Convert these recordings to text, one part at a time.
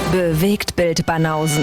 Bewegtbild Banausen.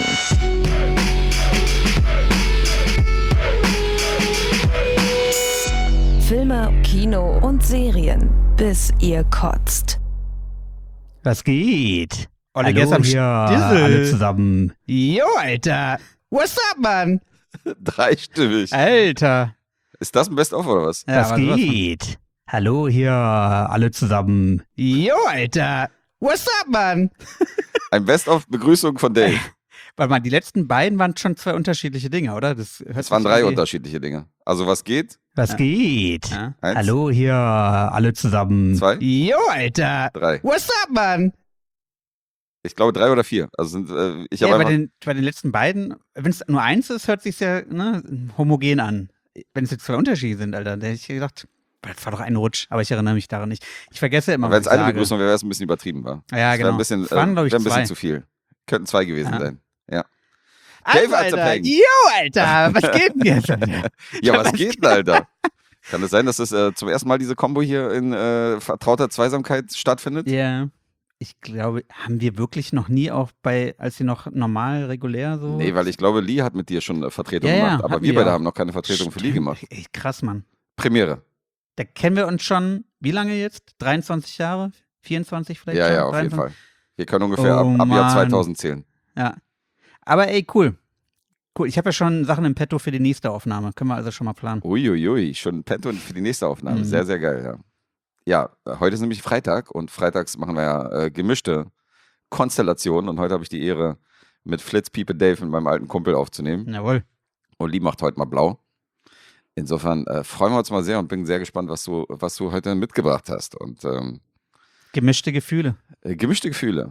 Filme, Kino und Serien, bis ihr kotzt. Was geht? Olli, gestern hier alle zusammen. Jo, Alter. What's up, Mann? Dreistimmig. Alter. Ist das ein Best-of oder was? Was geht? Hallo hier alle zusammen. Jo, Alter. What's up, Mann? Ein Best-of-Begrüßung von Dave. Warte mal, die letzten beiden waren schon zwei unterschiedliche Dinge, oder? Das waren drei unterschiedliche Dinge. Also was geht? Was geht? Ja. Eins. Hallo hier alle zusammen. Zwei, Jo, Alter. drei. What's up, Mann? Ich glaube 3 oder 4. Also sind, ich habe Ja, einfach... bei den letzten beiden, wenn es nur eins ist, hört sich ja homogen an. Wenn es jetzt zwei Unterschiede sind, Alter, da hätte ich gedacht, das war doch ein Rutsch, aber ich erinnere mich daran nicht. Ich vergesse immer, Wenn es was ich eine sage. Begrüßung wäre, wäre es ein bisschen übertrieben. War. Ja, Das genau. wäre ein bisschen, Es waren, glaube ich, wäre ein bisschen zwei. zu viel. Könnten 2 gewesen Ja. sein. Ja. Also, Dave Alter. Alter. Jo, Alter, was geht denn jetzt, Alter? Ja, was geht denn, Alter? Kann es sein, dass das zum ersten Mal diese Kombo hier in vertrauter Zweisamkeit stattfindet? Ja, ich glaube, haben wir wirklich noch nie auch als sie noch normal, regulär so? Nee, weil ich glaube, Lee hat mit dir schon eine Vertretung Ja, ja, gemacht. Aber hatten wir wir beide auch. haben noch keine Vertretung für Lee Stimmt. gemacht. Ey, krass, Mann. Premiere. Da kennen wir uns schon, wie lange jetzt? 23 Jahre? 24 vielleicht Ja, schon? ja, auf jeden 23? Fall. Wir können ungefähr Oh, ab Jahr Mann. 2000 zählen. Ja. Aber ey, cool. Cool, ich habe ja schon Sachen im Petto für die nächste Aufnahme. Können wir also schon mal planen. Uiuiui, schon ein Petto für die nächste Aufnahme. Mhm. Sehr, sehr geil, ja. Ja, heute ist nämlich Freitag und freitags machen wir ja gemischte Konstellationen und heute habe ich die Ehre, mit Flitz, Piepe, Dave mit meinem alten Kumpel aufzunehmen. Jawohl. Und Lee macht heute mal blau. Insofern freuen wir uns mal sehr und bin sehr gespannt, was du heute mitgebracht hast. Und Gemischte Gefühle. gemischte Gefühle.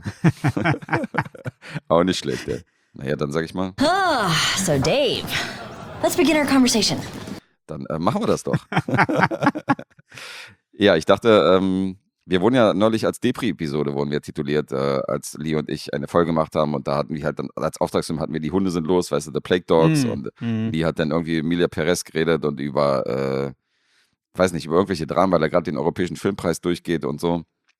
Auch nicht schlecht, ja. Naja, dann sag ich mal, So Dave, let's begin our conversation. dann machen wir das doch. Ja, ich dachte, wir wurden ja neulich als Depri-Episode wurden wir tituliert, als Lee und ich eine Folge gemacht haben und da hatten wir halt dann als Auftragsfilm hatten wir die Hunde sind los, weißt du, The Plague Dogs und Lee hat dann irgendwie Emilia Perez geredet und über, weiß nicht, über irgendwelche Dramen, weil er gerade den Europäischen Filmpreis durchgeht und so.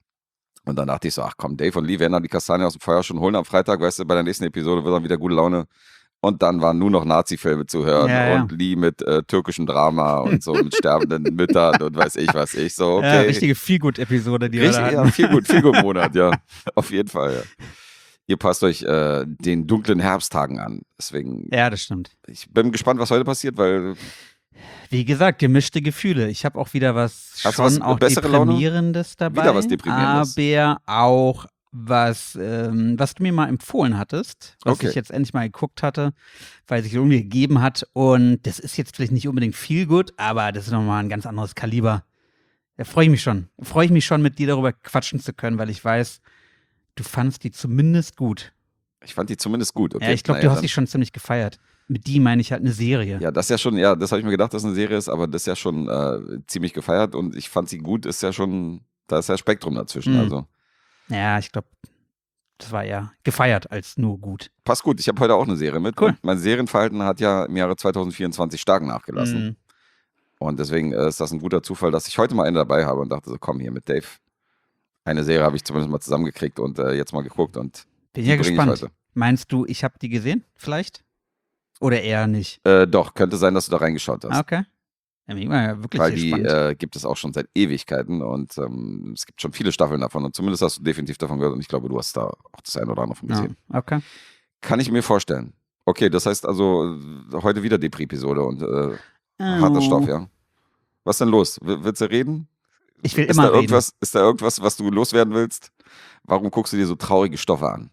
Und dann dachte ich so, ach komm, Dave und Lee werden dann die Kastanien aus dem Feuer schon holen am Freitag, weißt du, bei der nächsten Episode wird dann wieder gute Laune. Und dann waren nur noch Nazi-Filme zu hören Ja, ja. und Lee mit türkischem Drama und so, mit sterbenden Müttern und weiß ich was ich. So, okay. Ja, richtige Feelgood-Episode, die wir da Richtig, hatten. ja, viel gut Monat, ja. Auf jeden Fall, ja. Ihr passt euch den dunklen Herbsttagen an. Deswegen, Ja, das stimmt. ich bin gespannt, was heute passiert, weil Wie gesagt, gemischte Gefühle. Ich habe auch wieder was Hast du schon was, auch bessere Laune? Deprimierendes dabei. Wieder was Deprimierendes. Aber auch was du mir mal empfohlen hattest, was Okay. ich jetzt endlich mal geguckt hatte, weil sich irgendwie gegeben hat. Und das ist jetzt vielleicht nicht unbedingt viel gut, aber das ist nochmal ein ganz anderes Kaliber. Da freue ich mich schon. Freue ich mich schon, mit dir darüber quatschen zu können, weil ich weiß, du fandst die zumindest gut. ich fand die zumindest gut. Okay, Ja, ich glaube, naja, du hast dann- die schon ziemlich gefeiert. Mit die meine ich halt eine Serie. Ja, das ist ja schon, ja, das habe ich mir gedacht, dass es eine Serie ist, aber das ist ja schon ziemlich gefeiert und ich fand sie gut, ist ja schon, da ist ja Spektrum dazwischen, Mhm. also Ja, ich glaube, das war eher gefeiert als nur gut. passt gut. Ich habe heute auch eine Serie mit. Cool. Und mein Serienverhalten hat ja im Jahre 2024 stark nachgelassen. Mhm. Und deswegen ist das ein guter Zufall, dass ich heute mal eine dabei habe und dachte so, komm hier mit Dave. Eine Serie habe ich zumindest mal zusammengekriegt und jetzt mal geguckt und Bin die ja bringe ich gespannt. heute. Meinst du, ich habe die gesehen? Vielleicht? Oder eher nicht? Doch, könnte sein, dass du da reingeschaut hast. Ah, okay. Ja, bin ich mal wirklich Weil die gespannt. gibt es auch schon seit Ewigkeiten und es gibt schon viele Staffeln davon und zumindest hast du definitiv davon gehört und ich glaube, du hast da auch das eine oder andere von Ja, gesehen. okay. Kann ich mir vorstellen. Okay, das heißt also heute wieder Depri-Episode und harter Stoff, ja. Was denn los? Willst du reden? Ich will Ist immer da reden. ist da irgendwas, was du loswerden willst? Warum guckst du dir so traurige Stoffe an?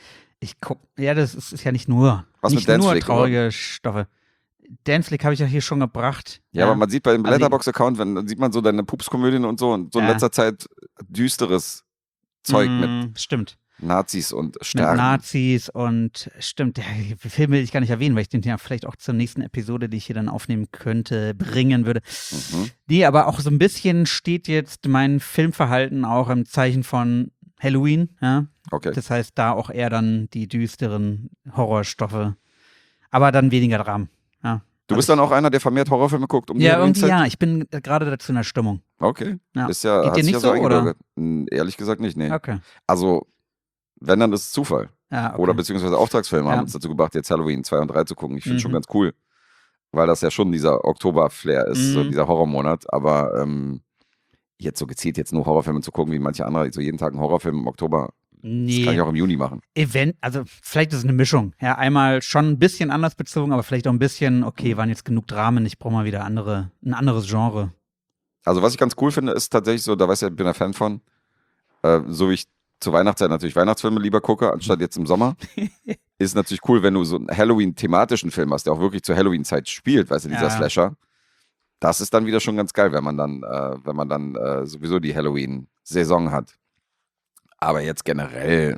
Ja, das ist ja nicht nur. Was nicht mit Dance nur Flick traurige Stoffe. Dance Flick habe ich ja hier schon gebracht. Ja, aber man sieht bei dem Also- Letterboxd-Account, dann sieht man so deine Pupskomödien und so in Ja. letzter Zeit düsteres Zeug mit Stimmt. Nazis und Mit Sternen. Nazis und stimmt, der Film will ich gar nicht erwähnen, weil ich den ja vielleicht auch zur nächsten Episode, die ich hier dann aufnehmen könnte, bringen würde. Mhm. Nee, aber auch so ein bisschen steht jetzt mein Filmverhalten auch im Zeichen von Halloween, ja. Okay. Das heißt, da auch eher dann die düsteren Horrorstoffe. Aber dann weniger Dramen, ja. Du bist dann auch einer, der vermehrt Horrorfilme guckt um die Ja, irgendwie Halloween-Zeit? ja. Ich bin gerade dazu in der Stimmung. Okay. Ja. Ist ja, Geht hat dir sich nicht ja so, oder? eingebürgert. Ehrlich gesagt nicht, nee. Okay. Also, wenn, dann ist es Zufall. Ja, okay. Oder beziehungsweise Auftragsfilme haben uns dazu gebracht, jetzt Halloween 2 und 3 zu gucken. Ich finde schon ganz cool, weil das ja schon dieser Oktober-Flair ist, so dieser Horrormonat. Aber jetzt so gezielt jetzt nur Horrorfilme zu gucken, wie manche andere, so jeden Tag einen Horrorfilm im Oktober, das kann ich auch im Juni machen. Also vielleicht ist es eine Mischung. Ja, einmal schon ein bisschen anders bezogen, aber vielleicht auch ein bisschen, okay, waren jetzt genug Dramen, ich brauche mal wieder ein anderes Genre. Also was ich ganz cool finde, ist tatsächlich so, da weißt du, ich bin ein Fan von, so wie ich zur Weihnachtszeit natürlich Weihnachtsfilme lieber gucke, anstatt jetzt im Sommer, ist natürlich cool, wenn du so einen Halloween-thematischen Film hast, der auch wirklich zur Halloween-Zeit spielt, weißt du, dieser Slasher. Das ist dann wieder schon ganz geil, wenn man dann sowieso die Halloween-Saison hat. Aber jetzt generell,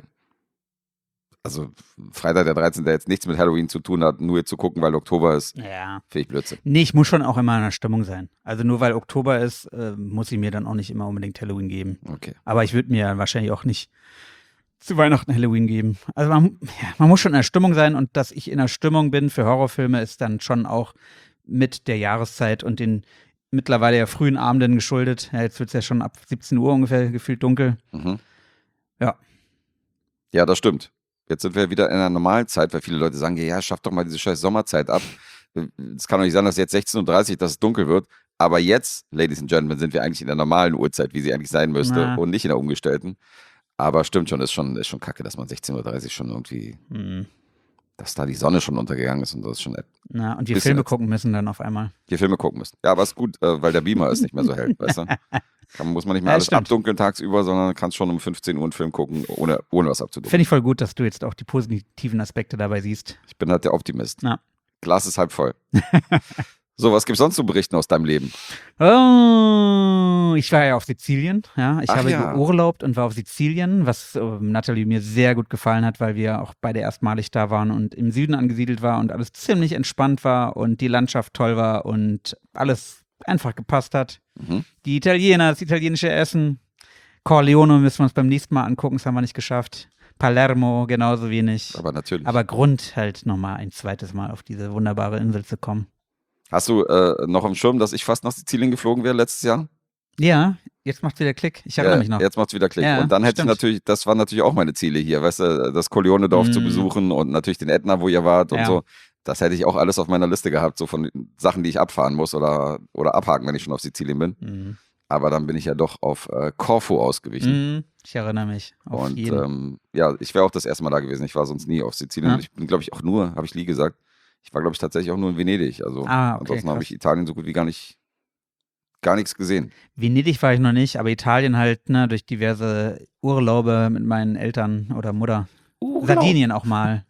also Freitag der 13., der jetzt nichts mit Halloween zu tun hat, nur jetzt zu gucken, weil Oktober ist, finde ich Blödsinn. Nee, ich muss schon auch immer in der Stimmung sein. Also nur weil Oktober ist, muss ich mir dann auch nicht immer unbedingt Halloween geben. Okay. Aber ich würde mir wahrscheinlich auch nicht zu Weihnachten Halloween geben. Also man muss schon in der Stimmung sein und dass ich in der Stimmung bin für Horrorfilme ist dann schon auch mit der Jahreszeit und den mittlerweile ja frühen Abenden geschuldet. Ja, jetzt wird es ja schon ab 17 Uhr ungefähr gefühlt dunkel. Ja. Ja, das stimmt. Jetzt sind wir wieder in einer normalen Zeit, weil viele Leute sagen, ja, schaff doch mal diese scheiß Sommerzeit ab. Es kann doch nicht sein, dass jetzt 16:30 Uhr, dass es dunkel wird. Aber jetzt, Ladies and Gentlemen, sind wir eigentlich in der normalen Uhrzeit, wie sie eigentlich sein müsste und nicht in der umgestellten. Aber stimmt schon, ist schon kacke, dass man 16:30 Uhr schon irgendwie, dass da die Sonne schon untergegangen ist und das ist schon und die Filme gucken müssen dann auf einmal. Die Filme gucken müssen. Ja, aber ist gut, weil der Beamer ist nicht mehr so hell, weißt du? Muss man nicht mehr alles abdunkeln tagsüber, sondern kannst schon um 15 Uhr einen Film gucken, ohne was abzudunkeln. Finde ich voll gut, dass du jetzt auch die positiven Aspekte dabei siehst. Ich bin halt der Optimist. Ja. Glas ist halb voll. So, was gibt's sonst zu berichten aus deinem Leben? Oh, ich war ja auf Sizilien. Ja, ich habe geurlaubt und war auf Sizilien, was Natalie mir sehr gut gefallen hat, weil wir auch beide erstmalig da waren und im Süden angesiedelt war und alles ziemlich entspannt war und die Landschaft toll war und alles einfach gepasst hat. Die Italiener, das italienische Essen. Corleone müssen wir uns beim nächsten Mal angucken, das haben wir nicht geschafft. Palermo genauso wenig. Aber natürlich. Aber Grund halt nochmal ein zweites Mal auf diese wunderbare Insel zu kommen. Hast du noch im Schirm, dass ich fast nach Sizilien geflogen wäre letztes Jahr? Ja, jetzt macht's wieder Klick. Ich erinnere mich noch. Jetzt macht's wieder Klick. Ja, und dann hätte ich natürlich, das waren natürlich auch meine Ziele hier, weißt du, das Corleone-Dorf zu besuchen und natürlich den Ätna, wo ihr wart und so. Das hätte ich auch alles auf meiner Liste gehabt, so von Sachen, die ich abfahren muss oder abhaken, wenn ich schon auf Sizilien bin. Aber dann bin ich ja doch auf Korfu ausgewichen. Ich erinnere mich. Auf und jeden. Ich wäre auch das erste Mal da gewesen. Ich war sonst nie auf Sizilien. Und ich bin, glaube ich, auch nur, habe ich nie gesagt, ich war, glaube ich, tatsächlich auch nur in Venedig. Also ansonsten habe ich Italien so gut wie gar nichts gesehen. Venedig war ich noch nicht, aber Italien halt, ne, durch diverse Urlaube mit meinen Eltern oder Mutter. Sardinien auch mal.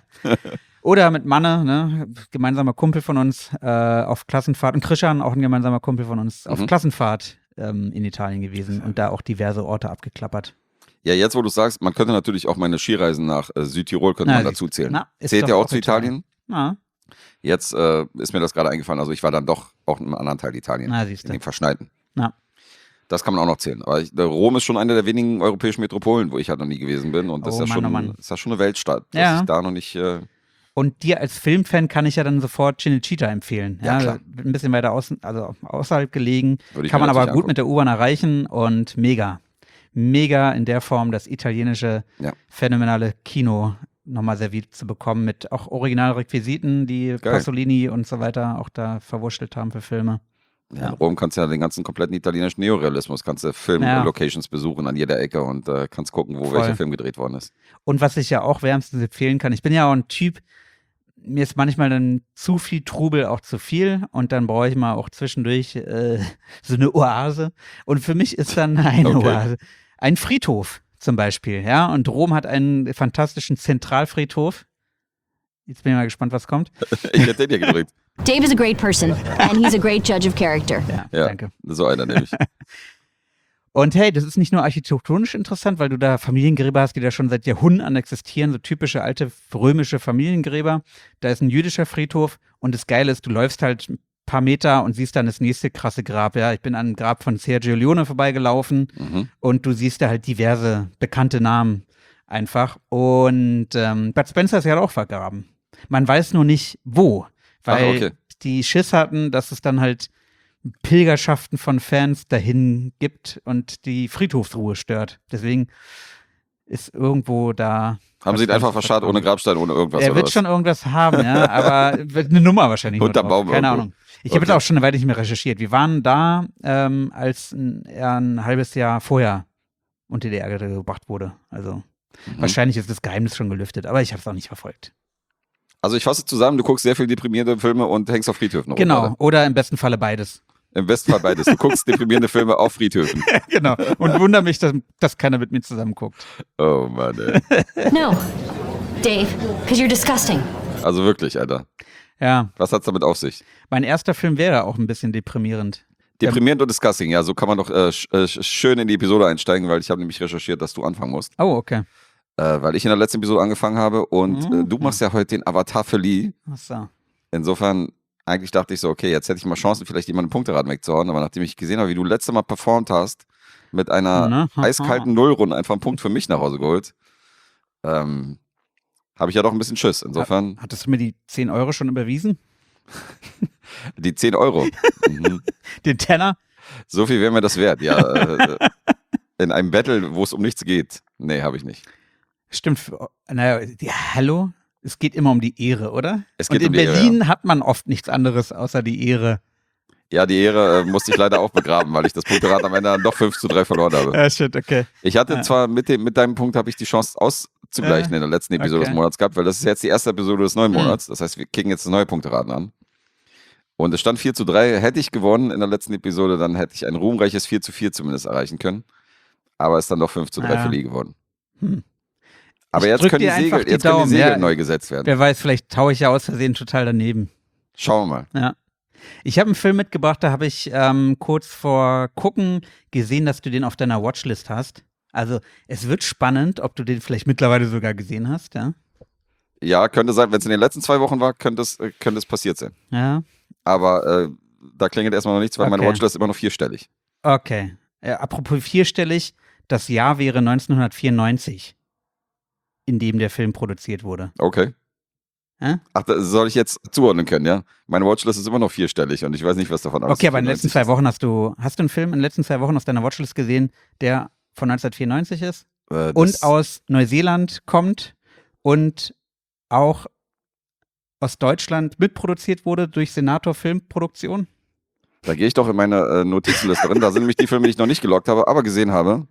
Oder mit Manne, ne, gemeinsamer Kumpel von uns auf Klassenfahrt. Und Christian, auch ein gemeinsamer Kumpel von uns, auf Klassenfahrt in Italien gewesen und da auch diverse Orte abgeklappert. Ja, jetzt wo du sagst, man könnte natürlich auch meine Skireisen nach Südtirol dazu zählen. Zählt ja auch zu Italien? Ja. Jetzt ist mir das gerade eingefallen. Also ich war dann doch auch in einem anderen Teil Italien, in dem Verschneiten. Ja. Das kann man auch noch zählen. Aber Rom ist schon eine der wenigen europäischen Metropolen, wo ich halt noch nie gewesen bin. Und das ist ja schon eine Weltstadt, dass ich da noch nicht... Und dir als Filmfan kann ich ja dann sofort Cinecittà empfehlen. Ja, klar. Ein bisschen weiter außerhalb gelegen. Kann man aber gut mit der U-Bahn erreichen und mega. Mega in der Form, das italienische phänomenale Kino nochmal serviert zu bekommen mit auch Originalrequisiten, die Pasolini und so weiter auch da verwurschtelt haben für Filme. Ja, in Rom kannst du ja den ganzen kompletten italienischen Neorealismus, kannst du Film-Locations besuchen an jeder Ecke und kannst gucken, wo welcher Film gedreht worden ist. Und was ich ja auch wärmstens empfehlen kann, ich bin ja auch ein Typ, mir ist manchmal dann zu viel Trubel auch zu viel und dann brauche ich mal auch zwischendurch so eine Oase. Und für mich ist dann eine Oase ein Friedhof zum Beispiel, ja. Und Rom hat einen fantastischen Zentralfriedhof. Jetzt bin ich mal gespannt, was kommt. Ich hätte den ja gedrückt. Dave is a great person and he's a great judge of character. Ja, danke. So einer nämlich. Und hey, das ist nicht nur architektonisch interessant, weil du da Familiengräber hast, die da schon seit Jahrhunderten existieren, so typische alte römische Familiengräber. Da ist ein jüdischer Friedhof und das Geile ist, du läufst halt ein paar Meter und siehst dann das nächste krasse Grab. Ja, ich bin an einem Grab von Sergio Leone vorbeigelaufen und du siehst da halt diverse bekannte Namen einfach. Und Bud Spencer ist ja auch vergraben. Man weiß nur nicht, wo, weil die Schiss hatten, dass es dann halt Pilgerschaften von Fans dahin gibt und die Friedhofsruhe stört. Deswegen ist irgendwo da. Haben sie ihn einfach verscharrt, ohne Grabstein, ohne irgendwas? Er wird schon irgendwas haben, ja, aber eine Nummer wahrscheinlich. Unter Baum keine irgendwo. Ahnung. Ich habe jetzt auch schon eine Weile nicht mehr recherchiert. Wir waren da, als er ein halbes Jahr vorher unter die Erde gebracht wurde. Also wahrscheinlich ist das Geheimnis schon gelüftet, aber ich habe es auch nicht verfolgt. Also ich fasse zusammen, du guckst sehr viel deprimierende Filme und hängst auf Friedhöfen rum. Genau, oder im besten Falle beides. Im besten Fall beides. Du guckst deprimierende Filme auf Friedhöfen. Genau. Und wundere mich, dass keiner mit mir zusammen guckt. Oh Mann, ey. No, Dave, because you're disgusting. Also wirklich, Alter. Ja, Was hat's damit auf sich? mein erster Film wäre auch ein bisschen deprimierend. Deprimierend und disgusting, ja, so kann man doch schön in die Episode einsteigen, weil ich habe nämlich recherchiert, dass du anfangen musst. Oh, okay. Weil ich in der letzten Episode angefangen habe und du machst ja heute den Avatar für Lee. Ach so. Insofern, eigentlich dachte ich so, okay, jetzt hätte ich mal Chancen, vielleicht jemanden Punkterad wegzuhauen, aber nachdem ich gesehen habe, wie du letztes Mal performt hast, mit einer eiskalten Nullrunde einfach einen Punkt für mich nach Hause geholt, habe ich ja doch ein bisschen Schiss. Insofern. Hattest du mir die 10 Euro schon überwiesen? Die 10 Euro. Mhm. Den Tenner? So viel wäre mir das wert, ja. In einem Battle, wo es um nichts geht. Nee, habe ich nicht. Stimmt. Naja, ja, hallo? Es geht immer um die Ehre, oder? Es geht Und um in die Ehre, Berlin hat man oft nichts anderes außer die Ehre. Ja, die Ehre musste ich leider auch begraben, weil ich das Punkterad am Ende dann doch 5:3 verloren habe. Ja, shit, okay. Ich hatte zwar mit deinem Punkt habe ich die Chance auszugleichen in der letzten Episode des Monats gehabt, weil das ist jetzt die erste Episode des neuen Monats. Das heißt, wir kicken jetzt das neue Punkteraten an. Und es stand 4:3. Hätte ich gewonnen in der letzten Episode, dann hätte ich ein ruhmreiches 4:4 zumindest erreichen können. Aber es ist dann doch 5:3 für Lee geworden. Aber Ich jetzt drück können die dir einfach Segel, die Daumen, Segel neu gesetzt werden. Wer weiß, vielleicht taue ich ja aus Versehen total daneben. Schauen wir mal. Ja. Ich habe einen Film mitgebracht, da habe ich kurz vor Gucken gesehen, dass du den auf deiner Watchlist hast. Also es wird spannend, ob du den vielleicht mittlerweile sogar gesehen hast, ja? Ja, könnte sein, wenn es in den letzten 2 Wochen war, könnte es passiert sein. Ja. Aber da klingelt erstmal noch nichts, weil meine Watchlist ist immer noch 4-stellig. Okay. Apropos 4-stellig, das Jahr wäre 1994, in dem der Film produziert wurde. Okay. Ach, das soll ich jetzt zuordnen können, ja? Meine Watchlist ist immer noch 4-stellig und ich weiß nicht, was davon aussieht. Okay, aber in den letzten 2 Wochen hast du einen Film in den letzten 2 Wochen auf deiner Watchlist gesehen, der von 1994 ist und aus Neuseeland kommt und auch aus Deutschland mitproduziert wurde durch Senator Filmproduktion? Da gehe ich doch in meine Notizenliste drin. Da sind nämlich die Filme, die ich noch nicht gelockt habe, aber gesehen habe.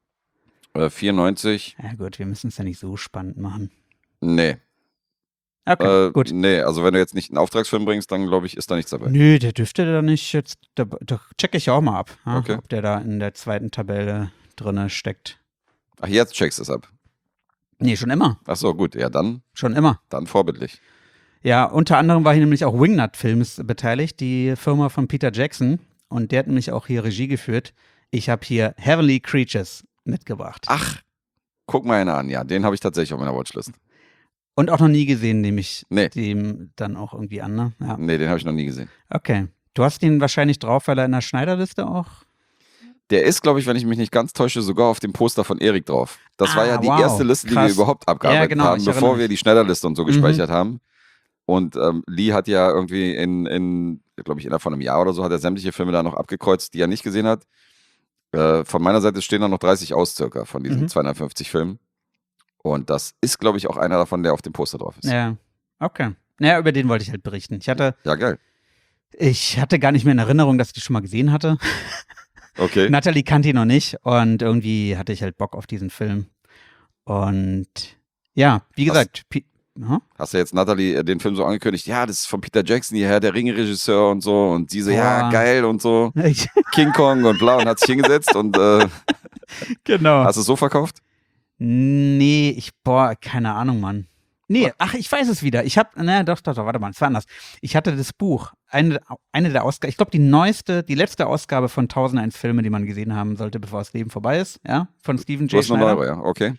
94. Ja gut, wir müssen es ja nicht so spannend machen. Nee. Okay, gut. Nee, also wenn du jetzt nicht einen Auftragsfilm bringst, dann glaube ich, ist da nichts dabei. Nö, der dürfte da nicht jetzt, da checke ich ja auch mal ab, Okay. ob der da in der zweiten Tabelle drinne steckt. Ach, jetzt checkst du es ab. Nee, schon immer. Ach so, gut. Ja, dann vorbildlich. Ja, unter anderem war hier nämlich auch Wingnut Films beteiligt, die Firma von Peter Jackson. Und der hat nämlich auch hier Regie geführt. Ich habe hier Heavenly Creatures mitgebracht. Ach, guck mal einer an. Ja, den habe ich tatsächlich auf meiner Watchlist. Und auch noch nie gesehen, nehme ich Nee. dem dann auch irgendwie an, ne? Ja. Nee, den habe ich noch nie gesehen. Okay. Du hast ihn wahrscheinlich drauf, weil er in der Schneiderliste auch. Der ist, glaube ich, wenn ich mich nicht ganz täusche, sogar auf dem Poster von Erik drauf. Das war ja die erste Liste, die wir Krass. überhaupt abgearbeitet Ja, genau, haben, ich bevor erinnere wir mich. die Schneiderliste und so gespeichert haben. Und Lee hat ja irgendwie glaube ich, innerhalb von einem Jahr oder so, hat er sämtliche Filme da noch abgekreuzt, die er nicht gesehen hat. Von meiner Seite stehen da noch 30 aus circa von diesen 250 Filmen. Und das ist, glaube ich, auch einer davon, der auf dem Poster drauf ist. Ja, okay. Naja, über den wollte ich halt berichten. Ja, geil. Ich hatte gar nicht mehr in Erinnerung, dass ich die schon mal gesehen hatte. Okay. Natalie kannte ihn noch nicht und irgendwie hatte ich halt Bock auf diesen Film. Und ja, wie gesagt, Hast du jetzt Natalie den Film so angekündigt? Ja, das ist von Peter Jackson hierher, der Ringe-Regisseur und so. Und sie so, ja, geil und so. King Kong und bla und hat sich hingesetzt und genau. Hast du es so verkauft? Nee, keine Ahnung, Mann. Nee, ach, ich weiß es wieder. Doch, warte mal, es war anders. Ich hatte das Buch, eine der Ausgaben, ich glaube die letzte Ausgabe von 1001 Filme, die man gesehen haben sollte, bevor das Leben vorbei ist, ja, von Stephen J. Schneider. Euro, ja, okay.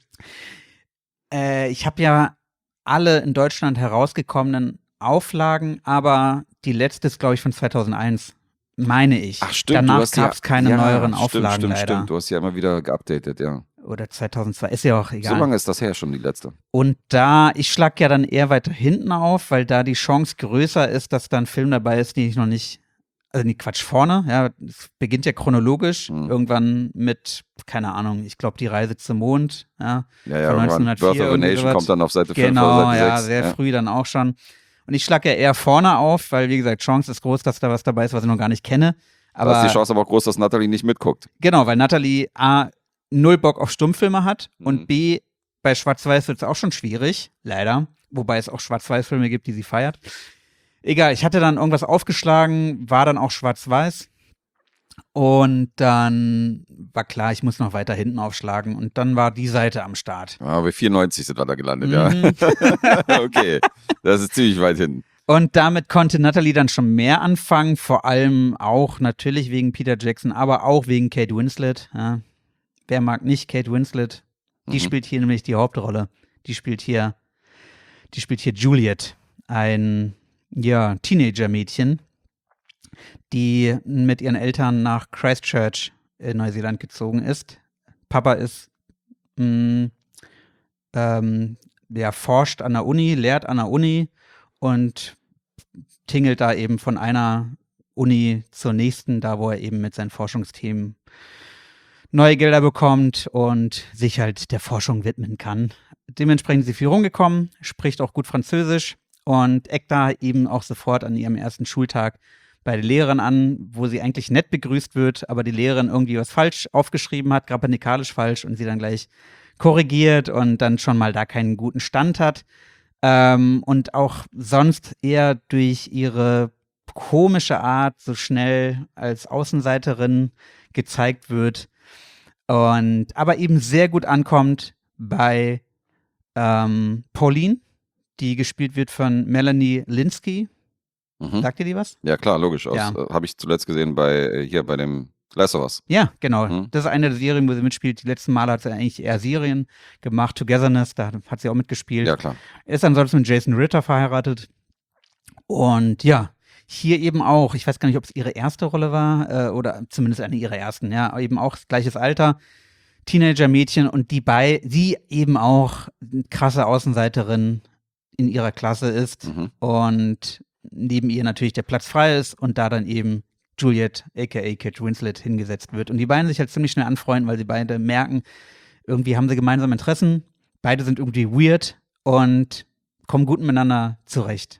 Ich habe ja alle in Deutschland herausgekommenen Auflagen, aber die letzte ist, glaube ich, von 2001, meine ich. Ach, stimmt. Danach gab es keine neueren Auflagen leider. Stimmt, du hast ja immer wieder geupdatet, ja. Oder 2002, ist ja auch egal. So lange ist das her schon, die letzte. Und ich schlag ja dann eher weiter hinten auf, weil da die Chance größer ist, dass da ein Film dabei ist, den ich noch nicht also nee, Quatsch, vorne, ja, es beginnt ja chronologisch, irgendwann mit, keine Ahnung, ich glaube, die Reise zum Mond, ja, Ja, von irgendwann 1904. Birth of a Nation kommt dann auf Seite 5 genau, oder Seite 6. Ja, sehr früh dann auch schon. Und ich schlage ja eher vorne auf, weil, wie gesagt, Chance ist groß, dass da was dabei ist, was ich noch gar nicht kenne. Aber da ist die Chance aber auch groß, dass Natalie nicht mitguckt. genau, weil Natalie A, null Bock auf Stummfilme hat und B, bei Schwarz-Weiß wird es auch schon schwierig, leider. Wobei es auch Schwarz-Weiß-Filme gibt, die sie feiert. Egal, ich hatte dann irgendwas aufgeschlagen, war dann auch Schwarz-Weiß. Und dann war klar, ich muss noch weiter hinten aufschlagen. Und dann war die Seite am Start. Ja, bei 94 sind wir da gelandet, ja. Okay, das ist ziemlich weit hinten. Und damit konnte Natalie dann schon mehr anfangen. Vor allem auch natürlich wegen Peter Jackson, aber auch wegen Kate Winslet. Ja. Wer mag nicht Kate Winslet? Die spielt hier nämlich die Hauptrolle. Die spielt hier Juliet, ein Teenager-Mädchen, die mit ihren Eltern nach Christchurch in Neuseeland gezogen ist. Papa ist forscht an der Uni, lehrt an der Uni und tingelt da eben von einer Uni zur nächsten, da wo er eben mit seinen Forschungsthemen neue Gelder bekommt und sich halt der Forschung widmen kann. Dementsprechend ist sie viel rumgekommen, spricht auch gut Französisch und eckt da eben auch sofort an ihrem ersten Schultag bei der Lehrerin an, wo sie eigentlich nett begrüßt wird, aber die Lehrerin irgendwie was falsch aufgeschrieben hat, grammatikalisch falsch und sie dann gleich korrigiert und dann schon mal da keinen guten Stand hat. Und auch sonst eher durch ihre komische Art so schnell als Außenseiterin gezeigt wird. Aber eben sehr gut ankommt bei Pauline, die gespielt wird von Melanie Linsky. Sagt ihr die was? Ja, klar, logisch. Ja. Habe ich zuletzt gesehen bei dem Last of Us. Ja, genau. Das ist eine der Serien, wo sie mitspielt. Die letzten Male hat sie eigentlich eher Serien gemacht. Togetherness, da hat sie auch mitgespielt. Ja, klar. Ist ansonsten mit Jason Ritter verheiratet. Und ja, hier eben auch, ich weiß gar nicht, ob es ihre erste Rolle war oder zumindest eine ihrer ersten, ja, eben auch gleiches Alter, Teenager-Mädchen und sie eben auch eine krasse Außenseiterin in ihrer Klasse ist und neben ihr natürlich der Platz frei ist und da dann eben Juliet, a.k.a. Kate Winslet, hingesetzt wird. Und die beiden sich halt ziemlich schnell anfreunden, weil sie beide merken, irgendwie haben sie gemeinsame Interessen, beide sind irgendwie weird und kommen gut miteinander zurecht.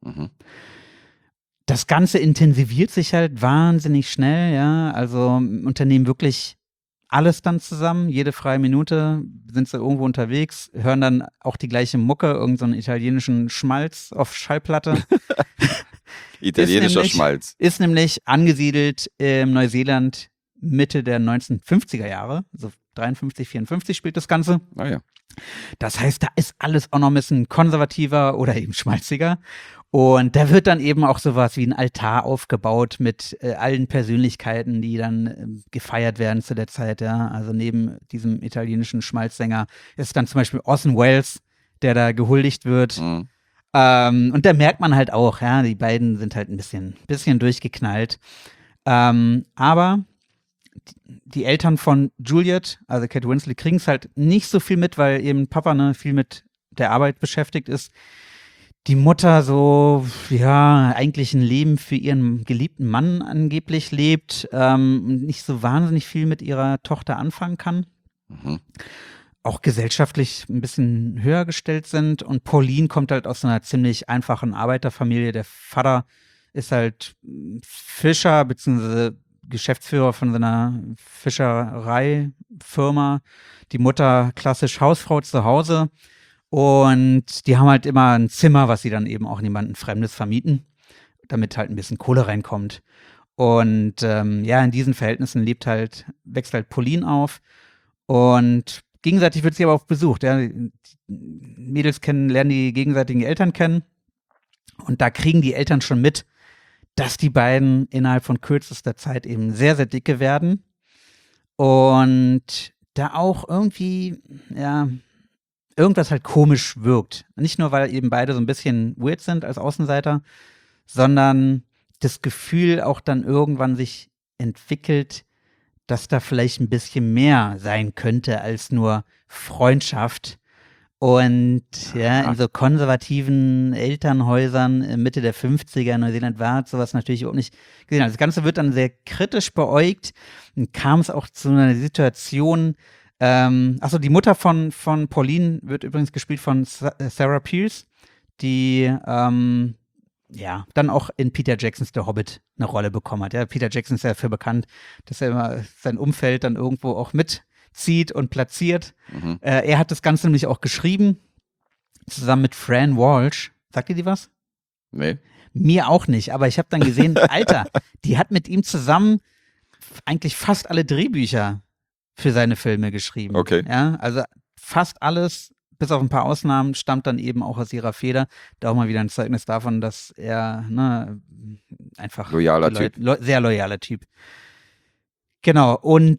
Das Ganze intensiviert sich halt wahnsinnig schnell, ja, also unternehmen wirklich alles dann zusammen, jede freie Minute sind sie irgendwo unterwegs, hören dann auch die gleiche Mucke, irgendeinen italienischen Schmalz auf Schallplatte. Italienischer Schmalz. Ist nämlich angesiedelt in Neuseeland Mitte der 1950er Jahre, also 53, 54 spielt das Ganze. Ah ja. Das heißt, da ist alles auch noch ein bisschen konservativer oder eben schmalziger. Und da wird dann eben auch sowas wie ein Altar aufgebaut mit allen Persönlichkeiten, die dann gefeiert werden zu der Zeit. Ja. Also neben diesem italienischen Schmalzsänger ist dann zum Beispiel Orson Welles, der da gehuldigt wird. Und da merkt man halt auch, ja, die beiden sind halt ein bisschen durchgeknallt. Aber die Eltern von Juliet, also Kate Winslet, kriegen es halt nicht so viel mit, weil eben Papa viel mit der Arbeit beschäftigt ist. Die Mutter so, ja, eigentlich ein Leben für ihren geliebten Mann angeblich lebt, nicht so wahnsinnig viel mit ihrer Tochter anfangen kann. Auch gesellschaftlich ein bisschen höher gestellt sind. Und Pauline kommt halt aus einer ziemlich einfachen Arbeiterfamilie. Der Vater ist halt Fischer, beziehungsweise Geschäftsführer von so einer Fischereifirma. Die Mutter klassisch Hausfrau zu Hause. Und die haben halt immer ein Zimmer, was sie dann eben auch niemanden Fremdes vermieten, damit halt ein bisschen Kohle reinkommt. Und in diesen Verhältnissen wächst halt Pauline auf. Und gegenseitig wird sie aber auch besucht. Ja. Die Mädels lernen die gegenseitigen Eltern kennen. Und da kriegen die Eltern schon mit, dass die beiden innerhalb von kürzester Zeit eben sehr, sehr dicke werden. Und da auch irgendwie, ja, irgendwas halt komisch wirkt. Nicht nur, weil eben beide so ein bisschen weird sind als Außenseiter, sondern das Gefühl auch dann irgendwann sich entwickelt, dass da vielleicht ein bisschen mehr sein könnte als nur Freundschaft. Und ja, in so konservativen Elternhäusern Mitte der 50er, Neuseeland war sowas natürlich überhaupt nicht gesehen. Also das Ganze wird dann sehr kritisch beäugt und kam es auch zu einer Situation, die Mutter von Pauline wird übrigens gespielt von Sarah Pearce, die dann auch in Peter Jacksons The Hobbit eine Rolle bekommen hat. Ja, Peter Jackson ist ja dafür bekannt, dass er immer sein Umfeld dann irgendwo auch mitzieht und platziert. Er hat das Ganze nämlich auch geschrieben, zusammen mit Fran Walsh. Sagt ihr die was? Nee. Mir auch nicht, aber ich habe dann gesehen, Alter, die hat mit ihm zusammen eigentlich fast alle Drehbücher für seine Filme geschrieben. Okay. Ja, also fast alles, bis auf ein paar Ausnahmen, stammt dann eben auch aus ihrer Feder. Da auch mal wieder ein Zeugnis davon, dass er einfach loyaler Typ. Sehr loyaler Typ. Genau, und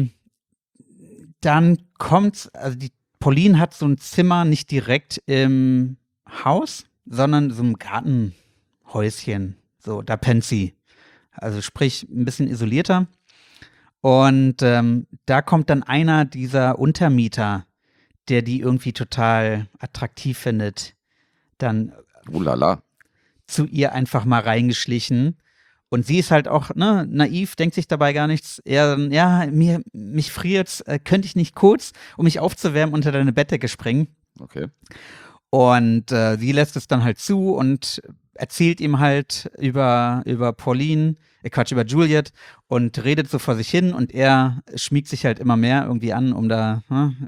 dann kommt, also die Pauline hat so ein Zimmer nicht direkt im Haus, sondern so ein Gartenhäuschen. So, da pennt sie. Also sprich, ein bisschen isolierter. Und da kommt dann einer dieser Untermieter, der die irgendwie total attraktiv findet, dann zu ihr einfach mal reingeschlichen. Und sie ist halt auch naiv, denkt sich dabei gar nichts. Er, mich friert's, könnte ich nicht kurz, um mich aufzuwärmen, unter deine Bettdecke springen. Okay. Und sie lässt es dann halt zu und erzählt ihm halt über Pauline, über Juliet und redet so vor sich hin und er schmiegt sich halt immer mehr irgendwie an, um da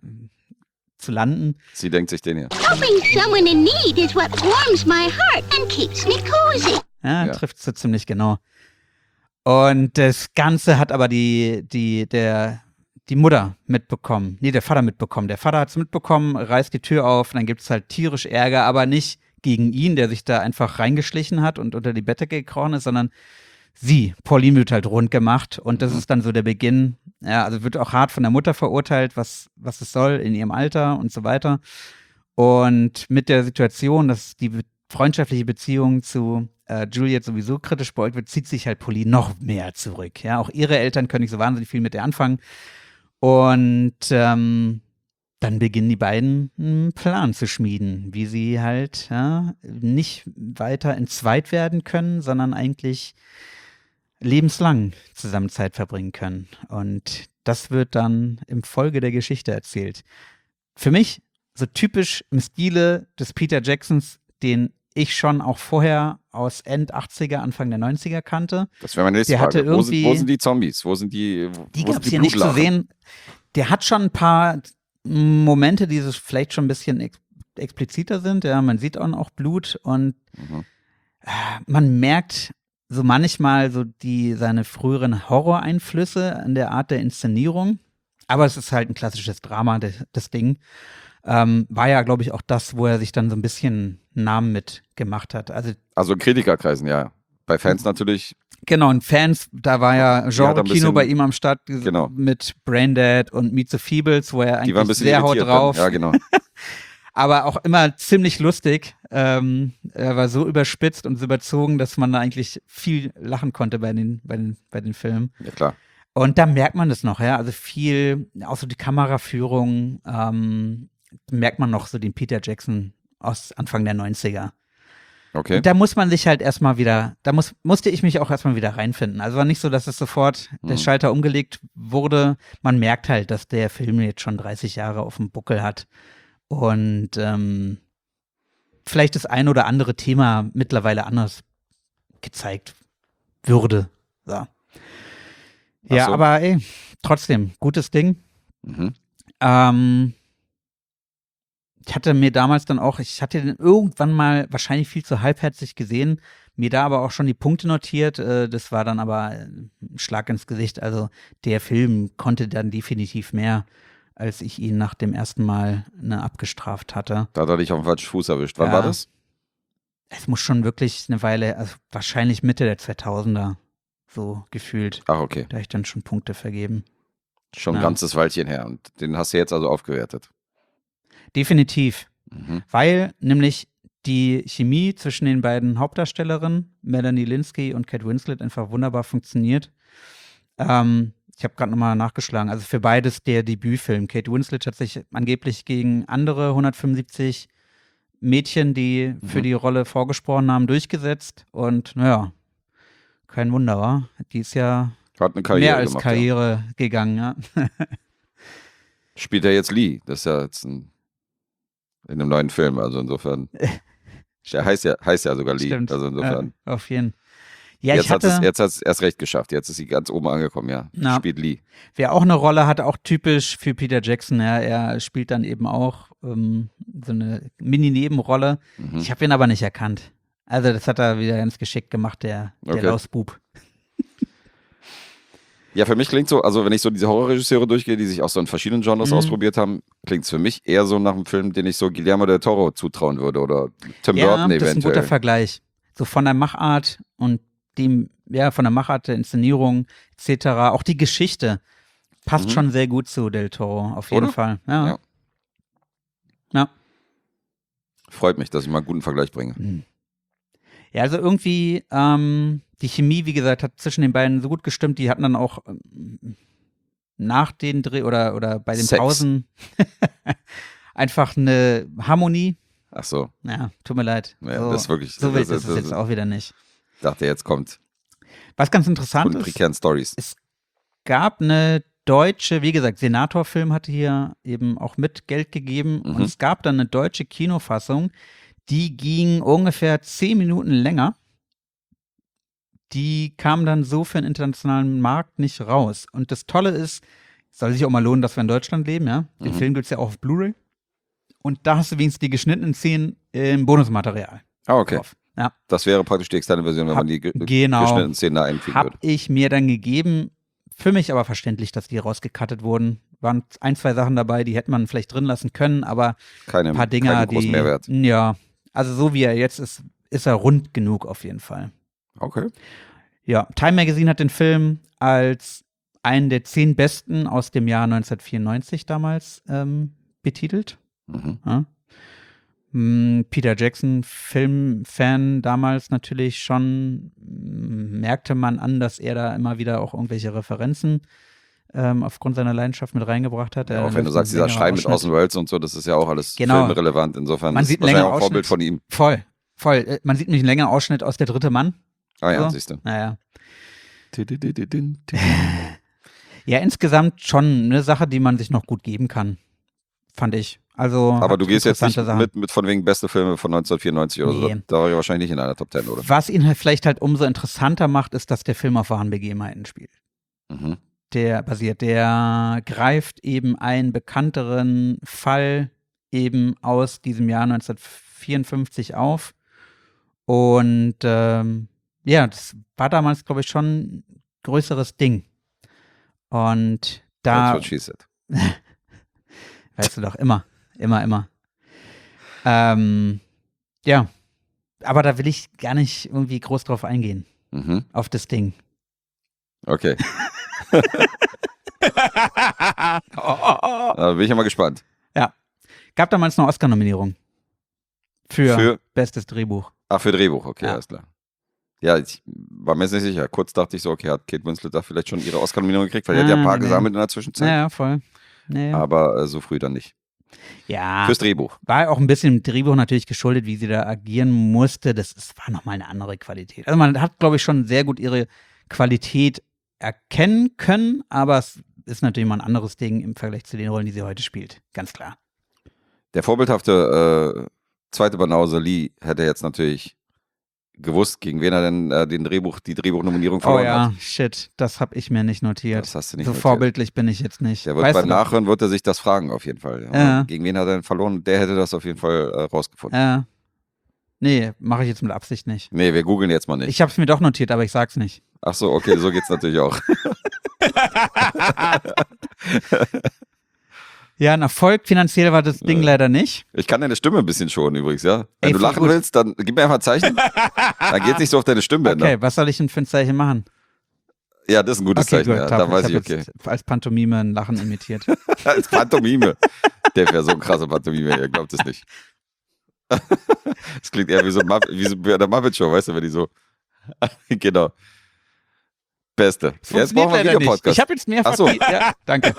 zu landen. Sie denkt sich den hier. Helping someone in need is what warms my heart and keeps me cozy. Ja, trifft so ziemlich genau. Und das Ganze hat aber die Mutter mitbekommen. Nee, der Vater mitbekommen. Der Vater hat es mitbekommen, reißt die Tür auf und dann gibt es halt tierisch Ärger, aber nicht gegen ihn, der sich da einfach reingeschlichen hat und unter die Bettdecke gekrochen ist, sondern Pauline wird halt rund gemacht und das ist dann so der Beginn. Ja, also wird auch hart von der Mutter verurteilt, was es soll in ihrem Alter und so weiter. Und mit der Situation, dass die freundschaftliche Beziehung zu Juliet sowieso kritisch beäugt wird, zieht sich halt Pauline noch mehr zurück. Ja, auch ihre Eltern können nicht so wahnsinnig viel mit ihr anfangen. Und dann beginnen die beiden einen Plan zu schmieden, wie sie halt nicht weiter entzweit werden können, sondern eigentlich lebenslang zusammen Zeit verbringen können. Und das wird dann im Folge der Geschichte erzählt. Für mich so typisch im Stile des Peter Jacksons, den ich schon auch vorher aus End 80er, Anfang der 90er kannte. Das wäre meine nächste Frage. Wo sind die Zombies? Wo sind die Die gab es hier nicht zu sehen. Der hat schon ein paar Momente, die vielleicht schon ein bisschen expliziter sind. Ja, man sieht auch Blut und man merkt so manchmal so seine früheren Horroreinflüsse an der Art der Inszenierung. Aber es ist halt ein klassisches Drama, das Ding. War ja, glaube ich, auch das, wo er sich dann so ein bisschen Namen mit gemacht hat. Also in Kritikerkreisen, ja. Bei Fans natürlich. Genau, und Fans, da war ja Genre-Kino bei ihm am Start mit Braindead und Meet the Feebles, wo er eigentlich sehr haut drauf. Ja, genau. Aber auch immer ziemlich lustig. Er war so überspitzt und so überzogen, dass man da eigentlich viel lachen konnte bei den Filmen. Ja, klar. Und da merkt man das noch, ja. Also viel, auch so die Kameraführung, merkt man noch so den Peter Jackson aus Anfang der 90er. Okay. Und da muss man sich halt erstmal wieder, musste ich mich auch erstmal wieder reinfinden. Also war nicht so, dass es sofort der Schalter umgelegt wurde. Man merkt halt, dass der Film jetzt schon 30 Jahre auf dem Buckel hat. Und vielleicht das ein oder andere Thema mittlerweile anders gezeigt würde. So. Ja, aber trotzdem, gutes Ding. Ich hatte mir damals dann auch, ich hatte den irgendwann mal wahrscheinlich viel zu halbherzig gesehen, mir da aber auch schon die Punkte notiert. Das war dann aber ein Schlag ins Gesicht. Also der Film konnte dann definitiv mehr, als ich ihn nach dem ersten Mal abgestraft hatte. Da hat er dich auf den falschen Fuß erwischt. Wann war das? Es muss schon wirklich eine Weile, also wahrscheinlich Mitte der 2000er so gefühlt. Ach, okay. Da habe ich dann schon Punkte vergeben. Schon ein ganzes Weilchen her. Und den hast du jetzt also aufgewertet. Definitiv. Weil nämlich die Chemie zwischen den beiden Hauptdarstellerinnen, Melanie Lynskey und Kate Winslet, einfach wunderbar funktioniert. Ich habe gerade nochmal nachgeschlagen. Also für beides der Debütfilm. Kate Winslet hat sich angeblich gegen andere 175 Mädchen, die für die Rolle vorgesprochen haben, durchgesetzt. Und naja, kein Wunder, wa? Die ist ja Hat eine Karriere mehr als gemacht, Karriere gegangen, ja. Spielt ja jetzt Lee. Das ist ja jetzt in einem neuen Film. Also insofern. Der heißt ja sogar Lee. Stimmt. Also insofern. Auf jeden Fall. Ja, jetzt hat es erst recht geschafft. Jetzt ist sie ganz oben angekommen, ja. Na. Spielt Lee. Wer auch eine Rolle hat, auch typisch für Peter Jackson, ja, er spielt dann eben auch so eine Mini-Nebenrolle. Ich habe ihn aber nicht erkannt. Also das hat er wieder ganz geschickt gemacht, der Lausbub. Ja, für mich klingt so, also wenn ich so diese Horrorregisseure durchgehe, die sich auch so in verschiedenen Genres ausprobiert haben, klingt es für mich eher so nach einem Film, den ich so Guillermo del Toro zutrauen würde oder Tim Burton eventuell. Das ist ein guter Vergleich. So von der Machart und von der Machart der Inszenierung etc. Auch die Geschichte passt schon sehr gut zu Del Toro, auf jeden Fall. Ja. Freut mich, dass ich mal einen guten Vergleich bringe. Ja, also irgendwie die Chemie, wie gesagt, hat zwischen den beiden so gut gestimmt. Die hatten dann auch nach den Dreh oder bei den Sex. Pausen einfach eine Harmonie. Ach so. Ja, tut mir leid. Ja, so, das ist wirklich. So wild ist es jetzt auch wieder nicht. Dachte, jetzt kommt. Was ganz interessant Guten ist, prekären Stories. es gab eine deutsche, wie gesagt, Senator-Film hatte hier eben auch mit Geld gegeben und es gab dann eine deutsche Kinofassung, die ging ungefähr 10 Minuten länger. Die kam dann so für den internationalen Markt nicht raus. Und das Tolle ist, es soll sich auch mal lohnen, dass wir in Deutschland leben, ja. Den Film gibt es ja auch auf Blu-ray. Und da hast du wenigstens die geschnittenen Szenen im Bonusmaterial. Ah, okay. Drauf. Ja. Das wäre praktisch die externe Version, wenn man die geschnittenen Szenen da einfügen Hab würde. ich mir dann gegeben. Für mich aber verständlich, dass die rausgecuttet wurden. Waren 1, 2 Sachen dabei, die hätte man vielleicht drin lassen können, aber ein paar Dinger, keinen großen Mehrwert. Ja, also so wie er jetzt ist, ist er rund genug auf jeden Fall. Okay. Ja, Time Magazine hat den Film als einen der 10 besten aus dem Jahr 1994 damals betitelt. Ja. Peter Jackson, Filmfan damals natürlich schon, merkte man an, dass er da immer wieder auch irgendwelche Referenzen aufgrund seiner Leidenschaft mit reingebracht hat. Ja, auch wenn du sagst, dieser Schrei mit Orson Welles und so, das ist ja auch alles filmrelevant. Insofern man ist sieht wahrscheinlich länger auch ein Vorbild von ihm. Voll. Man sieht nämlich einen längeren Ausschnitt aus Der dritte Mann. Ah ja, so. siehst du. Naja. Ja, insgesamt schon eine Sache, die man sich noch gut geben kann, fand ich. Also, aber du gehst jetzt nicht Sachen. mit von wegen beste Filme von 1994 oder so. Da war ich wahrscheinlich nicht in einer Top 10, oder? Was ihn halt vielleicht halt umso interessanter macht, ist, dass der Film auf wahren Begebenheiten spielt. Der greift eben einen bekannteren Fall eben aus diesem Jahr 1954 auf. Und das war damals, glaube ich, schon ein größeres Ding. Und da. That's what she said. Weißt du doch, immer. Ja, aber da will ich gar nicht irgendwie groß drauf eingehen. Auf das Ding. Okay. Da bin ich ja mal gespannt. Ja. Gab damals eine Oscar-Nominierung für bestes Drehbuch. Ach, für Drehbuch, okay, Ja. alles klar. Ja, ich war mir jetzt nicht sicher. Kurz dachte ich so, okay, hat Kate Winslet da vielleicht schon ihre Oscar-Nominierung gekriegt, weil die hat ja ein paar gesammelt in der Zwischenzeit. Ja, voll. Nee. Aber so früh dann nicht. Ja. Fürs Drehbuch. War auch ein bisschen im Drehbuch natürlich geschuldet, wie sie da agieren musste. Das war nochmal eine andere Qualität. Also man hat, glaube ich, schon sehr gut ihre Qualität erkennen können, aber es ist natürlich mal ein anderes Ding im Vergleich zu den Rollen, die sie heute spielt. Ganz klar. Der vorbildhafte zweite Banause Lee hätte jetzt natürlich gewusst, gegen wen er denn die Drehbuchnominierung verloren hat. Oh ja, shit, das habe ich mir nicht notiert. Das hast du nicht so notiert. vorbildlich bin ich jetzt nicht. Der wird beim Nachhören wird er sich das fragen auf jeden Fall. Ja. Gegen wen hat er denn verloren? Der hätte das auf jeden Fall rausgefunden. Ja. Nee, mache ich jetzt mit Absicht nicht. Nee, wir googeln jetzt mal nicht. Ich habe es mir doch notiert, aber ich sag's nicht. Ach so, okay, so geht's natürlich auch. Ja, ein Erfolg finanziell war das Ding leider nicht. Ich kann deine Stimme ein bisschen schonen übrigens, ja. Wenn Ey, du lachen gut. willst, dann gib mir einfach ein Zeichen. Dann geht's nicht so auf deine Stimmbänder. Okay, was soll ich denn für ein Zeichen machen? Ja, das ist ein gutes Zeichen. gut, Ja, top. da weiß ich, hab okay. jetzt als Pantomime ein Lachen imitiert. Als Pantomime. Der wäre so ein krasser Pantomime, ihr glaubt es nicht. Das klingt eher wie so bei der Muppet Show, weißt du, wenn die so. Genau. Beste. Jetzt brauchen wir einen Videopodcast. Ich habe jetzt mehrfach. Achso. Ja, danke.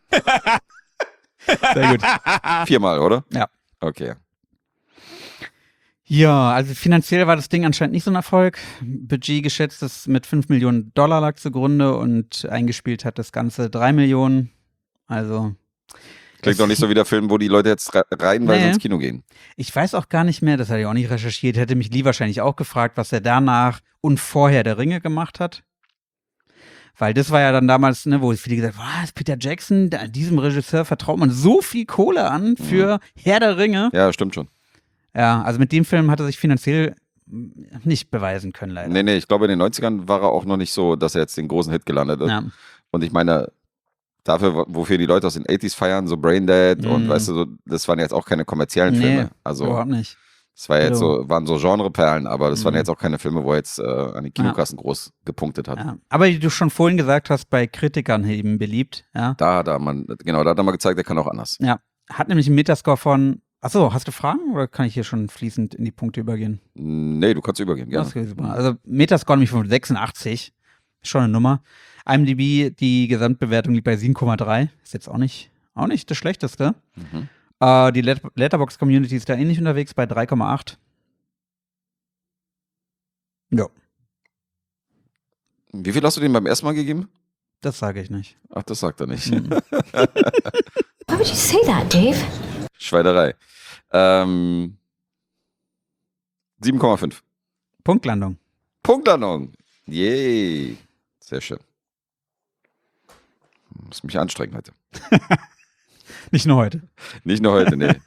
Sehr gut. 4-mal, oder? Ja. Okay. Ja, also finanziell war das Ding anscheinend nicht so ein Erfolg. Budget geschätzt ist mit $5 Millionen lag zugrunde und eingespielt hat das Ganze 3 Millionen. Also. Klingt doch nicht so wie der Film, wo die Leute jetzt reihenweise ins Kino gehen. Ich weiß auch gar nicht mehr, das hatte ich auch nicht recherchiert. Hätte mich Lee wahrscheinlich auch gefragt, was er danach und vorher der Ringe gemacht hat. Weil das war ja dann damals, ne, wo viele gesagt haben, was, Peter Jackson, diesem Regisseur vertraut man so viel Kohle an für Herr der Ringe. Ja, stimmt schon. Ja, also mit dem Film hat er sich finanziell nicht beweisen können, leider. Nee, ich glaube in den 90ern war er auch noch nicht so, dass er jetzt den großen Hit gelandet hat. Ja. Und ich meine, dafür, wofür die Leute aus den 80s feiern, so Braindead und weißt du, so, das waren jetzt auch keine kommerziellen Filme. Also, überhaupt nicht. Das war jetzt so, waren so Genreperlen, aber das waren jetzt auch keine Filme, wo er jetzt an den Kinokassen groß gepunktet hat. Ja. Aber wie du schon vorhin gesagt hast, bei Kritikern eben beliebt. Ja. Da hat er mal gezeigt, er kann auch anders. Ja, hat nämlich einen Metascore von, achso, hast du Fragen oder kann ich hier schon fließend in die Punkte übergehen? Nee, du kannst übergehen, gerne. Okay, super. Also Metascore nämlich von 86, schon eine Nummer. IMDb, die Gesamtbewertung liegt bei 7,3, ist jetzt auch nicht das Schlechteste. Mhm. Die Letterboxd-Community ist da ähnlich unterwegs bei 3,8. Ja. Wie viel hast du dem beim ersten Mal gegeben? Das sage ich nicht. Ach, das sagt er nicht. Why would you say that, Dave? Schweinerei. 7,5. Punktlandung. Yay. Sehr schön. Muss mich anstrengen heute. Nicht nur heute. Nicht nur heute, nee.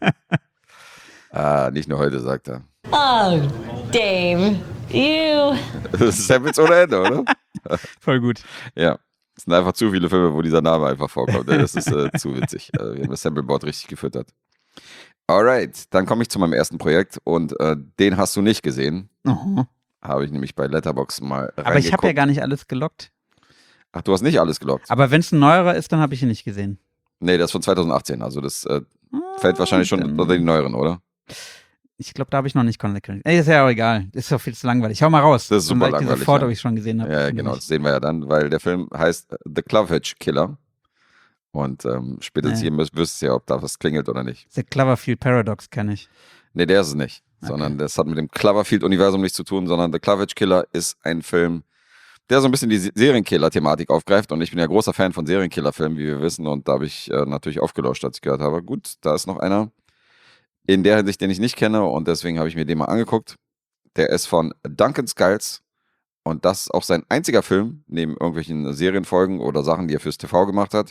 Nicht nur heute, sagt er. Oh, Dave. You. Das ist Samples ohne Ende, oder? Voll gut. Ja. Es sind einfach zu viele Filme, wo dieser Name einfach vorkommt. Das ist zu witzig. Wir haben das Sampleboard richtig gefüttert. Alright, dann komme ich zu meinem ersten Projekt und den hast du nicht gesehen. Habe ich nämlich bei Letterboxd mal reingeguckt. Aber ich habe ja gar nicht alles gelockt. Ach, du hast nicht alles gelockt? Aber wenn es ein neuerer ist, dann habe ich ihn nicht gesehen. Nee, das ist von 2018, also das fällt wahrscheinlich schon unter die neueren, oder? Ich glaube, da habe ich noch nicht Connected. Ist ja auch egal, ist doch viel zu langweilig. Hau mal raus. Das ist super langweilig. Sofort, ob ich schon gesehen habe. Ja, genau, das sehen wir ja dann, weil der Film heißt The Cloverfield Killer. Und spätestens hier wirst du ja, ob da was klingelt oder nicht. The Cloverfield Paradox kenne ich. Nee, der ist es nicht. Okay. Sondern das hat mit dem Cloverfield-Universum nichts zu tun, sondern The Cloverfield Killer ist ein Film, der so ein bisschen die Serienkiller-Thematik aufgreift. Und ich bin ja großer Fan von Serienkiller-Filmen, wie wir wissen. Und da habe ich natürlich aufgelauscht, als ich gehört habe. Gut, da ist noch einer in der Hinsicht, den ich nicht kenne. Und deswegen habe ich mir den mal angeguckt. Der ist von Duncan Skiles. Und das ist auch sein einziger Film, neben irgendwelchen Serienfolgen oder Sachen, die er fürs TV gemacht hat.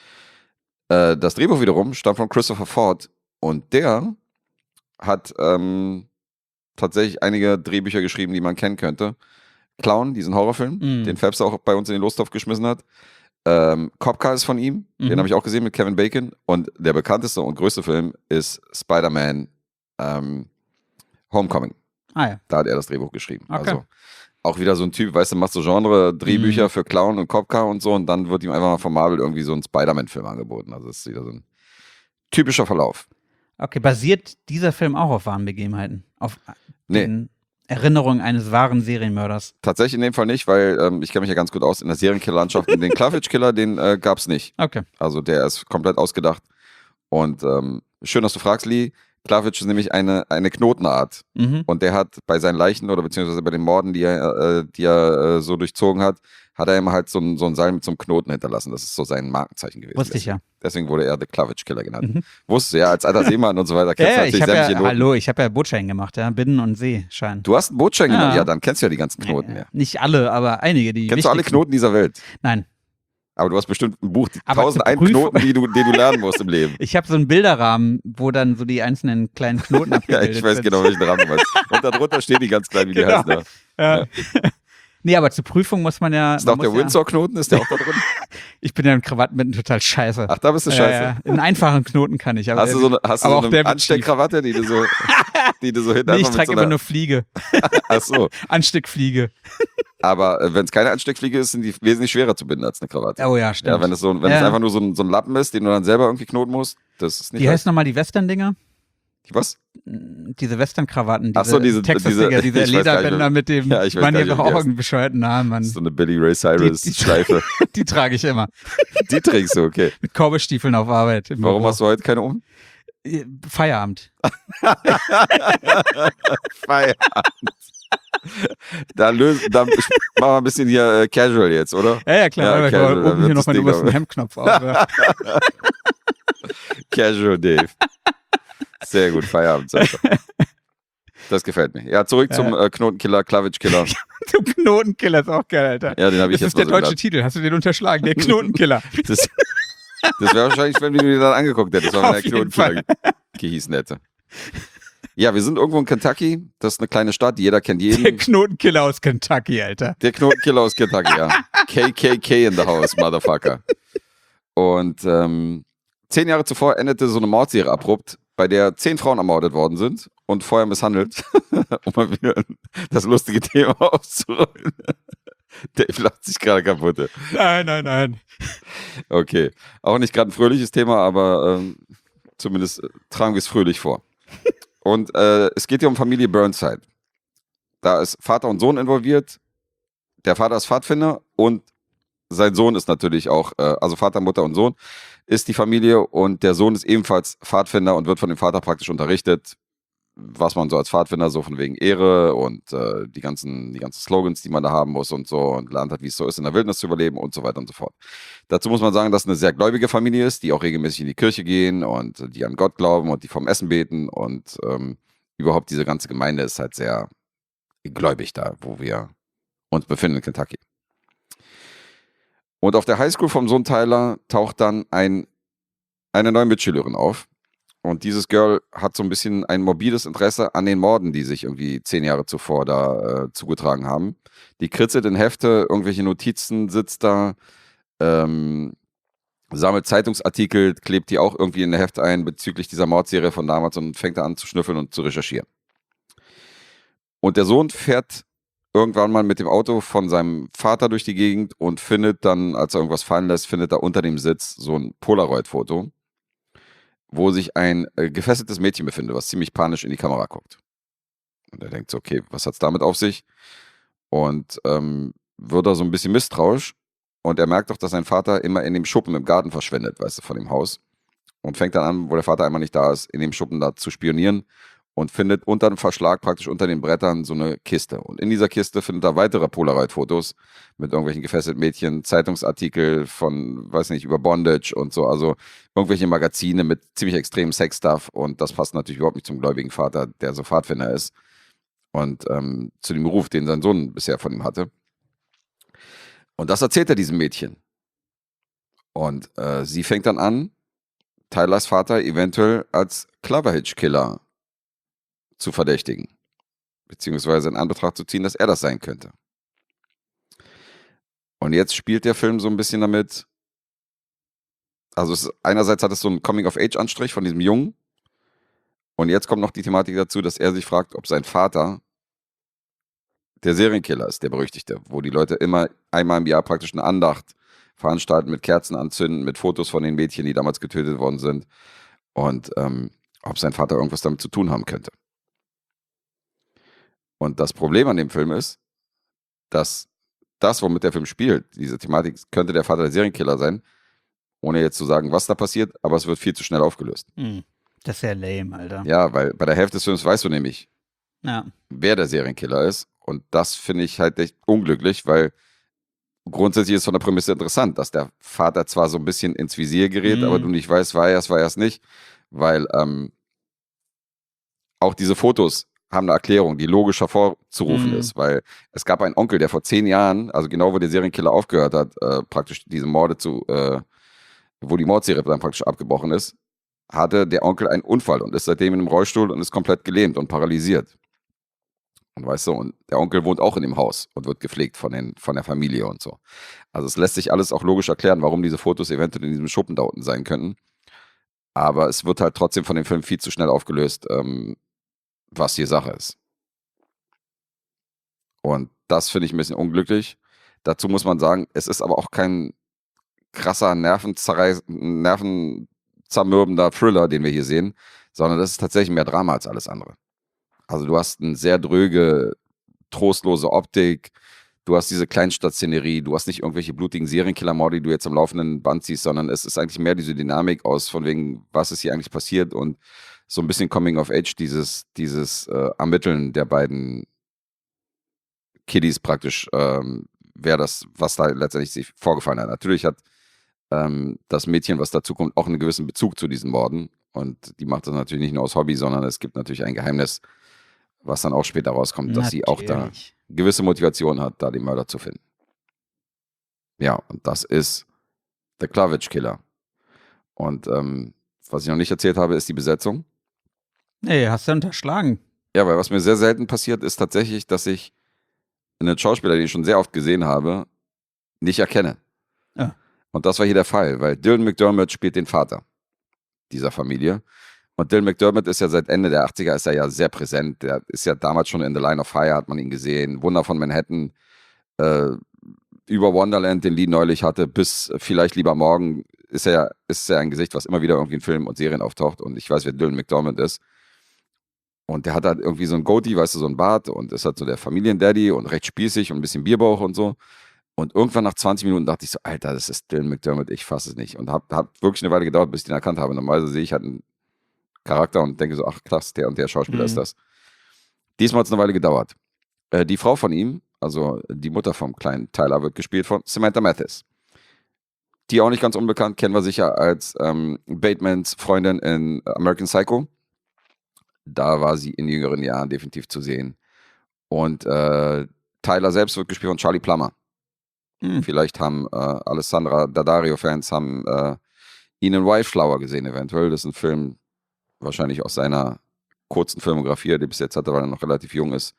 Das Drehbuch wiederum stammt von Christopher Ford. Und der hat tatsächlich einige Drehbücher geschrieben, die man kennen könnte. Clown, diesen Horrorfilm, den Fabs auch bei uns in den Lostopf geschmissen hat. Cop Car ist von ihm, den habe ich auch gesehen mit Kevin Bacon. Und der bekannteste und größte Film ist Spider-Man Homecoming. Ja. Da hat er das Drehbuch geschrieben. Okay. Also auch wieder so ein Typ, weißt du, macht so Genre-Drehbücher für Clown und Cop Car und so und dann wird ihm einfach mal von Marvel irgendwie so ein Spider-Man-Film angeboten. Also das ist wieder so ein typischer Verlauf. Okay, basiert dieser Film auch auf wahren Begebenheiten? Auf den Erinnerungen eines wahren Serienmörders? Tatsächlich in dem Fall nicht, weil ich kenne mich ja ganz gut aus in der Serienkiller-Landschaft. Den Cloverfield Killer, den gab es nicht. Okay. Also der ist komplett ausgedacht. Und schön, dass du fragst, Lee. Cloverfield ist nämlich eine Knotenart. Und der hat bei seinen Leichen oder beziehungsweise bei den Morden, die er so durchzogen hat, hat er immer halt so ein Seil mit so einem Knoten hinterlassen. Das ist so sein Markenzeichen gewesen. Wusste ich ja. Deswegen wurde er The Cloverfield Killer genannt. Wusste ja, als alter Seemann und so weiter. Kennst du natürlich sämtliche Noten. Hallo, ich habe ja Bootschein gemacht, ja. Binnen- und Seeschein. Du hast einen Bootschein gemacht? Ja, dann kennst du ja die ganzen Knoten. Ja. Nicht alle, aber einige, die Kennst du alle Knoten dieser Welt? Nein. Aber du hast bestimmt ein Buch, 1001 Knoten, den du lernen musst im Leben. Ich habe so einen Bilderrahmen, wo dann so die einzelnen kleinen Knoten abgebildet Ja, ich weiß genau, welchen Rahmen du meinst. Und darunter stehen die ganz klein, wie die heißen. Ja. Nee, aber zur Prüfung muss man ja... Ist auch der Windsor-Knoten, ist der auch da drin? Ich bin ja im Krawattenbinden total scheiße. Ach, da bist du scheiße. Ja. Einen einfachen Knoten kann ich. Aber hast du so eine Ansteckkrawatte, die du so hinter Nee, ich trage immer nur Fliege. Ach so. Ansteckfliege. Aber wenn es keine Ansteckfliege ist, sind die wesentlich schwerer zu binden als eine Krawatte. Oh ja, stimmt. Ja, wenn es einfach nur so ein Lappen ist, den du dann selber irgendwie knoten musst, das ist nicht... Wie heißen nochmal die Western-Dinger? Was? diese Western-Krawatten, Ach so, diese Texas-Dinger, diese ich weiß gar nicht Lederbänder mehr. mit dem, Ja, ich weiß man gar hier nicht, doch wie auch die heißt. irgendeinen bescheuerten Namen, Mann. So eine Billy Ray Cyrus-Schleife. Die trage ich immer. Die trägst du, okay. Mit Cowboystiefeln auf Arbeit. Warum hast du heute keine um? Feierabend. Feierabend. Da machen wir ein bisschen hier casual jetzt, oder? Ja, klar. Ja, aber casual, ich dann war oben wird hier noch das meinen Ding obersten aber- Hemdknopf auf. Ja. Casual Dave. Sehr gut, Feierabend. Das gefällt mir. Ja, zurück zum Knotenkiller, Klavitschkiller. Du Knotenkiller ist auch geil, Alter. Ja, den habe ich Das jetzt ist der mal so deutsche gedacht. Titel. Hast du den unterschlagen? Der Knotenkiller. Das wäre wahrscheinlich, wenn du dir dann angeguckt hättest, wenn Auf der jeden Knotenkiller gehießen hätte. Ja, wir sind irgendwo in Kentucky. Das ist eine kleine Stadt, jeder kennt jeden. Der Knotenkiller aus Kentucky, Alter. Der Knotenkiller aus Kentucky, ja. KKK in the house, Motherfucker. Und 10 Jahre zuvor endete so eine Mordserie abrupt, bei der 10 Frauen ermordet worden sind und vorher misshandelt, um mal wieder das lustige Thema aufzurollen. Dave lacht sich gerade kaputt. Nein. Okay, auch nicht gerade ein fröhliches Thema, aber zumindest tragen wir es fröhlich vor. Und es geht hier um Familie Burnside. Da ist Vater und Sohn involviert. Der Vater ist Pfadfinder und sein Sohn ist natürlich auch, also Vater, Mutter und Sohn ist die Familie und der Sohn ist ebenfalls Pfadfinder und wird von dem Vater praktisch unterrichtet, was man so als Pfadfinder so von wegen Ehre und die ganzen Slogans, die man da haben muss und so und lernt hat, wie es so ist, in der Wildnis zu überleben und so weiter und so fort. Dazu muss man sagen, dass es eine sehr gläubige Familie ist, die auch regelmäßig in die Kirche gehen und die an Gott glauben und die vom Essen beten und überhaupt diese ganze Gemeinde ist halt sehr gläubig da, wo wir uns befinden in Kentucky. Und auf der Highschool vom Sohn Tyler taucht dann eine neue Mitschülerin auf. Und dieses Girl hat so ein bisschen ein morbides Interesse an den Morden, die sich irgendwie 10 Jahre zuvor da zugetragen haben. Die kritzelt in Hefte, irgendwelche Notizen, sitzt da, sammelt Zeitungsartikel, klebt die auch irgendwie in der Hefte ein bezüglich dieser Mordserie von damals und fängt da an zu schnüffeln und zu recherchieren. Und der Sohn fährt irgendwann mal mit dem Auto von seinem Vater durch die Gegend und findet dann, als er irgendwas fallen lässt, findet er unter dem Sitz so ein Polaroid-Foto, wo sich ein gefesseltes Mädchen befindet, was ziemlich panisch in die Kamera guckt. Und er denkt so, okay, was hat's damit auf sich? Und wird da so ein bisschen misstrauisch und er merkt doch, dass sein Vater immer in dem Schuppen im Garten verschwindet, weißt du, von dem Haus. Und fängt dann an, wo der Vater einmal nicht da ist, in dem Schuppen da zu spionieren und findet unter dem Verschlag, praktisch unter den Brettern, so eine Kiste. Und in dieser Kiste findet er weitere Polaroid-Fotos mit irgendwelchen gefesselten Mädchen, Zeitungsartikel von, weiß nicht, über Bondage und so. Also irgendwelche Magazine mit ziemlich extremem Sex-Stuff. Und das passt natürlich überhaupt nicht zum gläubigen Vater, der so Pfadfinder ist. Und zu dem Beruf, den sein Sohn bisher von ihm hatte. Und das erzählt er diesem Mädchen. Und sie fängt dann an, Tylers Vater eventuell als Klaverhitch-Killer zu verdächtigen. Beziehungsweise in Anbetracht zu ziehen, dass er das sein könnte. Und jetzt spielt der Film so ein bisschen damit, also einerseits hat es so einen Coming-of-Age-Anstrich von diesem Jungen und jetzt kommt noch die Thematik dazu, dass er sich fragt, ob sein Vater der Serienkiller ist, der Berüchtigte, wo die Leute immer einmal im Jahr praktisch eine Andacht veranstalten, mit Kerzen anzünden, mit Fotos von den Mädchen, die damals getötet worden sind und ob sein Vater irgendwas damit zu tun haben könnte. Und das Problem an dem Film ist, dass das, womit der Film spielt, diese Thematik, könnte der Vater der Serienkiller sein, ohne jetzt zu sagen, was da passiert, aber es wird viel zu schnell aufgelöst. Das ist ja lame, Alter. Ja, weil bei der Hälfte des Films weißt du nämlich, Ja. wer der Serienkiller ist. Und das finde ich halt echt unglücklich, weil grundsätzlich ist von der Prämisse interessant, dass der Vater zwar so ein bisschen ins Visier gerät, aber du nicht weißt, war er es nicht, weil auch diese Fotos haben eine Erklärung, die logisch hervorzurufen ist, weil es gab einen Onkel, der vor 10 Jahren, also genau wo der Serienkiller aufgehört hat, praktisch diese Morde wo die Mordserie dann praktisch abgebrochen ist, hatte der Onkel einen Unfall und ist seitdem in einem Rollstuhl und ist komplett gelähmt und paralysiert. Und weißt du, und der Onkel wohnt auch in dem Haus und wird gepflegt von der Familie und so. Also es lässt sich alles auch logisch erklären, warum diese Fotos eventuell in diesem Schuppen da unten sein könnten. Aber es wird halt trotzdem von dem Film viel zu schnell aufgelöst, was hier Sache ist. Und das finde ich ein bisschen unglücklich. Dazu muss man sagen, es ist aber auch kein krasser, nervenzermürbender Thriller, den wir hier sehen, sondern das ist tatsächlich mehr Drama als alles andere. Also du hast eine sehr dröge, trostlose Optik, du hast diese Kleinstadtszenerie, du hast nicht irgendwelche blutigen Serienkiller-Morde, die du jetzt am laufenden Band siehst, sondern es ist eigentlich mehr diese Dynamik aus, von wegen, was ist hier eigentlich passiert und so ein bisschen Coming of Age, dieses Ermitteln der beiden Kiddies praktisch, was da letztendlich sich vorgefallen hat. Natürlich hat das Mädchen, was dazu kommt, auch einen gewissen Bezug zu diesen Morden und die macht das natürlich nicht nur aus Hobby, sondern es gibt natürlich ein Geheimnis, was dann auch später rauskommt, dass sie auch da gewisse Motivation hat, da den Mörder zu finden. Ja, und das ist The Klavich Killer. Und was ich noch nicht erzählt habe, ist die Besetzung. Nee, hast du unterschlagen. Ja, weil was mir sehr selten passiert, ist tatsächlich, dass ich einen Schauspieler, den ich schon sehr oft gesehen habe, nicht erkenne. Ja. Und das war hier der Fall, weil Dylan McDermott spielt den Vater dieser Familie. Und Dylan McDermott ist ja seit Ende der 80er ist er ja sehr präsent. Der ist ja damals schon in The Line of Fire, hat man ihn gesehen. Wunder von Manhattan, über Wonderland, den Lee neulich hatte, bis Vielleicht lieber morgen, ist er ein Gesicht, was immer wieder irgendwie in Filmen und Serien auftaucht. Und ich weiß, wer Dylan McDermott ist. Und der hat halt irgendwie so ein Goatee, weißt du, so ein Bart und ist halt so der Familiendaddy und recht spießig und ein bisschen Bierbauch und so. Und irgendwann nach 20 Minuten dachte ich so, Alter, das ist Dylan McDermott, ich fasse es nicht. Und hat wirklich eine Weile gedauert, bis ich den erkannt habe. Normalerweise sehe ich halt einen Charakter und denke so, ach krass, der und der Schauspieler ist das. Diesmal hat es eine Weile gedauert. Die Frau von ihm, also die Mutter vom kleinen Tyler, wird gespielt von Samantha Mathis. Die auch nicht ganz unbekannt, kennen wir sicher als Batemans Freundin in American Psycho. Da war sie in jüngeren Jahren definitiv zu sehen. Und Tyler selbst wird gespielt von Charlie Plummer. Vielleicht haben Alessandra Daddario-Fans ihn in Wildflower gesehen eventuell. Das ist ein Film, wahrscheinlich aus seiner kurzen Filmografie, die bis jetzt hatte, weil er noch relativ jung ist.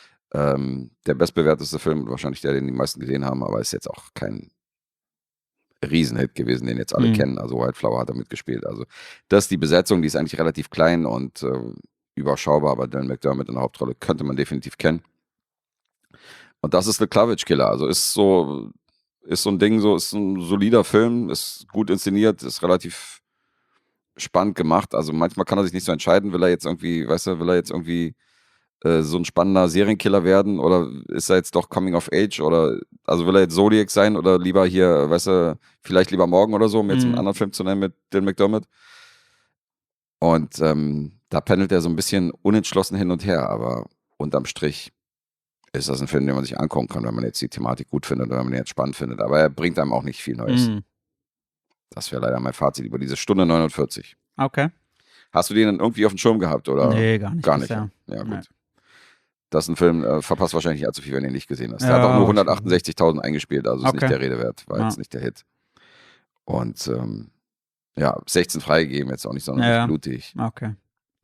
Der bestbewerteste Film, wahrscheinlich der, den die meisten gesehen haben, aber ist jetzt auch kein Riesenhit gewesen, den jetzt alle kennen. Also Wildflower hat er mitgespielt. Also das ist die Besetzung, die ist eigentlich relativ klein und überschaubar, aber Dylan McDermott in der Hauptrolle könnte man definitiv kennen. Und das ist The Klavich Killer. Also ist so ein Ding, ist ein solider Film, ist gut inszeniert, ist relativ spannend gemacht. Also manchmal kann er sich nicht so entscheiden, will er jetzt irgendwie so ein spannender Serienkiller werden oder ist er jetzt doch Coming of Age oder also will er jetzt Zodiac sein oder lieber hier, Vielleicht lieber morgen oder so, um jetzt einen anderen Film zu nennen mit Dylan McDermott. Und da pendelt er so ein bisschen unentschlossen hin und her, aber unterm Strich ist das ein Film, den man sich angucken kann, wenn man jetzt die Thematik gut findet oder wenn man ihn jetzt spannend findet. Aber er bringt einem auch nicht viel Neues. Das wäre leider mein Fazit über diese Stunde 49. Okay. Hast du den dann irgendwie auf dem Schirm gehabt? Oder? Nee, gar nicht. Gar nicht. Ja, gut. Nee. Das ist ein Film, verpasst wahrscheinlich nicht allzu viel, wenn du ihn nicht gesehen hast. Der hat auch nur 168.000 eingespielt, also ist nicht der Rede wert, war jetzt nicht der Hit. Und 16 freigegeben, jetzt auch nicht sonderlich blutig. Okay.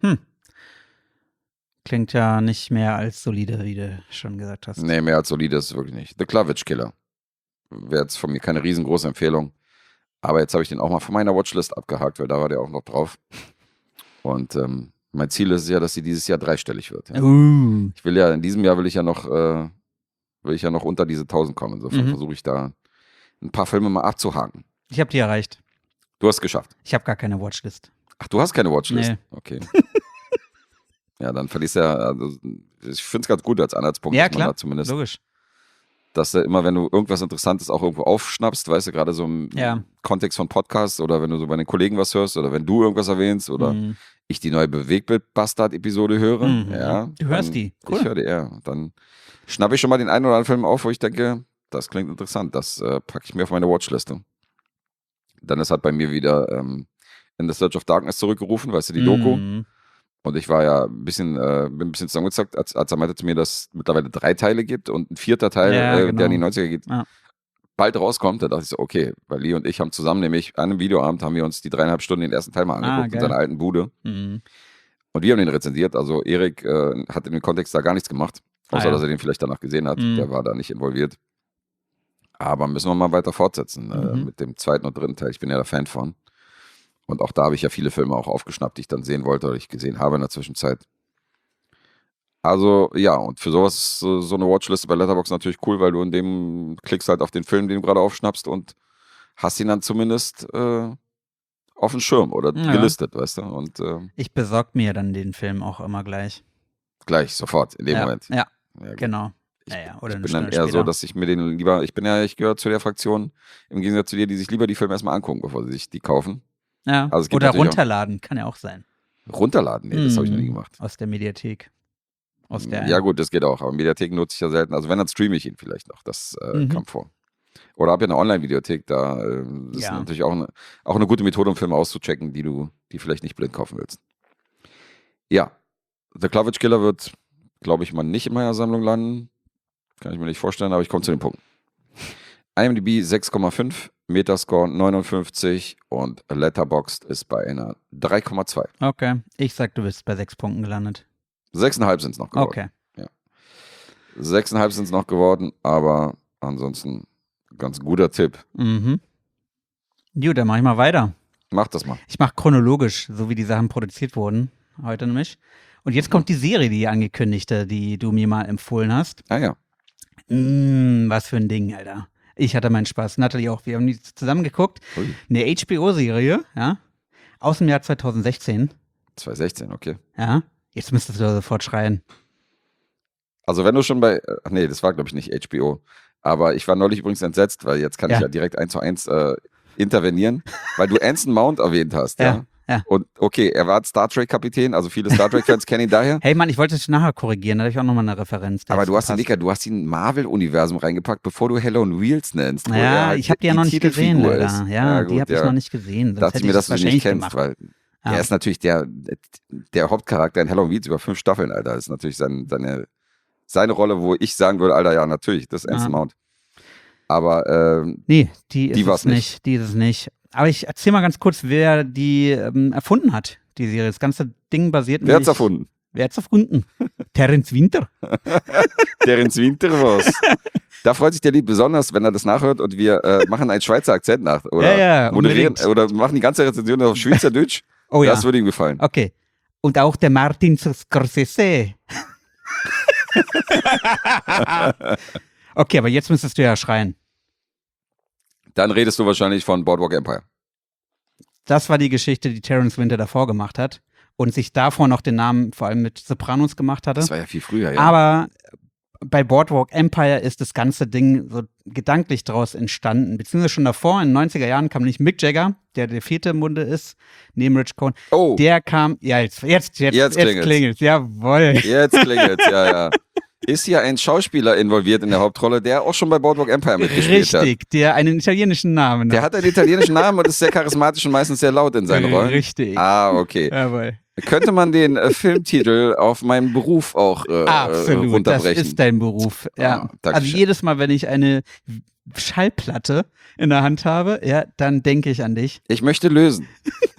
Klingt ja nicht mehr als solide, wie du schon gesagt hast. Nee, mehr als solide ist es wirklich nicht. The Klavich Killer. Wäre jetzt von mir keine riesengroße Empfehlung. Aber jetzt habe ich den auch mal von meiner Watchlist abgehakt, weil da war der auch noch drauf. Und mein Ziel ist ja, dass sie dieses Jahr dreistellig wird. Ja. Ich will ja, in diesem Jahr will ich ja noch unter diese 1000 kommen. Insofern versuche ich da ein paar Filme mal abzuhaken. Ich habe die erreicht. Du hast es geschafft. Ich habe gar keine Watchlist. Ach, du hast keine Watchlist? Nee. Okay. Ja, dann verliest ich finde es ganz gut als Anhaltspunkt, ja, dass man klar, da zumindest, logisch. dass du immer, wenn du irgendwas Interessantes auch irgendwo aufschnappst, weißt du, gerade so im Kontext von Podcasts oder wenn du so bei den Kollegen was hörst oder wenn du irgendwas erwähnst oder ich die neue Bewegtbild-Bastard-Episode höre. Ja, du hörst die. Cool. Ich höre die, ja. Dann schnappe ich schon mal den einen oder anderen Film auf, wo ich denke, das klingt interessant, das packe ich mir auf meine Watchliste. Dann ist halt bei mir wieder In the Search of Darkness zurückgerufen, weißt du, die Doku. Und ich war ja bin ein bisschen zusammengezackt, als er meinte zu mir, dass es mittlerweile 3 Teile gibt und ein 4. Teil, der in die 90er geht, bald rauskommt. Da dachte ich so, okay, weil Lee und ich haben zusammen, nämlich an einem Videoabend, haben wir uns die 3,5 Stunden den ersten Teil mal angeguckt in seiner alten Bude. Und wir haben den rezensiert. Also Erik hat in dem Kontext da gar nichts gemacht, außer dass er den vielleicht danach gesehen hat. Der war da nicht involviert. Aber müssen wir mal weiter fortsetzen mit dem 2. und 3. Teil. Ich bin ja der Fan von. Und auch da habe ich ja viele Filme auch aufgeschnappt, die ich dann sehen wollte oder ich gesehen habe in der Zwischenzeit. Also ja, und für sowas ist so eine Watchliste bei Letterboxd natürlich cool, weil du in dem klickst halt auf den Film, den du gerade aufschnappst und hast ihn dann zumindest auf dem Schirm oder gelistet, weißt du? Und ich besorge mir dann den Film auch immer gleich. Gleich, sofort, in dem Moment. Ja, gut. genau. Ich bin dann eher so, dass ich mir den lieber, ich gehöre zu der Fraktion, im Gegensatz zu dir, die sich lieber die Filme erstmal angucken, bevor sie sich die kaufen. Ja, also oder runterladen, kann ja auch sein. Runterladen? Nee, das habe ich noch nie gemacht. Aus der Mediathek. Ja gut, das geht auch, aber Mediathek nutze ich ja selten. Also wenn, dann streame ich ihn vielleicht noch, das kommt vor. Oder habe ja eine Online-Videothek, da ist natürlich auch eine gute Methode, um Filme auszuchecken, die vielleicht nicht blind kaufen willst. Ja, The Cloverage Killer wird, glaube ich, mal nicht in meiner Sammlung landen. Kann ich mir nicht vorstellen, aber ich komme zu den Punkten. IMDb 6,5, Metascore 59 und Letterboxd ist bei einer 3,2. Okay, ich sag, du bist bei 6 Punkten gelandet. 6,5 sind es noch geworden. Okay. Ja. 6,5 sind es noch geworden, aber ansonsten ganz guter Tipp. Mhm. Gut, dann mach ich mal weiter. Mach das mal. Ich mache chronologisch, so wie die Sachen produziert wurden, heute nämlich. Und jetzt kommt die Serie, die angekündigte, die du mir mal empfohlen hast. Ah ja. Was für ein Ding, Alter. Ich hatte meinen Spaß. Natalie auch. Wir haben die zusammen geguckt. Ui. Eine HBO-Serie, ja, aus dem Jahr 2016. 2016, okay. Ja, jetzt müsstest du sofort schreien. Also wenn du schon nee, das war glaube ich nicht HBO. Aber ich war neulich übrigens entsetzt, weil jetzt kann ich ja direkt 1:1 intervenieren, weil du Anson Mount erwähnt hast, ja. Und okay, er war Star Trek-Kapitän, also viele Star Trek-Fans kennen ihn daher. Hey Mann, ich wollte dich nachher korrigieren, da habe ich auch nochmal eine Referenz. Aber du hast ihn Marvel-Universum reingepackt, bevor du Hell on Wheels nennst. Ja, halt ich habe die ja noch nicht gesehen, leider. Ja, gut, die habe ich noch nicht gesehen. Sonst dachte ich mir, dass du sie nicht kennst, weil er ist natürlich der Hauptcharakter in Hell on Wheels über 5 Staffeln, Alter. Das ist natürlich seine Rolle, wo ich sagen würde, Alter, ja, natürlich, das ist Anson Mount. Aber nee, die ist es nicht. Die ist es nicht. Aber ich erzähl mal ganz kurz, wer die erfunden hat, die Serie. Das ganze Ding basiert Wer hat's erfunden? Wer hat's erfunden? Terence Winter. Terence Winter was. Da freut sich der Lied besonders, wenn er das nachhört und wir machen einen Schweizer Akzent nach. Oder moderieren oder machen die ganze Rezension auf Schweizerdeutsch. Oh ja. Das würde ihm gefallen. Okay. Und auch der Martin Scorsese. Okay, aber jetzt müsstest du ja schreien. Dann redest du wahrscheinlich von Boardwalk Empire. Das war die Geschichte, die Terence Winter davor gemacht hat und sich davor noch den Namen vor allem mit Sopranos gemacht hatte. Das war ja viel früher, ja. Aber bei Boardwalk Empire ist das ganze Ding so gedanklich draus entstanden. Beziehungsweise schon davor, in den 90er Jahren, kam nicht Mick Jagger, der vierte im Bunde ist, neben Rich Cohen. Oh. Der kam, ja, jetzt klingelt's. Jawohl. Jetzt klingelt's, ja. Ist ja ein Schauspieler involviert in der Hauptrolle, der auch schon bei Boardwalk Empire mitgespielt hat. Richtig, der einen italienischen Namen hat. Der hat einen italienischen Namen und ist sehr charismatisch und meistens sehr laut in seinen Rollen. Richtig. Ah, okay. Jawohl. Könnte man den Filmtitel auf meinen Beruf auch Absolut, runterbrechen? Das ist dein Beruf. Ja. Also jedes Mal, wenn ich eine Schallplatte in der Hand habe, ja, dann denke ich an dich. Ich möchte lösen.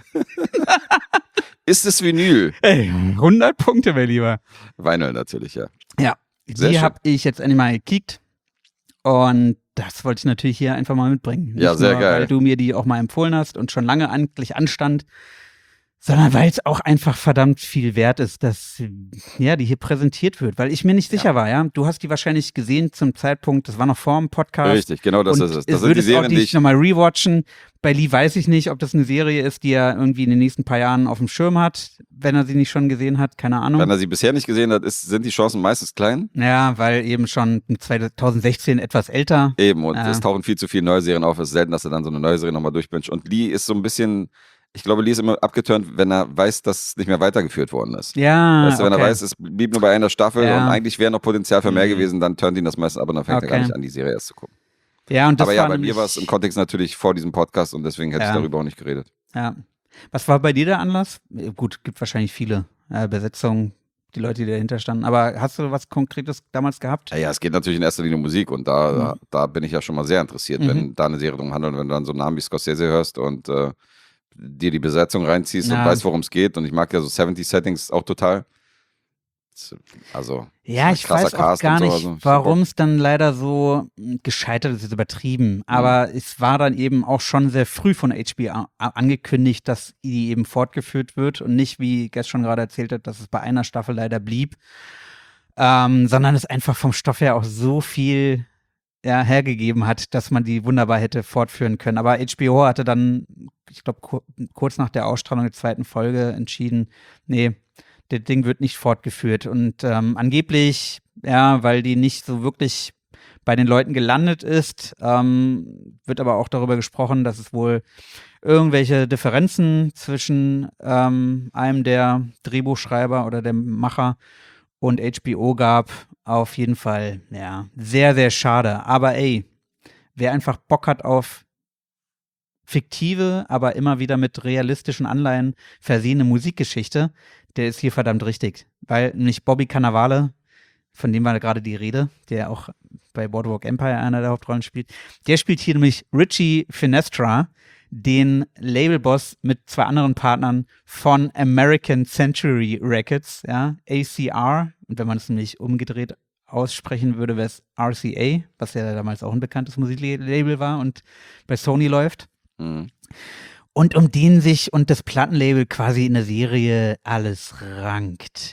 Ist es Vinyl? Ey, 100 Punkte, mein Lieber. Vinyl natürlich, ja. Ja, die habe ich jetzt endlich mal gekickt und das wollte ich natürlich hier einfach mal mitbringen. Ja, Nicht sehr nur, geil. Weil du mir die auch mal empfohlen hast und schon lange eigentlich anstand, sondern weil es auch einfach verdammt viel wert ist, dass die hier präsentiert wird, weil ich mir nicht sicher war, ja. Du hast die wahrscheinlich gesehen zum Zeitpunkt, das war noch vor dem Podcast. Richtig, genau das ist es. Das sind die Serien, die ich nochmal rewatchen. Bei Lee weiß ich nicht, ob das eine Serie ist, die er irgendwie in den nächsten paar Jahren auf dem Schirm hat, wenn er sie nicht schon gesehen hat, keine Ahnung. Wenn er sie bisher nicht gesehen hat, sind die Chancen meistens klein. Ja, weil eben schon 2016 etwas älter. Eben, und es tauchen viel zu viele neue Serien auf. Es ist selten, dass er dann so eine neue Serie nochmal durchbinscht. Und Lee ist so ein bisschen, ich glaube, Lee ist immer abgeturnt, wenn er weiß, dass es nicht mehr weitergeführt worden ist. Ja, weißt du, wenn er weiß, es blieb nur bei einer Staffel und eigentlich wäre noch Potenzial für mehr gewesen, dann turnt ihn das meistens ab und dann fängt er gar nicht an, die Serie erst zu gucken. Ja, und das aber ja, war bei mir war es im Kontext natürlich vor diesem Podcast und deswegen hätte ich darüber auch nicht geredet. Ja. Was war bei dir der Anlass? Gut, gibt wahrscheinlich viele Besetzungen, die Leute, die dahinter standen. Aber hast du was Konkretes damals gehabt? Ja, es geht natürlich in erster Linie um Musik und da bin ich ja schon mal sehr interessiert, wenn da eine Serie drum handelt, wenn du dann so einen Namen wie Scorsese hörst und dir die Besetzung reinziehst und weißt, worum es geht. Und ich mag ja so 70s-Settings auch total. Also, ja, ich weiß auch gar nicht, warum es dann leider so gescheitert ist, übertrieben. Aber es war dann eben auch schon sehr früh von HBO angekündigt, dass die eben fortgeführt wird und nicht, wie Guest schon gerade erzählt hat, dass es bei einer Staffel leider blieb, sondern es einfach vom Stoff her auch so viel hergegeben hat, dass man die wunderbar hätte fortführen können. Aber HBO hatte dann, ich glaube, kurz nach der Ausstrahlung der 2. Folge entschieden, nee, das Ding wird nicht fortgeführt. Und angeblich, weil die nicht so wirklich bei den Leuten gelandet ist, wird aber auch darüber gesprochen, dass es wohl irgendwelche Differenzen zwischen einem der Drehbuchschreiber oder der Macher und HBO gab. Auf jeden Fall, sehr, sehr schade. Aber wer einfach Bock hat auf fiktive, aber immer wieder mit realistischen Anleihen versehene Musikgeschichte, der ist hier verdammt richtig. Weil nämlich Bobby Cannavale, von dem war gerade die Rede, der auch bei Boardwalk Empire einer der Hauptrollen spielt, der spielt hier nämlich Richie Finestra, den Labelboss mit 2 anderen Partnern von American Century Records, ACR. Und wenn man es nämlich umgedreht aussprechen würde, wäre es RCA, was ja damals auch ein bekanntes Musiklabel war und bei Sony läuft. Mhm. Und um den sich und das Plattenlabel quasi in der Serie alles rankt.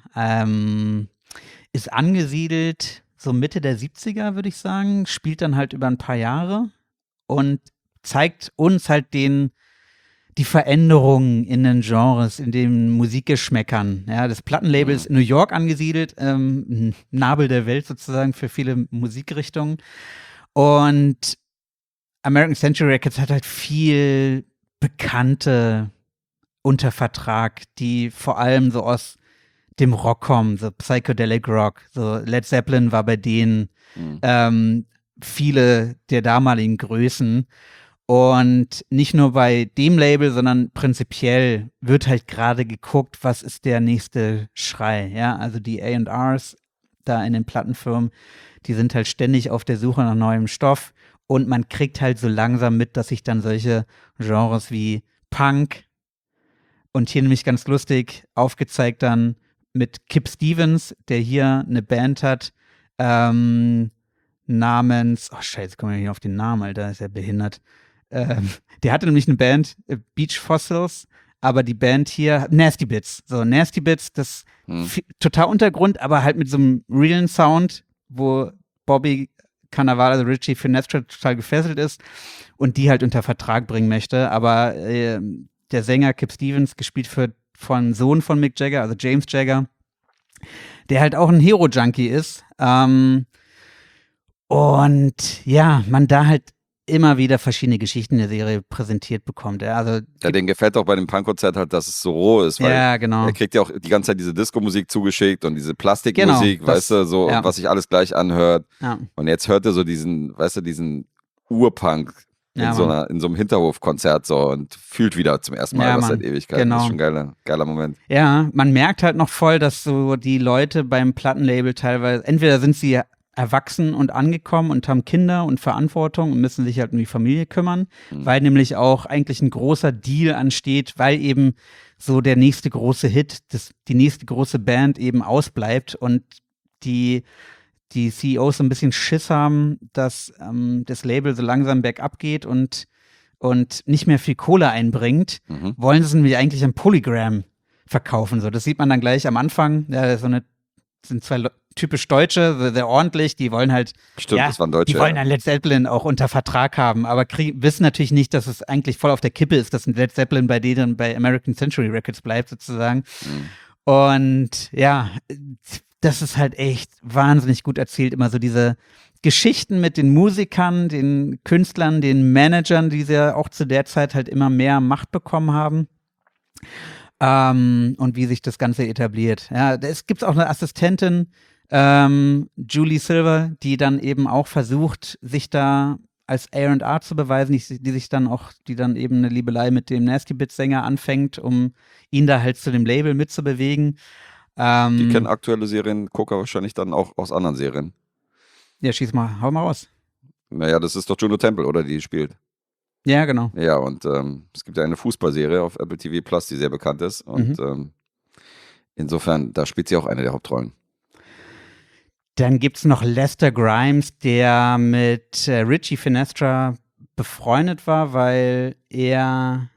Ist angesiedelt so Mitte der 70er, würde ich sagen, spielt dann halt über ein paar Jahre und zeigt uns halt die Veränderungen in den Genres, in den Musikgeschmäckern. Das Plattenlabel ist in New York angesiedelt, Nabel der Welt sozusagen für viele Musikrichtungen. Und American Century Records hat halt viel Bekannte unter Vertrag, die vor allem so aus dem Rock kommen, so Psychedelic Rock, so Led Zeppelin war bei denen, viele der damaligen Größen. Und nicht nur bei dem Label, sondern prinzipiell wird halt gerade geguckt, was ist der nächste Schrei, also die A&Rs da in den Plattenfirmen, die sind halt ständig auf der Suche nach neuem Stoff und man kriegt halt so langsam mit, dass sich dann solche Genres wie Punk und hier nämlich ganz lustig aufgezeigt dann mit Kip Stevens, der hier eine Band hat, namens, scheiße, kommen wir hier auf den Namen, Alter, ist ja behindert. Der hatte nämlich eine Band, Beach Fossils, aber die Band hier, Nasty Bits. So, Nasty Bits, das total Untergrund, aber halt mit so einem realen Sound, wo Bobby Cannavale, also Richie Finestra, total gefesselt ist und die halt unter Vertrag bringen möchte. Aber der Sänger Kip Stevens, gespielt von Sohn von Mick Jagger, also James Jagger, der halt auch ein Hero-Junkie ist. Und man da halt immer wieder verschiedene Geschichten in der Serie präsentiert bekommt. Also denen gefällt auch bei dem Punkkonzert halt, dass es so roh ist, weil genau. Er kriegt ja auch die ganze Zeit diese Disco-Musik zugeschickt und diese Plastikmusik, weißt du, so, was sich alles gleich anhört. Ja. Und jetzt hört er so diesen Urpunk in so einem Hinterhofkonzert so und fühlt wieder zum ersten Mal was seit Ewigkeiten. Das ist schon ein geiler Moment. Ja, man merkt halt noch voll, dass so die Leute beim Plattenlabel teilweise, entweder sind sie erwachsen und angekommen und haben Kinder und Verantwortung und müssen sich halt um die Familie kümmern, weil nämlich auch eigentlich ein großer Deal ansteht, weil eben so der nächste große Hit, die nächste große Band eben ausbleibt und die CEOs so ein bisschen Schiss haben, dass das Label so langsam bergab geht und nicht mehr viel Kohle einbringt, wollen sie es nämlich eigentlich am Polygram verkaufen. So, das sieht man dann gleich am Anfang. Sind 2 typisch Deutsche, sehr ordentlich, die wollen halt, das waren Deutsche, die wollen ein Led Zeppelin auch unter Vertrag haben, aber wissen natürlich nicht, dass es eigentlich voll auf der Kippe ist, dass ein Led Zeppelin bei denen bei American Century Records bleibt sozusagen. Und das ist halt echt wahnsinnig gut erzählt, immer so diese Geschichten mit den Musikern, den Künstlern, den Managern, die ja auch zu der Zeit halt immer mehr Macht bekommen haben. Und wie sich das Ganze etabliert. Es gibt auch eine Assistentin, Julie Silver, die dann eben auch versucht, sich da als A&R zu beweisen, die dann eben eine Liebelei mit dem Nasty Bits-Sänger anfängt, um ihn da halt zu dem Label mitzubewegen. Die kennen aktuelle Seriengucker wahrscheinlich dann auch aus anderen Serien. Ja, hau mal raus. Naja, das ist doch Juno Temple, oder? Die spielt. Ja, genau. Ja, und es gibt ja eine Fußballserie auf Apple TV Plus, die sehr bekannt ist. Und insofern, da spielt sie auch eine der Hauptrollen. Dann gibt es noch Lester Grimes, der mit Richie Finestra befreundet war, weil er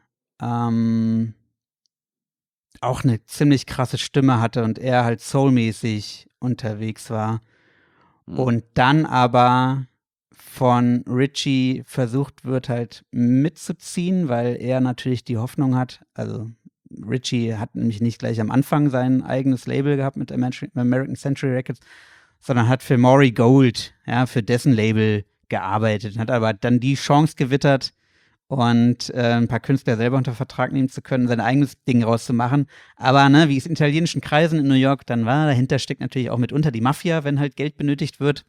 auch eine ziemlich krasse Stimme hatte und er halt soulmäßig unterwegs war. Und dann aber von Richie versucht wird halt mitzuziehen, weil er natürlich die Hoffnung hat, also Richie hat nämlich nicht gleich am Anfang sein eigenes Label gehabt mit American Century Records, sondern hat für Maury Gold, ja, für dessen Label gearbeitet, hat aber dann die Chance gewittert und ein paar Künstler selber unter Vertrag nehmen zu können, sein eigenes Ding rauszumachen. Aber ne, wie es in italienischen Kreisen in New York dann war, dahinter steckt natürlich auch mitunter die Mafia, wenn halt Geld benötigt wird,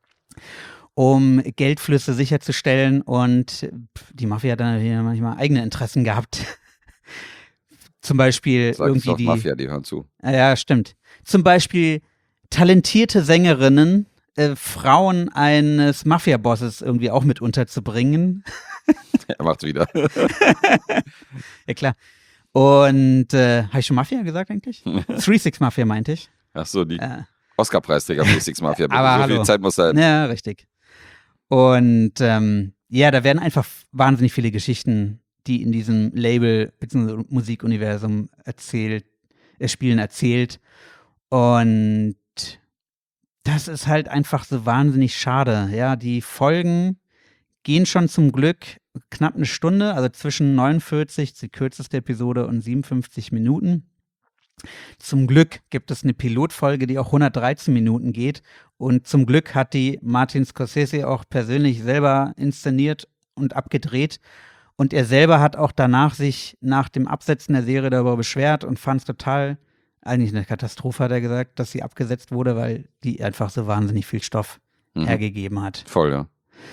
um Geldflüsse sicherzustellen. Und die Mafia hat dann manchmal eigene Interessen gehabt. Zum Beispiel Sag irgendwie doch Mafia, die hören zu. Ja, stimmt. Zum Beispiel talentierte Sängerinnen, Frauen eines Mafia-Bosses irgendwie auch mit unterzubringen. Er macht's wieder. Ja, klar. Und habe ich schon Mafia gesagt eigentlich? 3-6 Mafia meinte ich. Ach so, die Oscar-Preisträger für Six Mafia. Aber so viel Zeit muss sein. Ja, richtig. Und ja, da werden einfach wahnsinnig viele Geschichten, die in diesem Label bzw. Musikuniversum spielen, erzählt. Und das ist halt einfach so wahnsinnig schade. Ja, die Folgen gehen schon zum Glück knapp eine Stunde, also zwischen 49, die kürzeste Episode, und 57 Minuten. Zum Glück gibt es eine Pilotfolge, die auch 113 Minuten geht. Und zum Glück hat die Martin Scorsese auch persönlich selber inszeniert und abgedreht. Und er selber hat auch danach sich nach dem Absetzen der Serie darüber beschwert und fand es total, eigentlich eine Katastrophe, hat er gesagt, dass sie abgesetzt wurde, weil die einfach so wahnsinnig viel Stoff hergegeben hat. Voll, ja.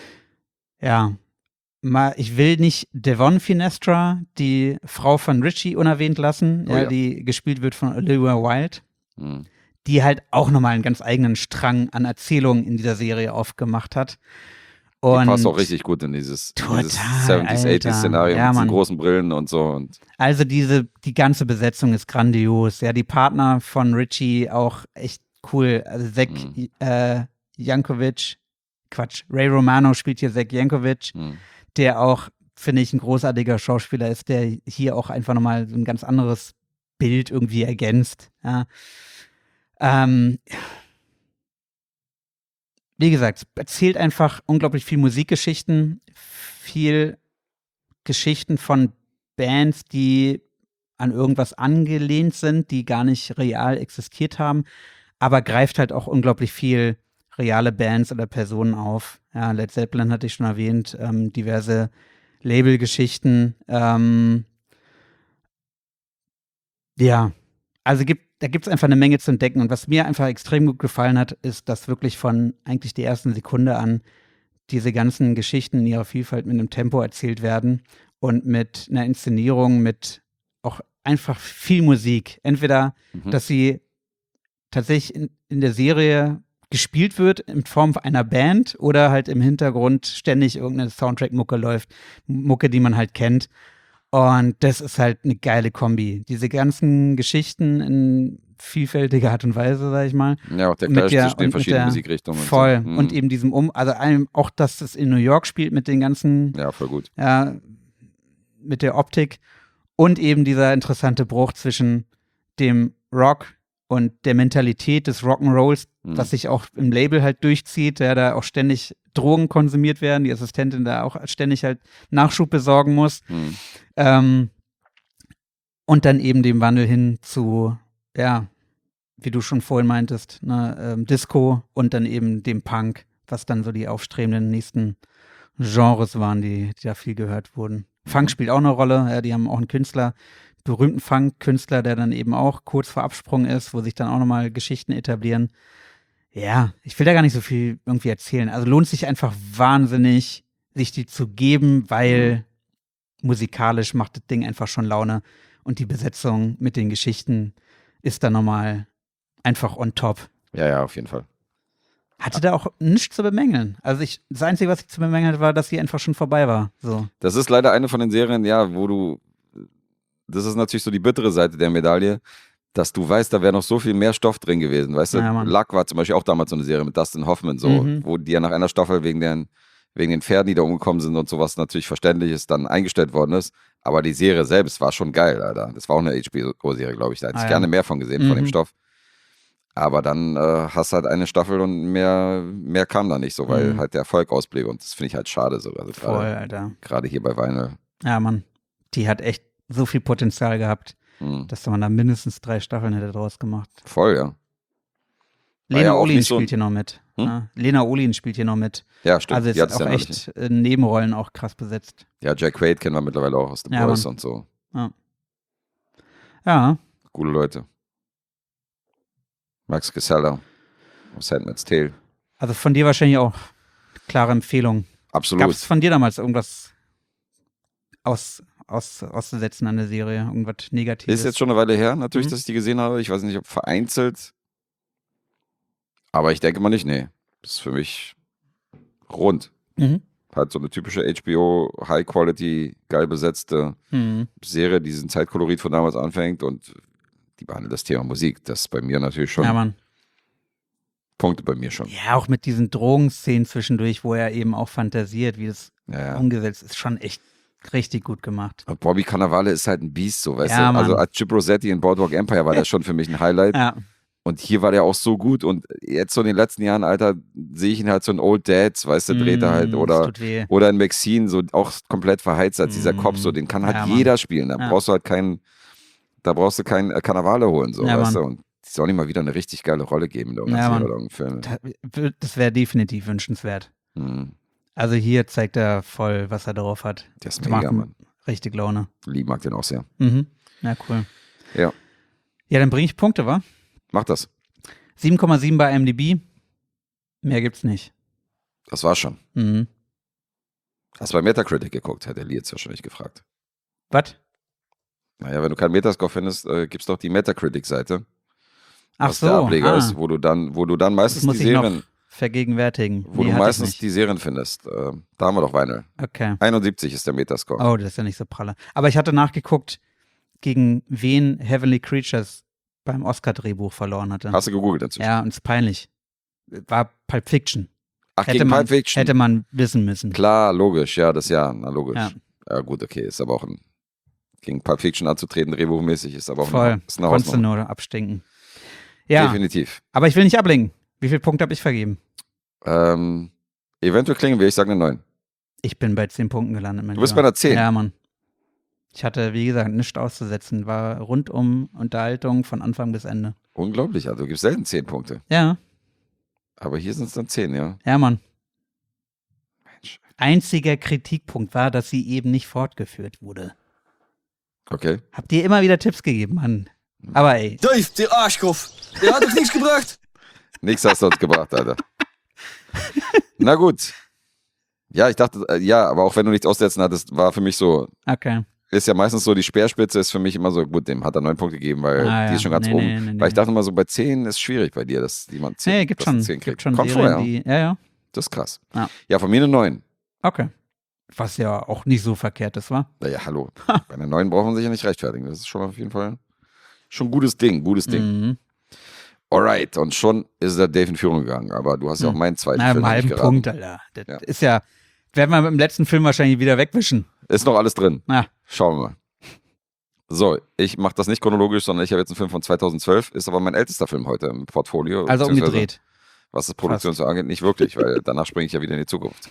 Ja. Ich will nicht Devon Finestra, die Frau von Richie, unerwähnt lassen, die gespielt wird von Olivia Wilde, die halt auch nochmal einen ganz eigenen Strang an Erzählungen in dieser Serie aufgemacht hat. Und die passt auch richtig gut in dieses 70s, 80s-Szenario mit diesen großen Brillen und so. Und also die ganze Besetzung ist grandios. Ja, die Partner von Richie auch echt cool. Also Ray Romano spielt hier Zach Yankovic, der auch, finde ich, ein großartiger Schauspieler ist, der hier auch einfach nochmal so ein ganz anderes Bild irgendwie ergänzt. Ja. Wie gesagt, erzählt einfach unglaublich viel Musikgeschichten, viel Geschichten von Bands, die an irgendwas angelehnt sind, die gar nicht real existiert haben, aber greift halt auch unglaublich viel reale Bands oder Personen auf. Ja, Led Zeppelin hatte ich schon erwähnt, diverse Labelgeschichten. Ja, also da gibt es einfach eine Menge zu entdecken. Und was mir einfach extrem gut gefallen hat, ist, dass wirklich von eigentlich der ersten Sekunde an diese ganzen Geschichten in ihrer Vielfalt mit einem Tempo erzählt werden und mit einer Inszenierung, mit auch einfach viel Musik. Entweder, dass sie tatsächlich in der Serie gespielt wird in Form einer Band oder halt im Hintergrund ständig irgendeine Soundtrack-Mucke läuft. Mucke, die man halt kennt. Und das ist halt eine geile Kombi. Diese ganzen Geschichten in vielfältiger Art und Weise, sag ich mal. Ja, auch der Clash zwischen den verschiedenen Musikrichtungen. Voll. Und, so. Und eben diesem auch, dass es in New York spielt mit den ganzen. Ja, voll gut. Ja, mit der Optik. Und eben dieser interessante Bruch zwischen dem Rock und der Mentalität des Rock'n'Rolls, was sich auch im Label halt durchzieht, da auch ständig Drogen konsumiert werden, die Assistentin da auch ständig halt Nachschub besorgen muss. Und dann eben dem Wandel hin zu, ja, wie du schon vorhin meintest, Disco und dann eben dem Punk, was dann so die aufstrebenden nächsten Genres waren, die da viel gehört wurden. Funk spielt auch eine Rolle, ja, die haben auch einen berühmten Funk-Künstler, der dann eben auch kurz vor Absprung ist, wo sich dann auch nochmal Geschichten etablieren. Ja, ich will da gar nicht so viel irgendwie erzählen. Also lohnt sich einfach wahnsinnig, sich die zu geben, weil musikalisch macht das Ding einfach schon Laune und die Besetzung mit den Geschichten ist dann nochmal einfach on top. Ja, auf jeden Fall. Hatte da auch nichts zu bemängeln. Also das Einzige, was ich zu bemängeln hatte, war, dass sie einfach schon vorbei war. So. Das ist leider eine von den Serien, ja, das ist natürlich so die bittere Seite der Medaille, dass du weißt, da wäre noch so viel mehr Stoff drin gewesen. Weißt du, Luck war zum Beispiel auch damals so eine Serie mit Dustin Hoffman, so, wo die ja nach einer Staffel wegen den Pferden, die da umgekommen sind und sowas natürlich verständlich ist, dann eingestellt worden ist. Aber die Serie selbst war schon geil, Alter. Das war auch eine HBO-Serie, glaube ich. Da hätte ich gerne mehr von gesehen, von dem Stoff. Aber dann hast du halt eine Staffel und mehr kam da nicht so, weil halt der Erfolg ausblieb. Und das finde ich halt schade so. Also Voll, Alter. Gerade hier bei Vinyl. Ja, Mann. Die hat echt so viel Potenzial gehabt, dass man da mindestens 3 Staffeln hätte draus gemacht. Voll, ja. Lena ja auch Olin nicht so spielt hier noch mit. Ja, Lena Olin spielt hier noch mit. Ja, stimmt. Also Die ist hat's auch ja echt Nebenrollen auch krass besetzt. Ja, Jack Quaid kennen wir mittlerweile auch aus The Ja, Boys Mann. und so. Ja, Gute Leute. Max Casella aus Handmaid's Tale. also von dir wahrscheinlich auch klare Empfehlung. Absolut. Gab es von dir damals irgendwas auszusetzen an der Serie? Irgendwas Negatives? Ist jetzt schon eine Weile her, natürlich, Mhm. dass ich die gesehen habe. Ich weiß nicht, ob vereinzelt. Aber ich denke mal nicht, nee. Das ist für mich rund. Mhm. Halt so eine typische HBO, High-Quality, geil besetzte Mhm. Serie, die diesen Zeitkolorit von damals anfängt und die behandelt das Thema Musik. Das ist bei mir natürlich schon Ja, Mann. Punkte bei mir schon. Ja, auch mit diesen Drogenszenen zwischendurch, wo er eben auch fantasiert, wie das Ja. umgesetzt ist, schon echt richtig gut gemacht. Und Bobby Cannavale ist halt ein Biest, so, weißt Ja, du? Also Mann. als Chip Rossetti in Boardwalk Empire war der schon für mich ein Highlight. Ja, Und hier war der auch so gut. Und jetzt so in den letzten Jahren, Alter, sehe ich ihn halt so in Old Dads, weißt du, dreht er halt. das Oder tut weh. in Maxine, so auch komplett verheizt als dieser Kopf. So, den kann halt Ja, Mann. jeder spielen. Da Ja. brauchst du halt keinen Cannavale holen, so, Ja, weißt du? Mann. Und die soll ihm mal wieder eine richtig geile Rolle geben in Ja, irgendeiner Mann. Serie oder irgendeinem Film. Das wäre definitiv wünschenswert. Mhm. Also hier zeigt er voll, was er drauf hat. Der ist Das mega, macht Mann. richtig Laune. Lee mag den auch sehr. Mhm. Ja, cool. Ja. Ja, dann bringe ich Punkte, wa? Mach das. 7,7 bei IMDb. Mehr gibt's nicht. Das war's schon. Mhm. Hast du bei Metacritic geguckt, hätte Lee jetzt wahrscheinlich gefragt. Was? Naja, wenn du keinen Metascore findest, gibt's doch die Metacritic-Seite. Ach Was so. der Ableger ist, wo du dann das meistens muss die ich noch Serien, vergegenwärtigen. wo Nee, du hatte ich meistens nicht. die Serien findest. Da haben wir doch Vinyl. Okay. 71 ist der Metascore. Oh, das ist ja nicht so pralle. Aber ich hatte nachgeguckt, gegen wen Heavenly Creatures beim Oscar-Drehbuch verloren hatte. Hast du gegoogelt inzwischen? Ja, und es ist peinlich. War Pulp Fiction. Ach, gegen Pulp Fiction. Hätte man wissen müssen. Klar, logisch, ja, na logisch. Ja. Ja, gut, okay, ist aber auch gegen Pulp Fiction anzutreten, drehbuchmäßig, ist aber auch Voll. ist eine Konntest du Hausnummer. nur abstinken. Ja, Definitiv. aber ich will nicht ablenken. Wie viele Punkte habe ich vergeben? Eventuell klingen wir, ich sage eine 9. Ich bin bei 10 Punkten gelandet. Mein Du bist Lieber. bei einer 10? Ja, Mann. Ich hatte, wie gesagt, nichts auszusetzen. War rundum Unterhaltung von Anfang bis Ende. Unglaublich, also du gibst selten 10 Punkte. Ja, Aber hier sind es dann 10, ja. ja, Mann. Mensch. Einziger Kritikpunkt war, dass sie eben nicht fortgeführt wurde. Okay. Habt ihr immer wieder Tipps gegeben, Mann. Aber ey, Dave, der Arschkopf. Der hat doch nichts gebracht. Nichts hast du uns gebracht, Alter. Na gut. Ja, ich dachte, ja, aber auch wenn du nichts aussetzen hattest, war für mich so, okay. ist ja meistens so, die Speerspitze ist für mich immer so, gut, dem hat er 9 Punkte gegeben, weil die ist schon ganz oben. Weil ich dachte immer so, bei 10 ist schwierig bei dir, dass jemand 10, Nee, gibt dass er schon, 10 kriegt. gibt schon Kommt Serien, vorher. die, ja. Das ist krass. Ja. Ja, von mir eine 9. Okay. Was ja auch nicht so verkehrt ist, war. Naja, hallo. Bei einer 9 braucht man sich ja nicht rechtfertigen. Das ist schon auf jeden Fall schon ein gutes Ding, Mhm. Alright, und schon ist der Dave in Führung gegangen, aber du hast ja auch meinen zweiten Na, Film einen noch nicht halben geraten. Punkt, Alter. Das Ja. ist ja, werden wir mit dem letzten Film wahrscheinlich wieder wegwischen. Ist noch alles drin. Ja. Schauen wir mal. So, ich mache das nicht chronologisch, sondern ich habe jetzt einen Film von 2012, ist aber mein ältester Film heute im Portfolio. Also beziehungsweise, umgedreht. Was das Produktion so angeht, nicht wirklich, weil danach springe ich ja wieder in die Zukunft.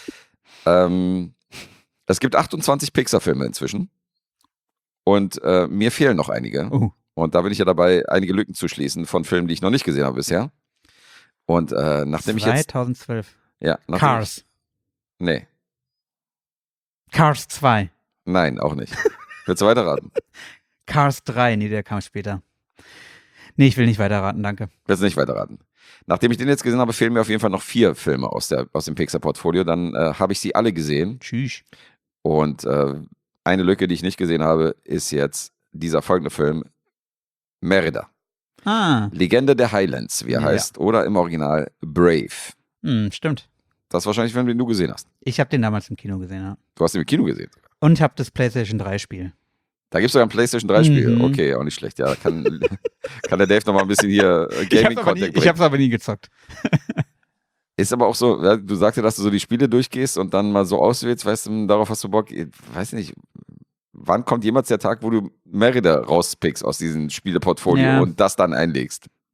Es gibt 28 Pixar-Filme inzwischen und mir fehlen noch einige. Oh. Und da bin ich ja dabei, einige Lücken zu schließen von Filmen, die ich noch nicht gesehen habe bisher. Und nachdem ich jetzt... 2012. Ja, nachdem Cars. Nee, Cars 2. nein, auch nicht. Willst du weiterraten? Cars 3. Nee, der kam später. Nee, ich will nicht weiterraten, danke. Willst du nicht weiterraten? Nachdem ich den jetzt gesehen habe, fehlen mir auf jeden Fall noch 4 Filme aus dem Pixar-Portfolio. Dann habe ich sie alle gesehen. Tschüss. Und eine Lücke, die ich nicht gesehen habe, ist jetzt dieser folgende Film, Merida. Ah, Legende der Highlands, wie er Ja. heißt. Oder im Original Brave. stimmt. Das ist wahrscheinlich, wenn du ihn gesehen hast. Ich habe den damals im Kino gesehen, ja. Du hast ihn im Kino gesehen. Und habe das PlayStation 3 Spiel. Da gibt es sogar ein PlayStation 3 Spiel. Mhm. Okay, auch nicht schlecht. Ja, kann der Dave noch mal ein bisschen hier Gaming-Content Ich hab's aber nie gezockt. Ist aber auch so, ja, du sagst ja, dass du so die Spiele durchgehst und dann mal so auswählst, weißt du, darauf hast du Bock. Ich weiß nicht, wann kommt jemals der Tag, wo du Merida rauspickst aus diesem Spieleportfolio Ja. und das dann einlegst?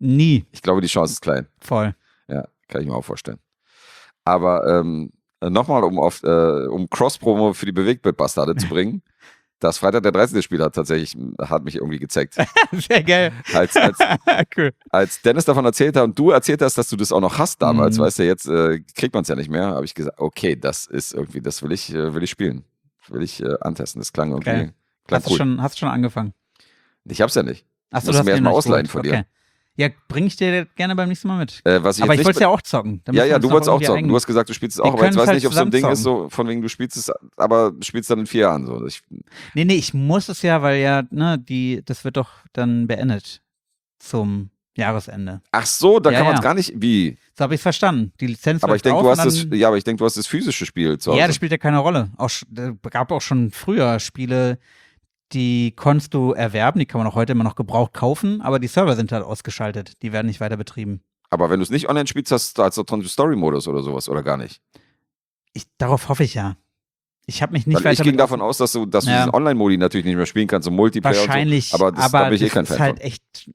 Nie. Ich glaube, die Chance ist klein. Voll. Ja, kann ich mir auch vorstellen. Aber nochmal, um Cross-Promo für die Bewegtbild-Bastarde zu bringen, das Freitag der 13. Spiel hat mich irgendwie gezeigt. Sehr geil. Cool. Als Dennis davon erzählt hat und du erzählt hast, dass du das auch noch hast damals, weißt du, jetzt kriegt man es ja nicht mehr, habe ich gesagt, okay, das ist irgendwie, das will ich spielen. Will ich antesten. Das klang irgendwie cool. Hast du schon angefangen? Ich hab's ja nicht. Achso, du hast mir erstmal ausleihen von dir. Ja, bring ich dir gerne beim nächsten Mal mit. Aber ich wollte es ja auch zocken. Ja, du wolltest auch zocken. Du hast gesagt, du spielst es auch, aber ich weiß nicht, ob es so ein Ding ist, so von wegen, du spielst es, aber spielst dann in 4 Jahren. So. Nee, ich muss es ja, weil ja, das wird doch dann beendet zum Jahresende. Ach so, da kann man es gar nicht, wie? So habe ich es verstanden. Die Lizenz aber ich denke, du hast das physische Spiel zu Hause. Ja, das spielt ja keine Rolle. Es gab auch schon früher Spiele, die konntest du erwerben, die kann man auch heute immer noch gebraucht kaufen, aber die Server sind halt ausgeschaltet, die werden nicht weiter betrieben. Aber wenn du es nicht online spielst, hast du also Story-Modus oder sowas, oder gar nicht? Darauf hoffe ich ja. Ich habe mich nicht weiter. Ich ging davon aus, dass du diesen Online-Modi natürlich nicht mehr spielen kannst, so Multiplayer wahrscheinlich, und so. Aber da bin ich kein Fan halt echt,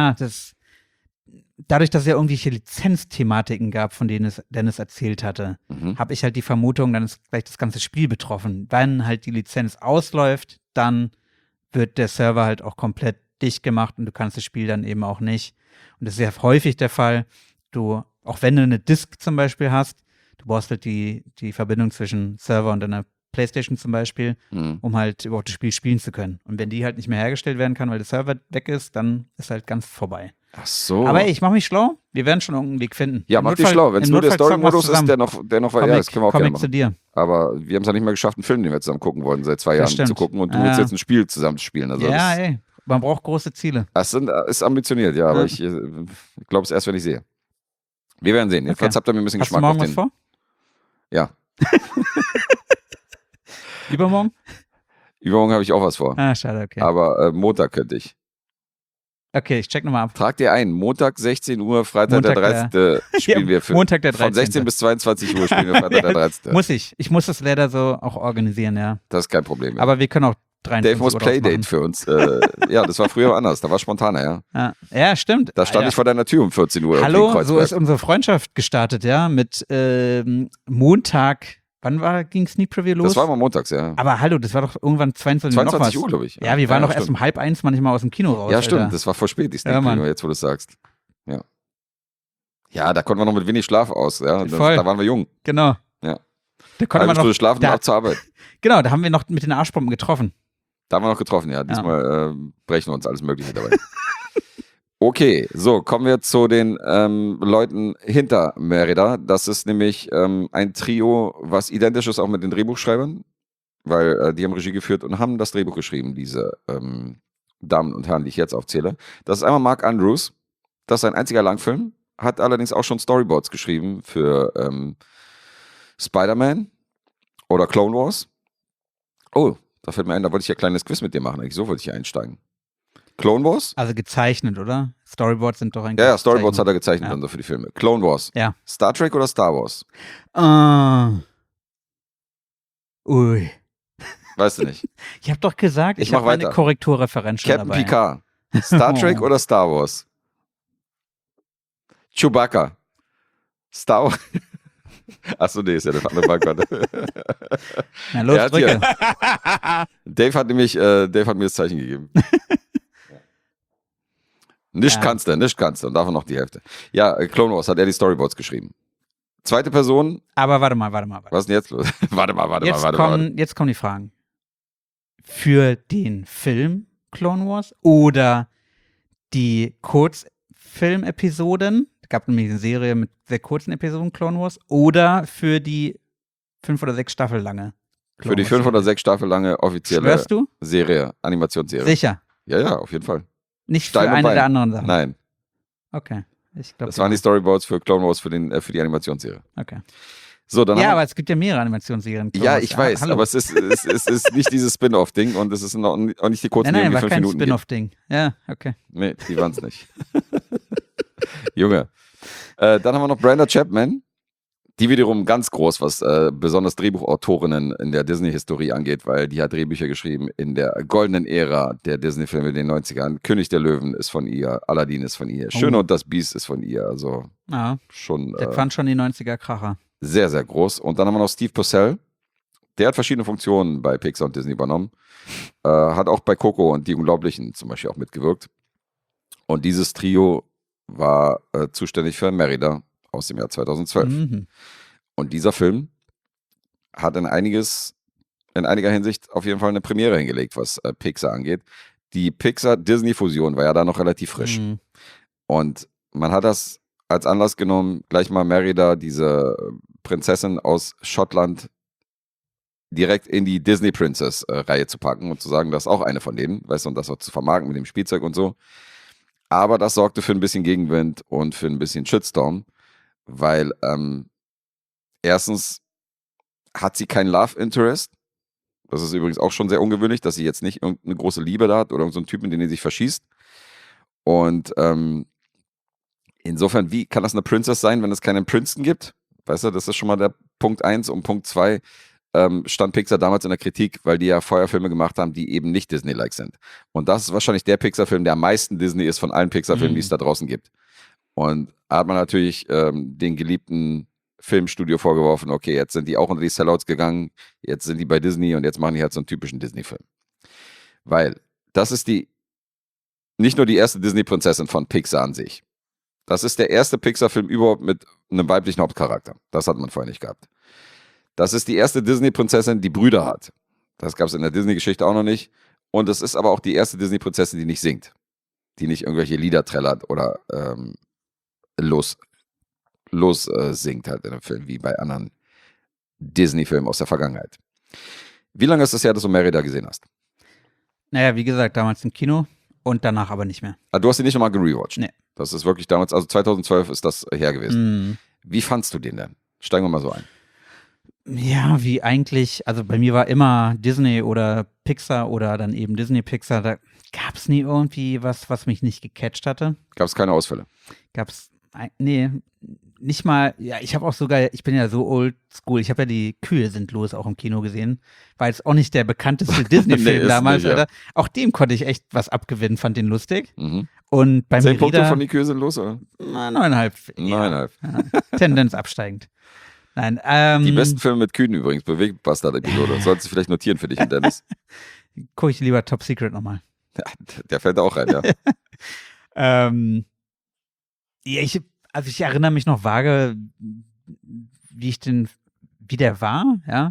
dadurch, dass es ja irgendwelche Lizenzthematiken gab, von denen Dennis erzählt hatte, habe ich halt die Vermutung, dann ist gleich das ganze Spiel betroffen. Wenn halt die Lizenz ausläuft, dann wird der Server halt auch komplett dicht gemacht und du kannst das Spiel dann eben auch nicht. Und das ist sehr häufig der Fall. Auch wenn du eine Disk zum Beispiel hast, du brauchst halt die Verbindung zwischen Server und deiner PlayStation zum Beispiel, um halt überhaupt das Spiel spielen zu können. Und wenn die halt nicht mehr hergestellt werden kann, weil der Server weg ist, dann ist halt ganz vorbei. Ach so. Aber ich mache mich schlau. Wir werden schon irgendeinen Weg finden. Ja, mach dich schlau. Wenn es nur der Story-Modus ist, der noch das können wir auch gerne machen. Zu dir. Aber wir haben es ja nicht mal geschafft, einen Film, den wir zusammen gucken wollten, seit 2 Jahren zu gucken. Und du willst jetzt ein Spiel zusammen spielen. Also man braucht große Ziele. Das ist ambitioniert, ja. Aber ich glaube es erst, wenn ich sehe. Wir werden sehen. Jedenfalls habt ihr mir ein bisschen Geschmack auf den. Hast du morgen was vor? Ja. Übermorgen? Übermorgen habe ich auch was vor. Schade, okay. Aber Montag könnte ich. Okay, ich check nochmal ab. Trag dir ein. Montag 16 Uhr, Freitag der 13. spielen wir Montag der 13. Von 16 bis 22 Uhr spielen wir Freitag der 13. Muss ich. Ich muss das leider so auch organisieren, ja. Das ist kein Problem. Ja. Aber wir können auch 23 Dave muss Playdate für uns. Ja, das war früher anders. Da war spontaner, ja. Ja, stimmt. Da stand ich vor deiner Tür um 14 Uhr. Hallo, so ist unsere Freundschaft gestartet, ja. Mit Montag. Wann ging Sneak Preview los? Das war immer montags, ja. Aber hallo, das war doch irgendwann 22 Uhr, glaube ich. Ja, wir waren doch erst um 12:30 manchmal aus dem Kino raus. Ja, stimmt, Alter. das war voll spät, die Sneak Preview, jetzt wo du es sagst. Ja. Ja, da konnten wir noch mit wenig Schlaf aus, ja. Da waren wir jung. Genau. Ja. Da konnte man noch schlafen und ab zur Arbeit. Genau, da haben wir noch mit den Arschbomben getroffen. Da haben wir noch getroffen, ja. Diesmal brechen wir uns alles Mögliche dabei. Okay, so, kommen wir zu den Leuten hinter Merida. Das ist nämlich ein Trio, was identisch ist auch mit den Drehbuchschreibern, weil die haben Regie geführt und haben das Drehbuch geschrieben, diese Damen und Herren, die ich jetzt aufzähle. Das ist einmal Mark Andrews, das ist ein einziger Langfilm, hat allerdings auch schon Storyboards geschrieben für Spider-Man oder Clone Wars. Oh, da fällt mir ein, da wollte ich ja ein kleines Quiz mit dir machen, eigentlich so wollte ich hier einsteigen. Clone Wars? Also gezeichnet, oder? Storyboards sind doch eigentlich. Ja, Storyboards hat er gezeichnet dann so für die Filme. Clone Wars. Ja. Star Trek oder Star Wars? Ui. Weißt du nicht. Ich habe doch gesagt, ich habe eine Korrekturreferenz schon Captain dabei. Picard. Star Trek oder Star Wars? Chewbacca. Star Wars. Achso, nee, ist ja der andere Bank. Na los, drücke. Dave hat mir das Zeichen gegeben. Nicht kannst du. Und davon noch die Hälfte. Ja, Clone Wars hat er die Storyboards geschrieben. Zweite Person. Aber warte mal. Was ist denn jetzt los? Warte mal. Jetzt kommen die Fragen. Für den Film Clone Wars oder die Kurzfilm-Episoden? Es gab nämlich eine Serie mit sehr kurzen Episoden Clone Wars. Oder für die 5 oder 6 Staffel lange Clone Für die 5 oder 6 Staffel lange offizielle Serie, Animationsserie. Sicher? Ja, auf jeden Fall. Nicht für eine der anderen Sachen? Nein. Okay. Das waren die Storyboards für Clone Wars für die Animationsserie. Okay. So, dann aber es gibt ja mehrere Animationsserien. Ja, ich weiß, aber es ist nicht dieses Spin-off-Ding und es ist auch nicht die kurzen Nein, war 5 kein Minuten. Spin-off-Ding. Ja, okay. Nee, die waren es nicht. Junge. Dann haben wir noch Brenda Chapman. Die wiederum ganz groß, was besonders Drehbuchautorinnen in der Disney-Historie angeht, weil die hat Drehbücher geschrieben in der goldenen Ära der Disney-Filme in den 90ern. König der Löwen ist von ihr, Aladdin ist von ihr, Schöne und das Biest ist von ihr. Also schon. Der fand schon die 90er Kracher. Sehr, sehr groß. Und dann haben wir noch Steve Purcell. Der hat verschiedene Funktionen bei Pixar und Disney übernommen. Hat auch bei Coco und Die Unglaublichen zum Beispiel auch mitgewirkt. Und dieses Trio war zuständig für Merida aus dem Jahr 2012. Mhm. Und dieser Film hat in einiger Hinsicht auf jeden Fall eine Premiere hingelegt, was Pixar angeht. Die Pixar-Disney-Fusion war ja da noch relativ frisch. Mhm. Und man hat das als Anlass genommen, gleich mal Merida, diese Prinzessin aus Schottland, direkt in die Disney Princess-Reihe zu packen und zu sagen, das ist auch eine von denen, weißt du, und das auch zu vermarkten mit dem Spielzeug und so. Aber das sorgte für ein bisschen Gegenwind und für ein bisschen Shitstorm, weil erstens hat sie keinen Love Interest. Das ist übrigens auch schon sehr ungewöhnlich, dass sie jetzt nicht irgendeine große Liebe da hat oder irgendeinen Typen, den sie sich verschießt. Und insofern, wie kann das eine Princess sein, wenn es keinen Princeton gibt? Weißt du, das ist schon mal der Punkt 1. Und Punkt 2 stand Pixar damals in der Kritik, weil die ja vorher Filme gemacht haben, die eben nicht Disney-like sind. Und das ist wahrscheinlich der Pixar-Film, der am meisten Disney ist von allen Pixar-Filmen, die es da draußen gibt. Und da hat man natürlich den geliebten Filmstudio vorgeworfen, okay, jetzt sind die auch unter die Sellouts gegangen, jetzt sind die bei Disney und jetzt machen die halt so einen typischen Disney-Film. Weil das ist nicht nur die erste Disney-Prinzessin von Pixar an sich. Das ist der erste Pixar-Film überhaupt mit einem weiblichen Hauptcharakter. Das hat man vorher nicht gehabt. Das ist die erste Disney-Prinzessin, die Brüder hat. Das gab es in der Disney-Geschichte auch noch nicht. Und es ist aber auch die erste Disney-Prinzessin, die nicht singt. Die nicht irgendwelche Lieder trällert oder singt halt in einem Film, wie bei anderen Disney-Filmen aus der Vergangenheit. Wie lange ist das her, dass du Merida gesehen hast? Naja, wie gesagt, damals im Kino und danach aber nicht mehr. Du hast ihn nicht nochmal gerewatcht? Nee. Das ist wirklich damals, also 2012 ist das her gewesen. Mhm. Wie fandst du den denn? Steigen wir mal so ein. Ja, wie eigentlich, also bei mir war immer Disney oder Pixar oder dann eben Disney-Pixar, da gab es nie irgendwie was mich nicht gecatcht hatte. Gab es keine Ausfälle? Nee, nicht mal, ja, ich bin ja so old school, ich habe ja die Kühe sind los auch im Kino gesehen, war jetzt auch nicht der bekannteste Disney-Film Nee, damals, nicht, ja. oder? Auch dem konnte ich echt was abgewinnen, fand den lustig. Mhm. Und bei 10 Punkte Merida, von die Kühe sind los, oder? 9,5. 9,5. Ja, Tendenz absteigend. Nein, Die besten Filme mit Kühen übrigens, Bewegt-Bastard-Episode. Solltest du vielleicht notieren für dich und Dennis. gucke ich lieber Top Secret nochmal. Ja, der fällt da auch rein, ja. Ja, ich erinnere mich noch vage, wie der war, ja.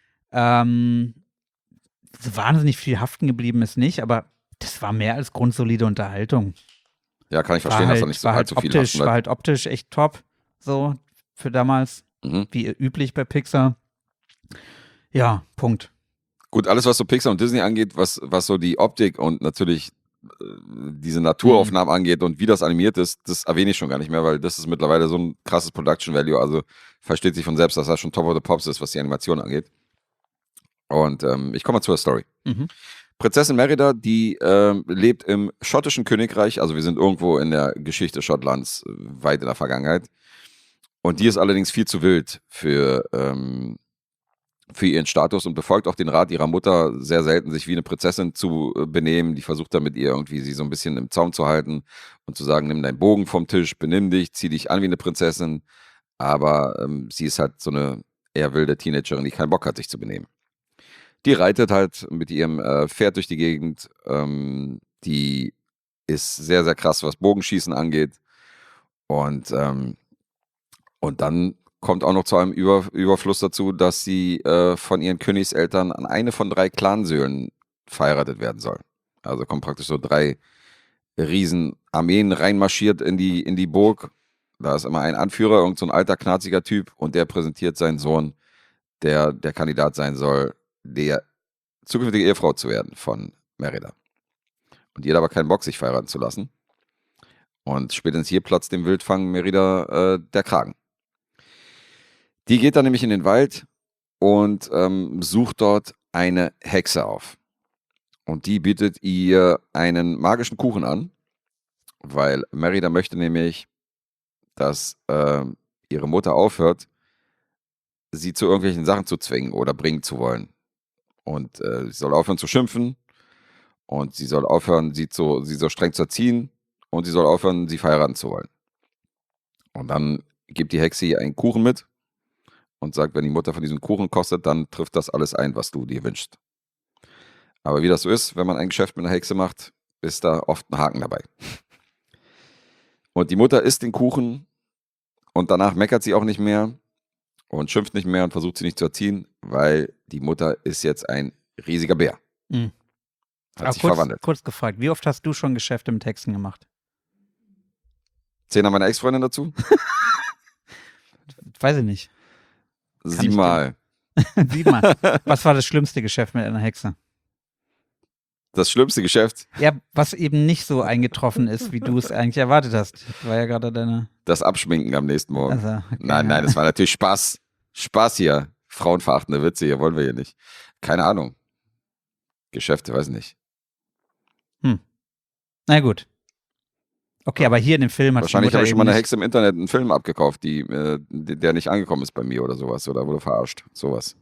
So wahnsinnig viel haften geblieben ist nicht, aber das war mehr als grundsolide Unterhaltung. Ja, kann ich verstehen, dass da nicht so allzu viel haften War bleibt. halt optisch echt top, so für damals, wie üblich bei Pixar. Ja, Punkt. Gut, alles, was so Pixar und Disney angeht, was so die Optik und natürlich diese Naturaufnahmen angeht und wie das animiert ist, das erwähne ich schon gar nicht mehr, weil das ist mittlerweile so ein krasses Production Value, also versteht sich von selbst, dass das schon Top of the Pops ist, was die Animation angeht. Und ich komme mal zur Story. Prinzessin Merida, die lebt im schottischen Königreich, also wir sind irgendwo in der Geschichte Schottlands, weit in der Vergangenheit. Und die ist allerdings viel zu wild für ihren Status und befolgt auch den Rat ihrer Mutter sehr selten, sich wie eine Prinzessin zu benehmen. Die versucht dann mit ihr irgendwie sie so ein bisschen im Zaum zu halten und zu sagen, nimm deinen Bogen vom Tisch, benimm dich, zieh dich an wie eine Prinzessin. Aber sie ist halt so eine eher wilde Teenagerin, die keinen Bock hat, sich zu benehmen. Die reitet halt mit ihrem Pferd durch die Gegend. Die ist sehr, sehr krass, was Bogenschießen angeht. Und dann kommt auch noch zu einem Überfluss dazu, dass sie von ihren Königseltern an eine von 3 Clansöhnen verheiratet werden soll. Also kommen praktisch so 3 Riesenarmeen reinmarschiert in die Burg. Da ist immer ein Anführer, irgend so ein alter, knarziger Typ, und der präsentiert seinen Sohn, der Kandidat sein soll, der zukünftige Ehefrau zu werden von Merida. Und die hat aber keinen Bock, sich verheiraten zu lassen. Und spätestens hier platzt dem Wildfang Merida der Kragen. Die geht dann nämlich in den Wald und sucht dort eine Hexe auf. Und die bietet ihr einen magischen Kuchen an, weil Merida möchte nämlich, dass ihre Mutter aufhört, sie zu irgendwelchen Sachen zu zwingen oder bringen zu wollen. Und sie soll aufhören zu schimpfen und sie soll aufhören, sie so streng zu erziehen und sie soll aufhören, sie verheiraten zu wollen. Und dann gibt die Hexe ihr einen Kuchen mit und sagt, wenn die Mutter von diesem Kuchen kostet, dann trifft das alles ein, was du dir wünschst. Aber wie das so ist, wenn man ein Geschäft mit einer Hexe macht, ist da oft ein Haken dabei. Und die Mutter isst den Kuchen und danach meckert sie auch nicht mehr und schimpft nicht mehr und versucht sie nicht zu erziehen, weil die Mutter ist jetzt ein riesiger Bär. Mhm. Hat sich verwandelt. Kurz gefragt, wie oft hast du schon Geschäfte mit Hexen gemacht? 10 an meiner Ex-Freundin dazu? Weiß ich nicht. 7 Mal. 7 Mal. Was war das schlimmste Geschäft mit einer Hexe? Das schlimmste Geschäft? Ja, was eben nicht so eingetroffen ist, wie du es eigentlich erwartet hast. Das war ja gerade deine... Das Abschminken am nächsten Morgen. Also, okay, nein, das war natürlich Spaß. Spaß hier. Frauenverachtende Witze hier wollen wir hier nicht. Keine Ahnung. Geschäfte, weiß nicht. Na gut. Okay, aber hier in dem Film hat Wahrscheinlich die Mutter habe ich schon eben mal einer nicht- Hexe im Internet einen Film abgekauft, der nicht angekommen ist bei mir oder sowas. Oder wurde verarscht. Sowas.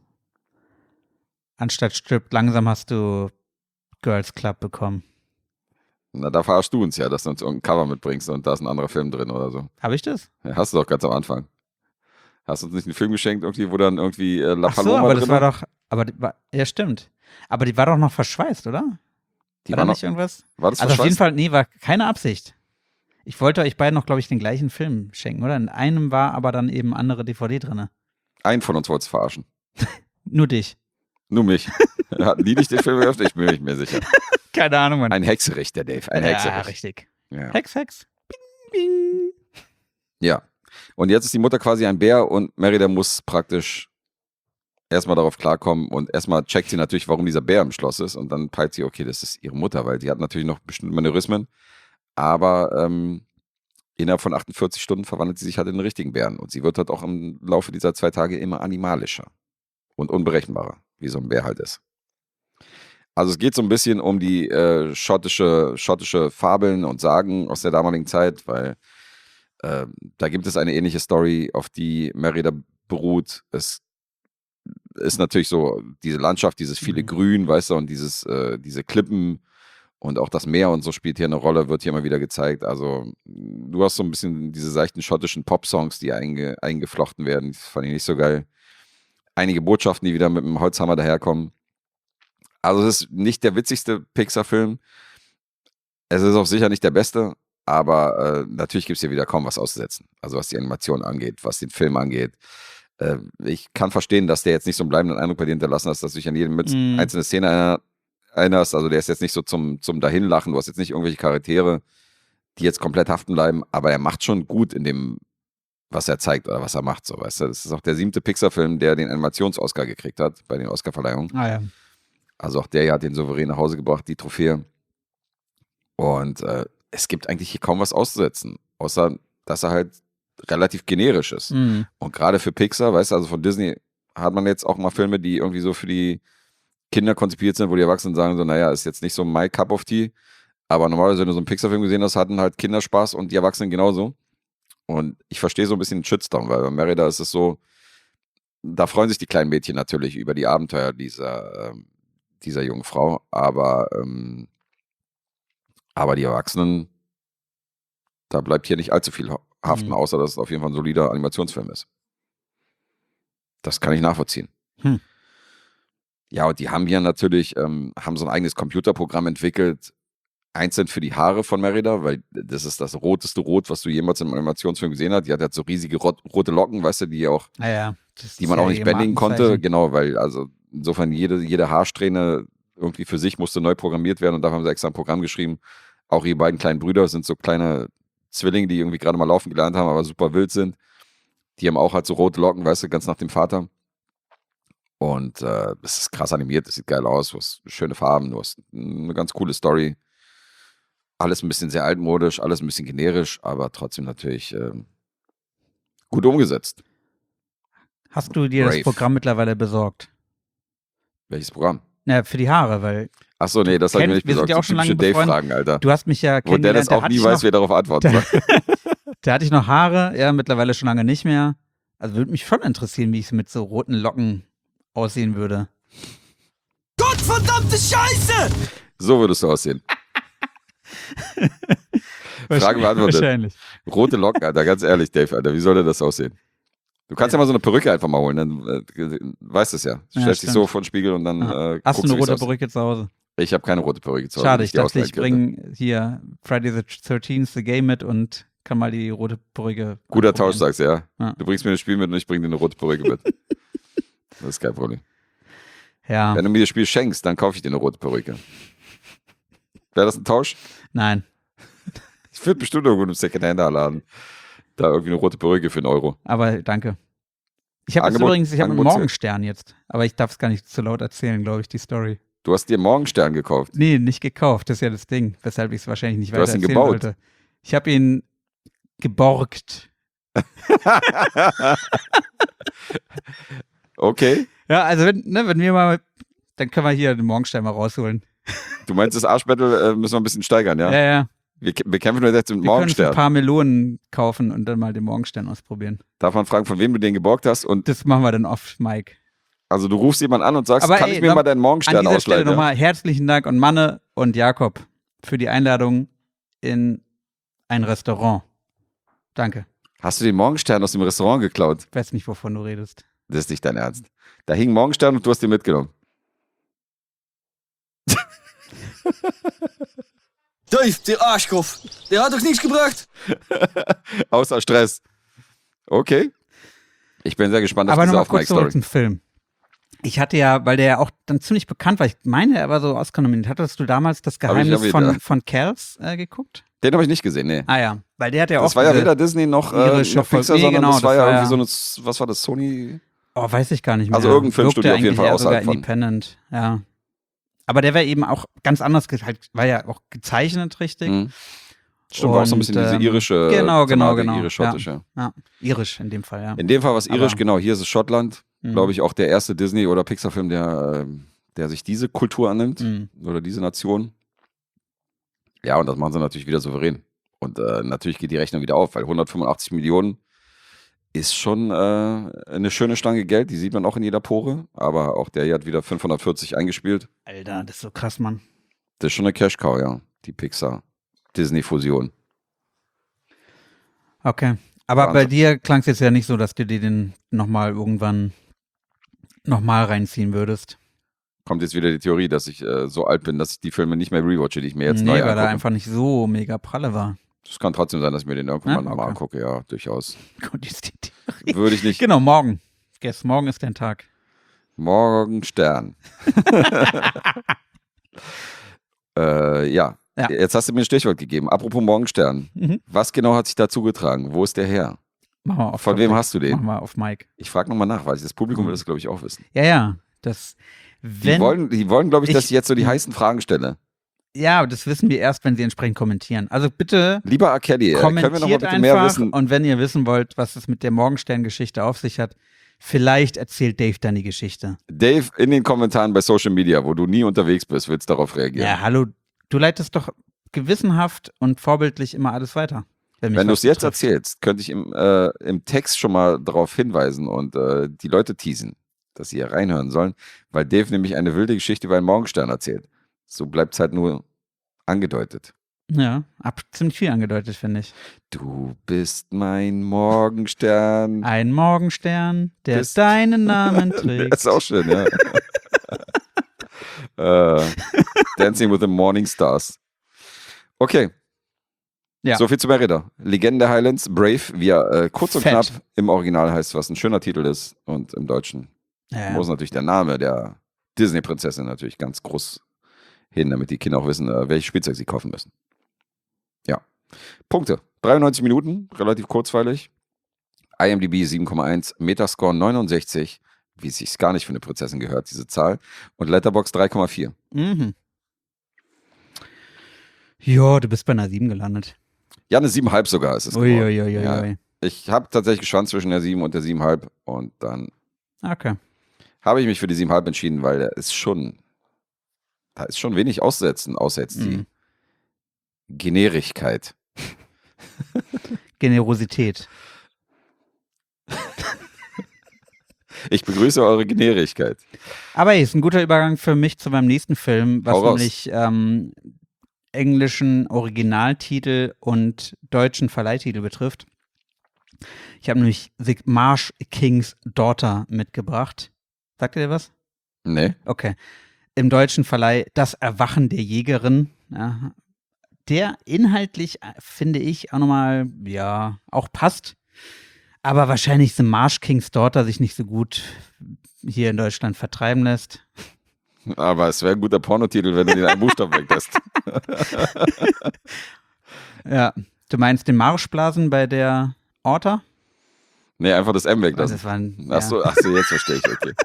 Anstatt stirbt langsam hast du Girls Club bekommen. Na, da verarschst du uns ja, dass du uns irgendein Cover mitbringst und da ist ein anderer Film drin oder so. Habe ich das? Ja, hast du doch ganz am Anfang. Hast du uns nicht einen Film geschenkt, irgendwie, wo dann irgendwie La Ach so, Paloma aber drin das war doch... Ja, stimmt. Aber die war doch noch verschweißt, oder? Die war war da noch, nicht irgendwas? war das Also auf jeden verschweißt? Fall, nee, war keine Absicht. Ich wollte euch beiden noch, glaube ich, den gleichen Film schenken, oder? In einem war aber dann eben andere DVD drin. Einen von uns wolltest verarschen. Nur dich. Nur mich. Hatten die nicht den Film geöffnet? Ich bin mir nicht mehr sicher. Keine Ahnung, Mann. Ein Hexerich, der Dave. Ein Ja, Hexerich. richtig. Ja. Hex. Bing, bing. Ja. Und jetzt ist die Mutter quasi ein Bär und Merida muss praktisch erstmal darauf klarkommen und erstmal checkt sie natürlich, warum dieser Bär im Schloss ist und dann peilt sie, okay, das ist ihre Mutter, weil die hat natürlich noch bestimmte Manierismen, aber innerhalb von 48 Stunden verwandelt sie sich halt in einen richtigen Bären und sie wird halt auch im Laufe dieser 2 Tage immer animalischer und unberechenbarer, wie so ein Bär halt ist. Also es geht so ein bisschen um die schottische Fabeln und Sagen aus der damaligen Zeit, weil da gibt es eine ähnliche Story, auf die Merida beruht. Es ist natürlich so diese Landschaft, dieses viele Grün, weißt du, und diese Klippen und auch das Meer und so spielt hier eine Rolle, wird hier mal wieder gezeigt. Also du hast so ein bisschen diese seichten schottischen Pop-Songs, die eingeflochten werden. Das fand ich nicht so geil. Einige Botschaften, die wieder mit dem Holzhammer daherkommen. Also es ist nicht der witzigste Pixar-Film. Es ist auch sicher nicht der beste, aber natürlich gibt es hier wieder kaum was auszusetzen. Also was die Animation angeht, was den Film angeht. Ich kann verstehen, dass der jetzt nicht so einen bleibenden Eindruck bei dir hinterlassen hat, dass du dich an jede einzelne Szene erinnerst. Also der ist jetzt nicht so zum Dahinlachen. Du hast jetzt nicht irgendwelche Charaktere, die jetzt komplett haften bleiben, aber er macht schon gut in dem, was er zeigt oder was er macht. So, weißt du? Das ist auch der 7. Pixar-Film, der den Animations-Oscar gekriegt hat bei den Oscar-Verleihungen. Ah ja. Also auch der hier hat den souverän nach Hause gebracht, die Trophäe. Und es gibt eigentlich hier kaum was auszusetzen, außer dass er halt relativ generisch ist. Mhm. Und gerade für Pixar, weißt du, also von Disney hat man jetzt auch mal Filme, die irgendwie so für die Kinder konzipiert sind, wo die Erwachsenen sagen so, naja, ist jetzt nicht so my cup of tea, aber normalerweise, wenn du so einen Pixar-Film gesehen hast, hatten halt Kinder Spaß und die Erwachsenen genauso. Und ich verstehe so ein bisschen den Shitstorm, weil bei Merida ist es so, da freuen sich die kleinen Mädchen natürlich über die Abenteuer dieser jungen Frau, aber die Erwachsenen, da bleibt hier nicht allzu viel haften, außer dass es auf jeden Fall ein solider Animationsfilm ist. Das kann ich nachvollziehen. Ja, und die haben hier natürlich, haben so ein eigenes Computerprogramm entwickelt, einzeln für die Haare von Merida, weil das ist das roteste Rot, was du jemals im Animationsfilm gesehen hast. Die hat halt so riesige rote Locken, weißt du, die auch, die man auch nicht bändigen konnte. Genau, weil also insofern jede Haarsträhne irgendwie für sich musste neu programmiert werden und dafür haben sie extra ein Programm geschrieben. Auch ihre beiden kleinen Brüder sind so kleine Zwillinge, die irgendwie gerade mal laufen gelernt haben, aber super wild sind. Die haben auch halt so rote Locken, weißt du, ganz nach dem Vater. Und das ist krass animiert, das sieht geil aus, du hast schöne Farben, du hast eine ganz coole Story. Alles ein bisschen sehr altmodisch, alles ein bisschen generisch, aber trotzdem natürlich gut umgesetzt. Hast du dir Brave. das Programm mittlerweile besorgt? Welches Programm? Ja, für die Haare, weil Achso, nee, das habe ich mir nicht wir sind besorgt. ja auch schon lange Dave-Fragen, Alter. du hast mich ja Wo der das kennengelernt, auch nie weiß, wer darauf antworten soll. Da hatte ich noch Haare, ja, mittlerweile schon lange nicht mehr. Also würde mich schon interessieren, wie es mit so roten Locken aussehen würde. Gottverdammte Scheiße! So würdest du aussehen. Frage beantwortet. Wahrscheinlich. Rote Locken, Alter, ganz ehrlich, Dave, Alter, wie soll denn das aussehen? Du kannst ja mal so eine Perücke einfach mal holen, dann weißt du es ja. Du stellst dich so vor den Spiegel und dann Hast du eine rote aus. Perücke zu Hause? Ich habe keine rote Perücke zu Hause. Schade, ich dachte, ich bringe hier Friday the 13th The Game mit und kann mal die rote Perücke Guter Tausch, sagst du, ja. Ja. Du bringst mir das Spiel mit und ich bringe dir eine rote Perücke mit. Das ist kein Problem. Ja. Wenn du mir das Spiel schenkst, dann kaufe ich dir eine rote Perücke. Wäre das ein Tausch? Nein. Ich würde bestimmt irgendwo im Secondhand-Laden da irgendwie eine rote Perücke für €1. Aber danke. Ich habe übrigens, einen Morgenstern jetzt. Aber ich darf es gar nicht zu laut erzählen, glaube ich, die Story. Du hast dir Morgenstern gekauft? Nee, nicht gekauft. Das ist ja das Ding, weshalb ich es wahrscheinlich nicht weiter erzählen gebaut. wollte. Ich habe ihn geborgt. Okay. Ja, also wenn wir mal, dann können wir hier den Morgenstern mal rausholen. Du meinst, das Arschbattle müssen wir ein bisschen steigern, ja? Ja. Wir kämpfen nur jetzt mit Wir können Morgenstern. ein paar Melonen kaufen und dann mal den Morgenstern ausprobieren. Darf man fragen, von wem du den geborgt hast? Und Das machen wir dann off, Mike. also du rufst jemanden an und sagst, Aber kann ich mir mal deinen Morgenstern an dieser Stelle ausleihen? Ja? nochmal herzlichen Dank an Manne und Jakob für die Einladung in ein Restaurant. Danke. Hast du den Morgenstern aus dem Restaurant geklaut? Ich weiß nicht, wovon du redest. Das ist nicht dein Ernst. Da hing ein Morgenstern und du hast den mitgenommen. Dave, der Arschkopf. Der hat doch nichts gebracht. Außer Stress. Okay. Ich bin sehr gespannt auf Aber diese nochmal kurz zurück Off-Mic-Story. zum Film. Ich hatte ja, weil der ja auch dann ziemlich bekannt war, ich meine, er war so Oscar-nominiert. Hattest du damals das Geheimnis von Kells geguckt? Den habe ich nicht gesehen, nee. Ah ja, weil der hat ja auch Das war ja weder Disney noch Pixar, sondern genau, das war das ja war irgendwie so eine, was war das, Sony? Oh, weiß ich gar nicht mehr. Also irgendein Filmstudio Wirkte auf jeden Fall eigentlich eher außerhalb sogar von. Independent, ja. Aber der war eben auch ganz anders, halt, war ja auch gezeichnet, richtig. Mhm. Stimmt, war auch so ein bisschen diese irische genau. irisch-schottische. Ja, irisch in dem Fall, ja. In dem Fall war es irisch, Aber- genau, hier ist es Schottland. Mhm. Glaube ich auch der erste Disney- oder Pixar-Film, der sich diese Kultur annimmt Mhm. oder diese Nation. Ja, und das machen sie natürlich wieder souverän. Und natürlich geht die Rechnung wieder auf, weil 185 Millionen ist schon eine schöne Stange Geld, die sieht man auch in jeder Pore, aber auch der hier hat wieder 540 eingespielt. Alter, das ist so krass, Mann. Das ist schon eine Cash-Cow, ja, die Pixar-Disney-Fusion. Okay. Aber Wahnsinn. bei dir klang es jetzt ja nicht so, dass du dir den nochmal irgendwann nochmal reinziehen würdest. Kommt jetzt wieder die Theorie, dass ich so alt bin, dass ich die Filme nicht mehr rewatche, die ich mir jetzt Nee, neu weil er angucke. einfach nicht so mega pralle war. Das kann trotzdem sein, dass ich mir den irgendwann Ja, mal nochmal okay. angucke, ja, durchaus. Gut, ist die Theorie. Würde ich nicht. Genau, morgen. Morgen ist dein Tag. Morgenstern. Ja. Ja. Jetzt hast du mir ein Stichwort gegeben. Apropos Morgenstern. Mhm. Was genau hat sich da zugetragen? Wo ist der her? Machen wir auf Von wem hast du den? Machen wir auf Mike. Ich frage nochmal nach, weil das Publikum will das, glaube ich, auch wissen. Ja. Die wollen, glaube ich, dass ich jetzt so die heißen Fragen stelle. Ja, das wissen wir erst, wenn sie entsprechend kommentieren. Also bitte Lieber R. Kelly, können wir noch mal kommentiert bitte mehr einfach wissen? und wenn ihr wissen wollt, was es mit der Morgenstern-Geschichte auf sich hat, vielleicht erzählt Dave dann die Geschichte. Dave, in den Kommentaren bei Social Media, wo du nie unterwegs bist, willst darauf reagieren. Ja, hallo, du leitest doch gewissenhaft und vorbildlich immer alles weiter. Wenn du es jetzt erzählst, könnte ich im Text schon mal darauf hinweisen und die Leute teasen, dass sie hier reinhören sollen, weil Dave nämlich eine wilde Geschichte über einen Morgenstern erzählt. So bleibt es halt nur angedeutet. Ja, ziemlich viel angedeutet, finde ich. Du bist mein Morgenstern. Ein Morgenstern, der Bist- deinen Namen trägt. Das ist auch schön, ja. Dancing with the Morning Stars. Okay. Ja. So viel zu Merida. Legende Highlands, Brave, wie er kurz und Fett. knapp im Original heißt, was ein schöner Titel ist. Und im Deutschen muss natürlich der Name der Disney-Prinzessin natürlich ganz groß hin, damit die Kinder auch wissen, welches Spielzeug sie kaufen müssen. Ja. Punkte. 93 Minuten, relativ kurzweilig. IMDb 7,1, Metascore 69, wie es sich gar nicht für eine Prinzessin gehört, diese Zahl. Und Letterboxd 3,4. Mhm. Ja, du bist bei einer 7 gelandet. Ja, eine 7,5 sogar ist es geworden. Uiuiui. Ja. Ich habe tatsächlich geschwankt zwischen der 7 und der 7,5 und dann Okay. habe ich mich für die 7,5 entschieden, weil da ist schon wenig auszusetzen, außer jetzt die Generigkeit. Generosität. Ich begrüße eure Generigkeit. Aber hey, ist ein guter Übergang für mich zu meinem nächsten Film, was nämlich englischen Originaltitel und deutschen Verleihtitel betrifft. Ich habe nämlich The Marsh King's Daughter mitgebracht. Sagt ihr dir was? Nee. Okay. Im deutschen Verleih Das Erwachen der Jägerin. Ja, der inhaltlich, finde ich, auch nochmal, ja, auch passt. Aber wahrscheinlich The Marsh King's Daughter sich nicht so gut hier in Deutschland vertreiben lässt. Aber es wäre ein guter Pornotitel, wenn du den einen Buchstaben weglässt. Ja, du meinst den Marschblasen bei der Orta? Nee, einfach das M weglassen. Also Achso, jetzt verstehe ich, okay.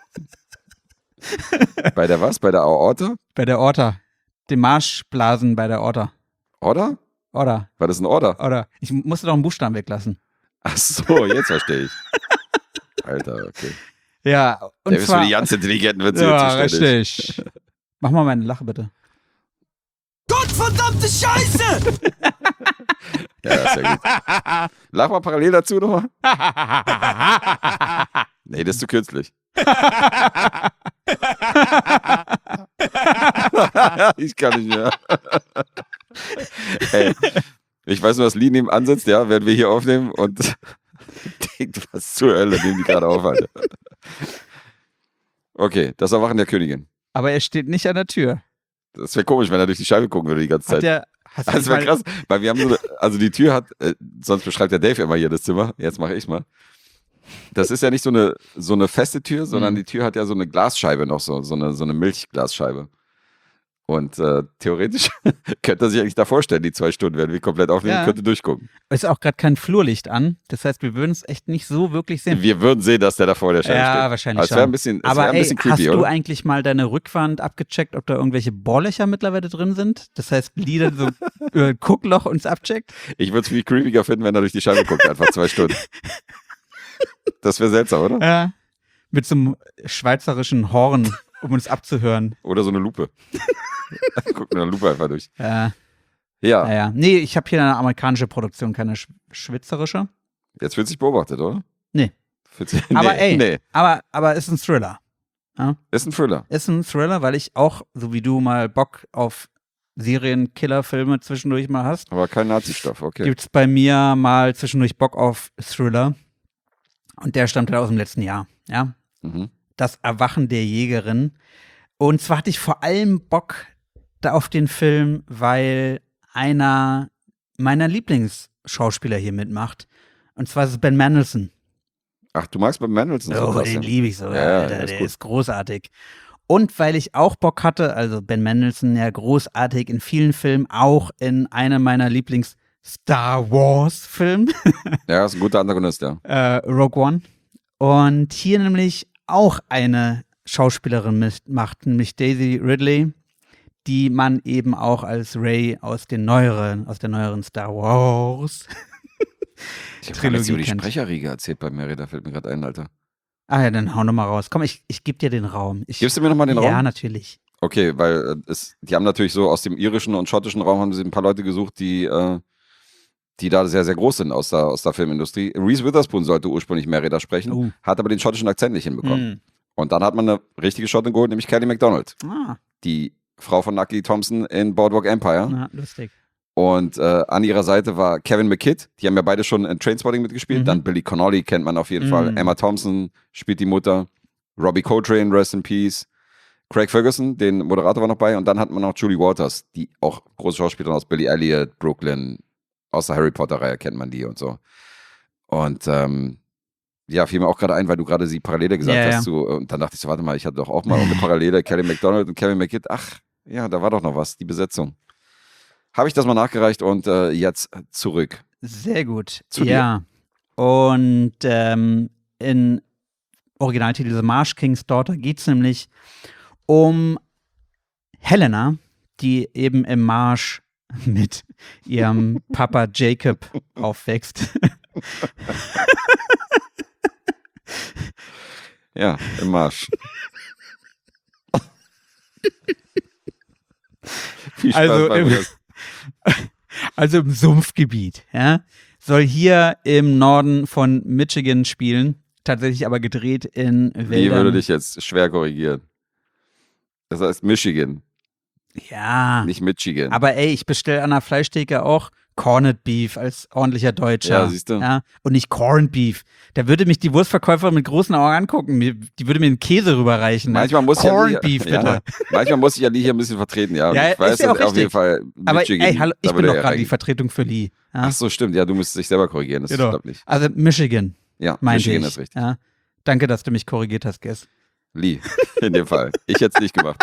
Bei der was? Bei der Aorta? Bei der Orta. Den Marschblasen bei der Orta. Order? Order. War das ein Order? Order. Ich musste doch einen Buchstaben weglassen. Ach so, jetzt verstehe ich. Alter, okay. Ja, und Der ist für die ganz intelligenten Witze ja, zuständig. richtig. Mach mal meine Lache, bitte. Gottverdammte Scheiße! Ja, sehr gut. Lach mal parallel dazu nochmal. Nee, das ist zu künstlich. Ich kann nicht mehr. Ey, ich weiß nur, dass Lee nebenan sitzt, ja, werden wir hier aufnehmen und denkt, was zur Hölle nehmen die gerade auf, Alter. Okay, das Erwachen der Königin. Aber er steht nicht an der Tür. Das wäre komisch, wenn er durch die Scheibe gucken würde die ganze Zeit. Das wäre krass, weil wir haben also die Tür hat, sonst beschreibt der Dave immer hier das Zimmer, jetzt mache ich mal. Das ist ja nicht so eine feste Tür, sondern die Tür hat ja so eine Glasscheibe noch, so eine Milchglasscheibe. Und theoretisch könnte er sich eigentlich da vorstellen, die 2 Stunden werden wir komplett aufnehmen und könnte durchgucken. Es ist auch gerade kein Flurlicht an, das heißt, wir würden es echt nicht so wirklich sehen. Wir würden sehen, dass der da vor der Scheibe steht. Ja, wahrscheinlich also schon. Aber ein bisschen creepy, hast du oder? eigentlich mal deine Rückwand abgecheckt, ob da irgendwelche Bohrlöcher mittlerweile drin sind? Das heißt, Lieder so über ein Guckloch uns abcheckt? Ich würde es viel creepiger finden, wenn er durch die Scheibe guckt, einfach 2 Stunden. Das wäre seltsam, oder? Ja. Mit so einem schweizerischen Horn, um uns abzuhören. Oder so eine Lupe. Guck mit einer Lupe einfach durch. Ja. Ja. Nee, ich habe hier eine amerikanische Produktion, keine schweizerische. Jetzt wird sich beobachtet, oder? Nee. Aber ist ein Thriller. Ja? Ist ein Thriller. Ist ein Thriller, weil ich auch, so wie du, mal Bock auf Serienkiller-Filme zwischendurch mal hast. Aber kein Nazi-Stoff, okay. Gibt's bei mir mal zwischendurch Bock auf Thriller. Und der stammt halt aus dem letzten Jahr. Ja. Mhm. Das Erwachen der Jägerin. Und zwar hatte ich vor allem Bock da auf den Film, weil einer meiner Lieblingsschauspieler hier mitmacht. Und zwar ist es Ben Mendelsohn. Ach, du magst Ben Mendelsohn? Oh, so den liebe ich so. Ja, Alter, der ist großartig. Und weil ich auch Bock hatte, also Ben Mendelsohn ja großartig in vielen Filmen, auch in einem meiner Lieblings-Star Wars-Filme. Ja, ist ein guter Antagonist, ja. Rogue One. Und hier nämlich auch eine Schauspielerin macht, nämlich Daisy Ridley, die man eben auch als Rey aus der neueren Star Wars Ich habe jetzt über die Sprecherriege erzählt bei Mary, da fällt mir gerade ein, Alter. Ah ja, dann hau nochmal raus. Komm, ich gebe dir den Raum. Gibst du mir nochmal den Raum? Ja, natürlich. Okay, weil die haben natürlich so aus dem irischen und schottischen Raum haben sie ein paar Leute gesucht, die da sehr, sehr groß sind aus der Filmindustrie. Reese Witherspoon sollte ursprünglich Merida sprechen, hat aber den schottischen Akzent nicht hinbekommen. Und dann hat man eine richtige Schottin geholt, nämlich Kelly MacDonald. Die Frau von Nucky Thompson in Boardwalk Empire. Na, lustig. Und an ihrer Seite war Kevin McKidd. Die haben ja beide schon in Trainspotting mitgespielt. Dann Billy Connolly kennt man auf jeden Fall. Emma Thompson spielt die Mutter. Robbie Coltrane, Rest in Peace. Craig Ferguson, den Moderator, war noch bei. Und dann hat man noch Julie Walters, die auch große Schauspielerin aus Billy Elliot, Brooklyn, aus der Harry Potter-Reihe kennt man die und so. Und ja, fiel mir auch gerade ein, weil du gerade die Parallele gesagt hast. Und dann dachte ich so, warte mal, ich hatte doch auch mal eine Parallele, Kelly MacDonald und Kevin McKidd. Ach, ja, da war doch noch was, die Besetzung. Habe ich das mal nachgereicht und jetzt zurück. Sehr gut. Zu dir. Und in Originaltitel The Marsh King's Daughter geht es nämlich um Helena, die eben im Marsch mit ihrem Papa Jacob aufwächst. Ja, im Marsch. Viel Spaß also im Sumpfgebiet, ja. Soll hier im Norden von Michigan spielen tatsächlich aber gedreht in Wäldern. Lee würde dich jetzt schwer korrigieren. Das heißt Michigan, Ja, nicht Michigan. aber ey, ich bestelle an der Fleischtheke auch Corned Beef als ordentlicher Deutscher. Ja, siehst du. Ja, und nicht Corned Beef. Da würde mich die Wurstverkäuferin mit großen Augen angucken. Die würde mir einen Käse rüberreichen. Manchmal muss Corned Beef, bitte. Ja, manchmal muss ich ja Lee hier ein bisschen vertreten, ja. Und Ja, ich weiß, ist ja dass auch er auf jeden richtig. Fall Aber Michigan. ey, hallo, ich da bin würde doch er gerade die reingehen. Vertretung für Lee. Ja? Ach so, stimmt. Ja, du müsstest dich selber korrigieren. Das Genau. stimmt nicht. Also Michigan, Ja, meinte Michigan ich. ist richtig. Ja? Danke, dass du mich korrigiert hast, Guess. Lee, in dem Fall. Ich hätte es nicht gemacht.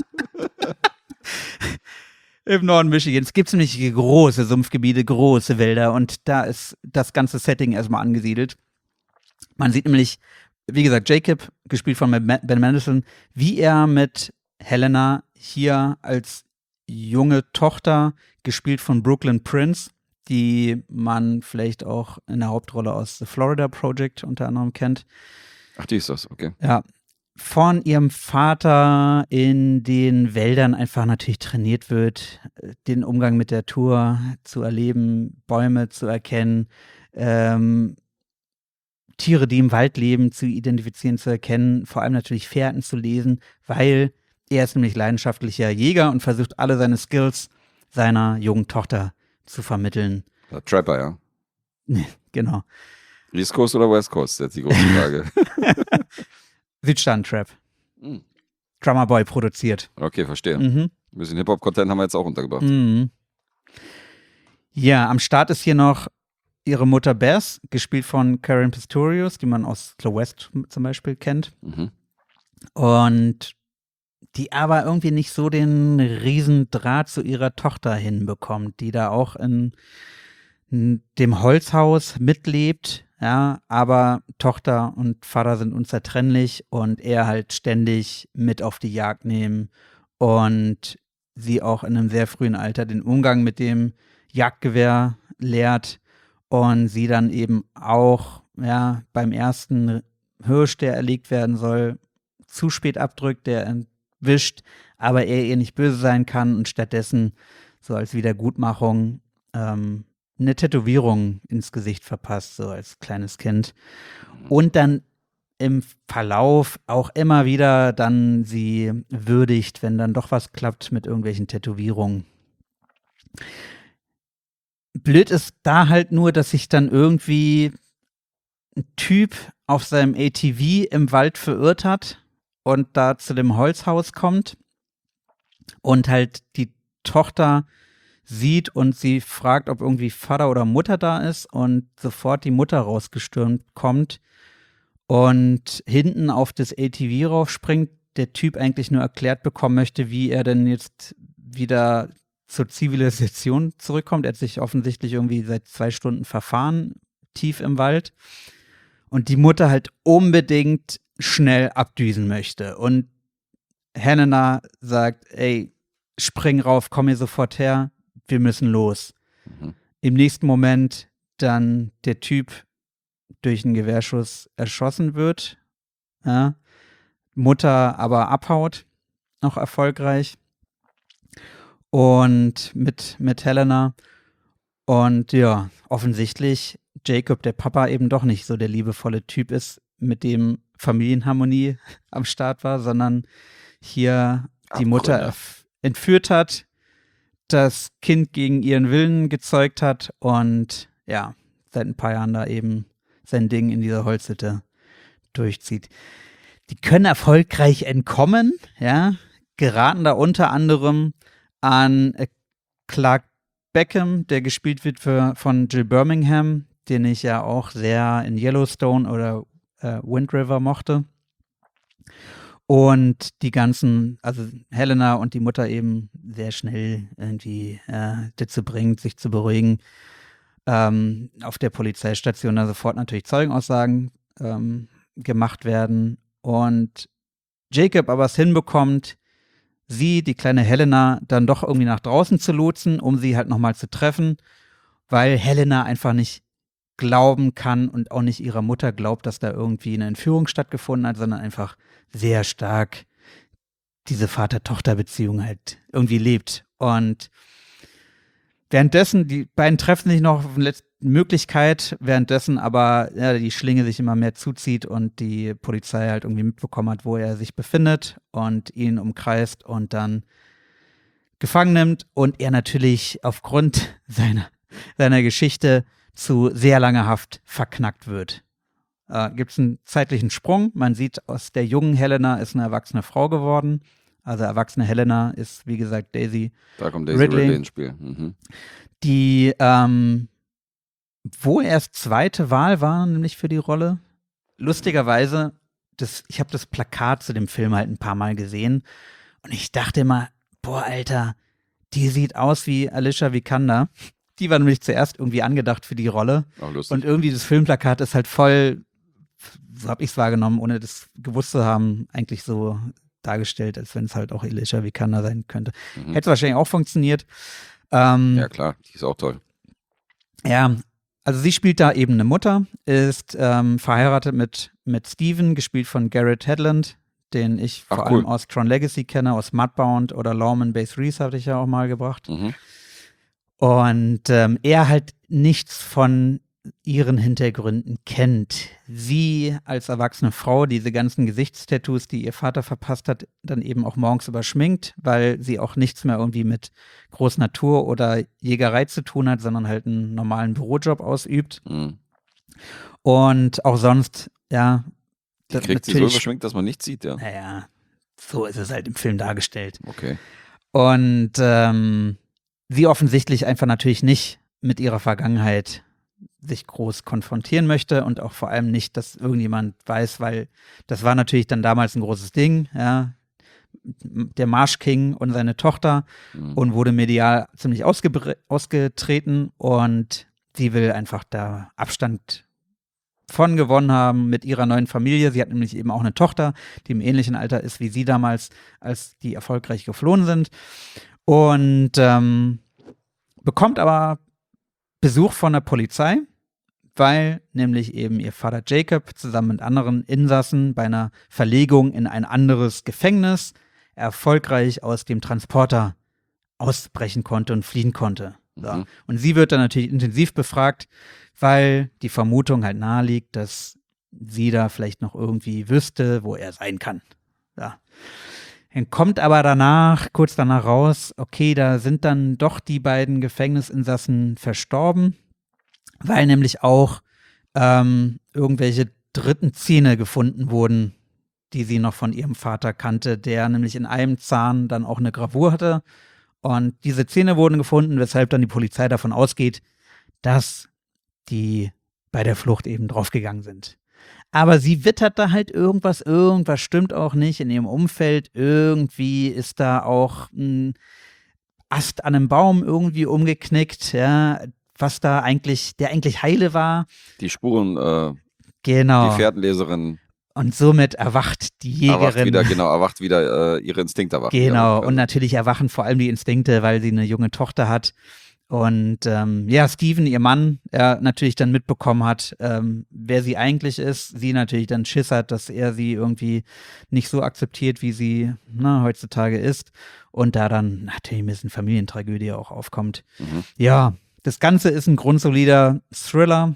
Im Norden Michigans gibt es nämlich große Sumpfgebiete, große Wälder und da ist das ganze Setting erstmal angesiedelt. Man sieht nämlich, wie gesagt, Jacob, gespielt von Ben Mendelsohn, wie er mit Helena hier als junge Tochter, gespielt von Brooklyn Prince, die man vielleicht auch in der Hauptrolle aus The Florida Project unter anderem kennt. Ach, die ist das, okay. Ja, von ihrem Vater in den Wäldern einfach natürlich trainiert wird, den Umgang mit der Natur zu erleben, Bäume zu erkennen, Tiere, die im Wald leben, zu identifizieren, zu erkennen, vor allem natürlich Fährten zu lesen, weil er ist nämlich leidenschaftlicher Jäger und versucht alle seine Skills seiner jungen Tochter zu vermitteln. Der Trapper, ja. Genau. East Coast oder West Coast, jetzt die große Frage. Südstaaten-Trap. Hm. Drummer Boy produziert. Okay, verstehe. Mhm. Ein bisschen Hip-Hop-Content haben wir jetzt auch untergebracht. Mhm. Ja, am Start ist hier noch ihre Mutter Bess, gespielt von Karen Pistorius, die man aus The West zum Beispiel kennt. Mhm. Und die aber irgendwie nicht so den riesen Draht zu ihrer Tochter hinbekommt, die da auch in dem Holzhaus mitlebt, ja, aber Tochter und Vater sind unzertrennlich und er halt ständig mit auf die Jagd nehmen und sie auch in einem sehr frühen Alter den Umgang mit dem Jagdgewehr lehrt und sie dann eben auch, ja, beim ersten Hirsch, der erlegt werden soll, zu spät abdrückt, der entwischt, aber er ihr nicht böse sein kann und stattdessen so als Wiedergutmachung eine Tätowierung ins Gesicht verpasst, so als kleines Kind. Und dann im Verlauf auch immer wieder dann sie würdigt, wenn dann doch was klappt mit irgendwelchen Tätowierungen. Blöd ist da halt nur, dass sich dann irgendwie ein Typ auf seinem ATV im Wald verirrt hat und da zu dem Holzhaus kommt und halt die Tochter sieht und sie fragt, ob irgendwie Vater oder Mutter da ist und sofort die Mutter rausgestürmt kommt und hinten auf das ATV raufspringt, der Typ eigentlich nur erklärt bekommen möchte, wie er denn jetzt wieder zur Zivilisation zurückkommt. Er hat sich offensichtlich irgendwie seit 2 Stunden verfahren, tief im Wald. Und die Mutter halt unbedingt schnell abdüsen möchte. Und Helena sagt, ey, spring rauf, komm hier sofort her, wir müssen los. Mhm. Im nächsten Moment dann der Typ durch einen Gewehrschuss erschossen wird. Ja. Mutter aber abhaut, noch erfolgreich. Und mit Helena. Und ja, offensichtlich Jacob, der Papa, eben doch nicht so der liebevolle Typ ist, mit dem Familienharmonie am Start war, sondern hier die Mutter entführt hat, das Kind gegen ihren Willen gezeugt hat und ja, seit ein paar Jahren da eben sein Ding in dieser Holzhütte durchzieht. Die können erfolgreich entkommen, ja, geraten da unter anderem an Clark Beckham, der gespielt wird von Jill Birmingham, den ich ja auch sehr in Yellowstone oder Wind River mochte. Und die ganzen, also Helena und die Mutter eben sehr schnell irgendwie dazu bringt, sich zu beruhigen. Auf der Polizeistation da sofort natürlich Zeugenaussagen gemacht werden. Und Jacob aber es hinbekommt, sie, die kleine Helena, dann doch irgendwie nach draußen zu lotsen, um sie halt nochmal zu treffen, weil Helena einfach nicht glauben kann und auch nicht ihrer Mutter glaubt, dass da irgendwie eine Entführung stattgefunden hat, sondern einfach sehr stark diese Vater-Tochter-Beziehung halt irgendwie lebt. Und währenddessen, die beiden treffen sich noch auf Möglichkeit, währenddessen aber die Schlinge sich immer mehr zuzieht und die Polizei halt irgendwie mitbekommen hat, wo er sich befindet und ihn umkreist und dann gefangen nimmt und er natürlich aufgrund seiner Geschichte zu sehr langer Haft verknackt wird. Gibt es einen zeitlichen Sprung. Man sieht, aus der jungen Helena ist eine erwachsene Frau geworden. Also erwachsene Helena ist, wie gesagt, Daisy Da kommt Daisy Ridley ins Spiel. die wohl erst zweite Wahl war, nämlich für die Rolle. Lustigerweise, ich habe das Plakat zu dem Film halt ein paar Mal gesehen und ich dachte immer, boah, Alter, die sieht aus wie Alicia Vikander. Die war nämlich zuerst irgendwie angedacht für die Rolle. Auch lustig. Und irgendwie das Filmplakat ist halt voll, so habe ich es wahrgenommen, ohne das gewusst zu haben, eigentlich so dargestellt, als wenn es halt auch Alicia Vikander sein könnte. Hätte es wahrscheinlich auch funktioniert. Ja, klar, die ist auch toll. Ja, also sie spielt da eben eine Mutter, ist verheiratet mit Steven, gespielt von Garrett Hedlund, den ich vor allem aus Tron Legacy kenne, aus Mudbound oder Lawman Bay 3 hatte ich ja auch mal gebracht. Und er halt nichts von ihren Hintergründen kennt. Sie als erwachsene Frau diese ganzen Gesichtstattoos, die ihr Vater verpasst hat, dann eben auch morgens überschminkt, weil sie auch nichts mehr irgendwie mit Großnatur oder Jägerei zu tun hat, sondern halt einen normalen Bürojob ausübt. Und auch sonst, ja. Die kriegt sie so überschminkt, dass man nichts sieht, ja. Naja, so ist es halt im Film dargestellt. Okay. Und sie offensichtlich einfach natürlich nicht mit ihrer Vergangenheit sich groß konfrontieren möchte und auch vor allem nicht, dass irgendjemand weiß, weil das war natürlich dann damals ein großes Ding, ja, der Marsh King und seine Tochter und wurde medial ziemlich ausgetreten und sie will einfach da Abstand von gewonnen haben mit ihrer neuen Familie. Sie hat nämlich eben auch eine Tochter, die im ähnlichen Alter ist wie sie damals, als die erfolgreich geflohen sind und bekommt aber Besuch von der Polizei, weil nämlich eben ihr Vater Jacob zusammen mit anderen Insassen bei einer Verlegung in ein anderes Gefängnis erfolgreich aus dem Transporter ausbrechen konnte und fliehen konnte. So. Und sie wird dann natürlich intensiv befragt, weil die Vermutung halt naheliegt, dass sie da vielleicht noch irgendwie wüsste, wo er sein kann. Ja. Dann kommt aber kurz danach raus, okay, da sind dann doch die beiden Gefängnisinsassen verstorben, weil nämlich auch irgendwelche dritten Zähne gefunden wurden, die sie noch von ihrem Vater kannte, der nämlich in einem Zahn dann auch eine Gravur hatte. Und diese Zähne wurden gefunden, weshalb dann die Polizei davon ausgeht, dass die bei der Flucht eben draufgegangen sind. Aber sie wittert da halt irgendwas stimmt auch nicht in ihrem Umfeld. Irgendwie ist da auch ein Ast an einem Baum irgendwie umgeknickt, ja, was da eigentlich heile war. Die Spuren, genau. Die Fährtenleserin. Und somit erwacht die Jägerin. Erwacht wieder ihre Instinkte erwachen. Genau, und natürlich erwachen vor allem die Instinkte, weil sie eine junge Tochter hat. Und Steven, ihr Mann, natürlich dann mitbekommen hat, wer sie eigentlich ist. Sie natürlich dann Schiss hat, dass er sie irgendwie nicht so akzeptiert, wie sie heutzutage ist. Und da dann natürlich ein bisschen Familientragödie auch aufkommt. Ja, das Ganze ist ein grundsolider Thriller.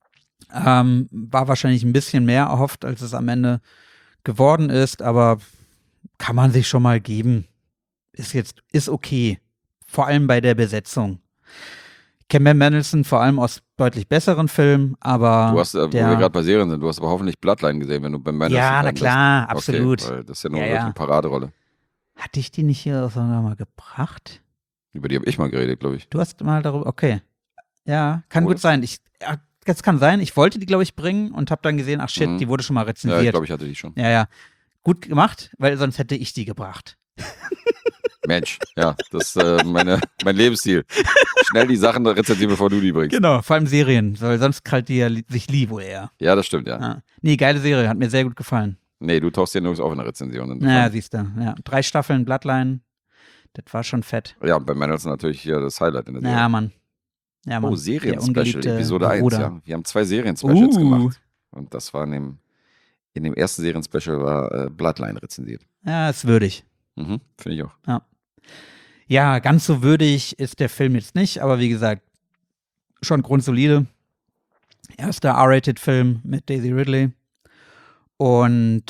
War wahrscheinlich ein bisschen mehr erhofft, als es am Ende geworden ist. Aber kann man sich schon mal geben. Ist okay. Vor allem bei der Besetzung. Cameron Mendelsohn vor allem aus deutlich besseren Filmen, aber du hast, wo wir gerade bei Serien sind, du hast aber hoffentlich Bloodline gesehen, wenn du bei Mendelsohn ja, na klar, bist. absolut. Okay, weil das ist ja nur wirklich eine Paraderolle. Hatte ich die nicht hier sogar mal gebracht? Über die habe ich mal geredet, glaube ich. Du hast mal darüber, okay. Ja, kann gut sein. Das kann sein, ich wollte die, glaube ich, bringen und habe dann gesehen, ach shit, die wurde schon mal rezensiert. Ja, ich glaube, ich hatte die schon. Ja. Gut gemacht, weil sonst hätte ich die gebracht. Mensch, ja, das ist mein Lebensstil. Schnell die Sachen rezensieren, bevor du die bringst. Genau, vor allem Serien, weil sonst krallt die ja sich wohl eher. Ja, das stimmt, ja. Nee, geile Serie, hat mir sehr gut gefallen. Nee, du tauchst ja nirgends auf in der Rezension. Ja, siehst du. Ja. 3 Staffeln, Bloodline, das war schon fett. Ja, und bei Mendelsohn natürlich hier das Highlight in der Serie. Ja, Mann. Oh, Serien-Special, Episode 1, ja. Wir haben 2 Serien-Specials gemacht. Und das war in dem ersten Serien-Special war Bloodline rezensiert. Ja, ist würdig. Finde ich auch. Ja, ganz so würdig ist der Film jetzt nicht, aber wie gesagt, schon grundsolide. Erster R-Rated-Film mit Daisy Ridley. Und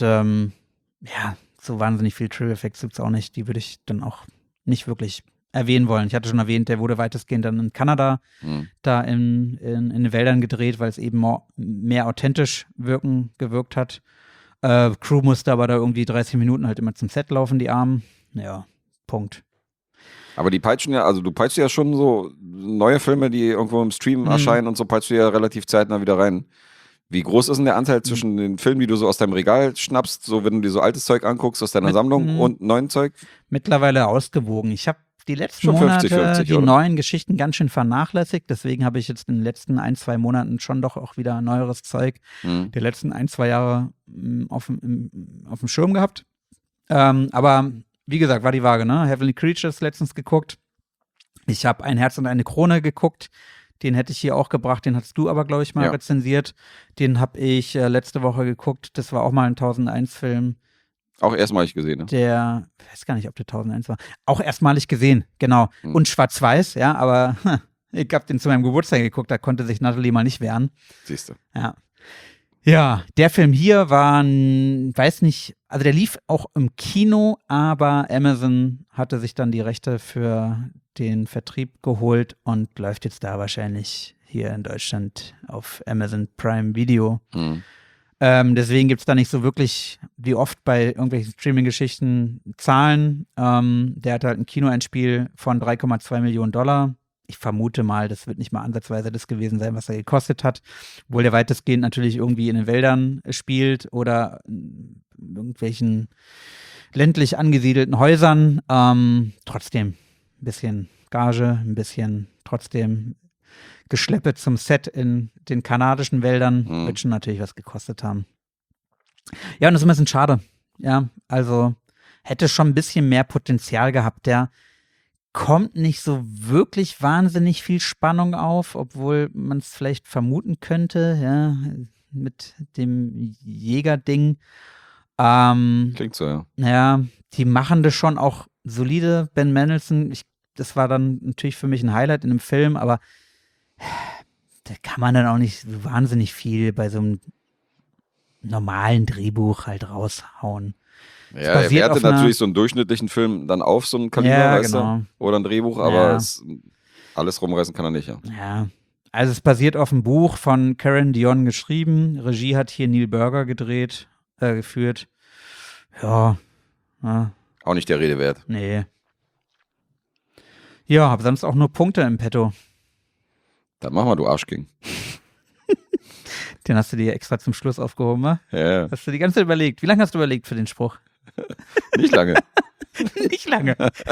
so wahnsinnig viel Trivia-Facts gibt es auch nicht. Die würde ich dann auch nicht wirklich erwähnen wollen. Ich hatte schon erwähnt, der wurde weitestgehend dann in Kanada da in den Wäldern gedreht, weil es eben mehr authentisch gewirkt hat. Crew musste aber da irgendwie 30 Minuten halt immer zum Set laufen, die Armen. Ja, Punkt. Aber die peitschen ja, also du peitschst ja schon so neue Filme, die irgendwo im Stream erscheinen und so peitschst du ja relativ zeitnah wieder rein. Wie groß ist denn der Anteil zwischen den Filmen, die du so aus deinem Regal schnappst, so wenn du dir so altes Zeug anguckst aus deiner Sammlung und neuen Zeug? Mittlerweile ausgewogen. Ich habe die letzten schon Monate 50, die oder? neuen Geschichten ganz schön vernachlässigt. Deswegen habe ich jetzt in den letzten 1-2 Monaten schon doch auch wieder neueres Zeug der letzten 1-2 Jahre auf dem Schirm gehabt. Aber wie gesagt, war die Waage, ne? Heavenly Creatures letztens geguckt. Ich habe Ein Herz und eine Krone geguckt. Den hätte ich hier auch gebracht. Den hast du aber, glaube ich, mal rezensiert. Den habe ich letzte Woche geguckt. Das war auch mal ein 1001-Film. Auch erstmalig gesehen, ne? Ich weiß gar nicht, ob der 1001 war. Auch erstmalig gesehen, genau. Und schwarz-weiß, ja, aber ich habe den zu meinem Geburtstag geguckt, da konnte sich Natalie mal nicht wehren. Siehst du. Ja. Ja, der Film hier war, weiß nicht, also der lief auch im Kino, aber Amazon hatte sich dann die Rechte für den Vertrieb geholt und läuft jetzt da wahrscheinlich hier in Deutschland auf Amazon Prime Video. Deswegen gibt es da nicht so wirklich, wie oft bei irgendwelchen Streaming-Geschichten, Zahlen. Der hat halt ein Kinoeinspiel von $3,2 Millionen. Ich vermute mal, das wird nicht mal ansatzweise das gewesen sein, was er gekostet hat. Obwohl der weitestgehend natürlich irgendwie in den Wäldern spielt oder in irgendwelchen ländlich angesiedelten Häusern. Trotzdem ein bisschen Gage, ein bisschen trotzdem Geschleppe zum Set in den kanadischen Wäldern, wird schon natürlich was gekostet haben. Ja, und das ist ein bisschen schade. Ja, also hätte schon ein bisschen mehr Potenzial gehabt. Der kommt nicht so wirklich wahnsinnig viel Spannung auf, obwohl man es vielleicht vermuten könnte, ja, mit dem Jägerding. Klingt so, ja. Ja, die machen das schon auch solide. Ben Mendelsohn, das war dann natürlich für mich ein Highlight in dem Film, aber da kann man dann auch nicht so wahnsinnig viel bei so einem normalen Drehbuch halt raushauen. Ja, er wertet natürlich so einen durchschnittlichen Film dann auf, so einen Kaliber, weißt du? Oder ein Drehbuch, aber alles rumreißen kann er nicht, ja. Ja, also es basiert auf einem Buch von Karen Dion geschrieben. Regie hat hier Neil Burger geführt. Ja. Auch nicht der Rede wert. Nee. Ja, hab sonst auch nur Punkte im Petto. Dann mach mal, du Arschking. Den hast du dir extra zum Schluss aufgehoben, wa? Ja. Hast du die ganze Zeit überlegt? Wie lange hast du überlegt für den Spruch? Nicht lange. Nicht lange.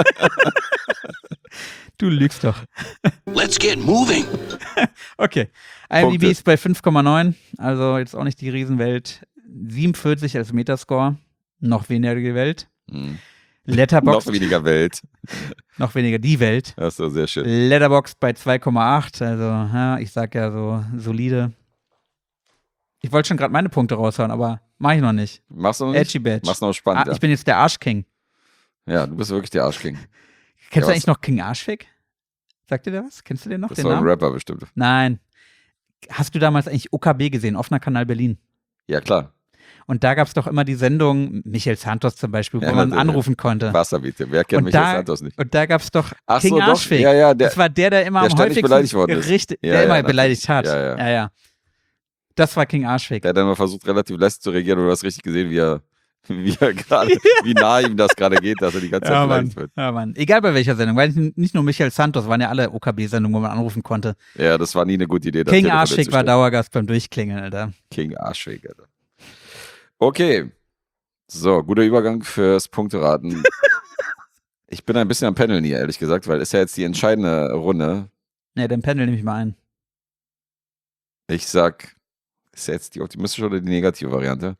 Du lügst doch. Let's get moving. Okay. IMDb ist bei 5,9, also jetzt auch nicht die Riesenwelt. 47 als Metascore, noch weniger die Welt. Letterboxd. Noch weniger Welt. Noch weniger die Welt. Das ist doch sehr schön. Letterboxd bei 2,8, also ja, ich sag ja so solide. Ich wollte schon gerade meine Punkte raushauen, aber mach ich noch nicht. Machst du noch nicht? Edgy Badge. Machst du noch spannend, Ich bin jetzt der Arschking. Ja, du bist wirklich der Arschking. Kennst du eigentlich noch King Arschfick? Sagt dir der was? Kennst du den noch? Das den war ein Namen? Rapper bestimmt. Nein. Hast du damals eigentlich OKB gesehen? Offener Kanal Berlin. Ja, klar. Und da gab es doch immer die Sendung, Michael Santos zum Beispiel, wo man anrufen konnte. Wasser bitte. Wer kennt Michael Santos nicht? Und da gab es doch Ach King so, doch. Arschfick. Ja, das war der immer am häufigsten beleidigt worden ist. Richtig, Ja, der immer natürlich. beleidigt hat. Ja. Das war King Arschfick. Der hat dann mal versucht, relativ lässig zu reagieren, und du hast richtig gesehen, wie er gerade, wie nah ihm das gerade geht, dass er die ganze Zeit beleidigt wird. Ja, Mann. Egal bei welcher Sendung, weil nicht nur Michael Santos, waren ja alle OKB-Sendungen, wo man anrufen konnte. Ja, das war nie eine gute Idee. King Arschfick war Dauergast beim Durchklingeln, Alter. King Arschfick, Alter. Okay. So, guter Übergang fürs Punkteraten. Ich bin ein bisschen am Pendeln hier, ehrlich gesagt, weil ist ja jetzt die entscheidende Runde. Ja, den Pendel nehme ich mal ein. Ich sag, ist ja jetzt die optimistische oder die negative Variante?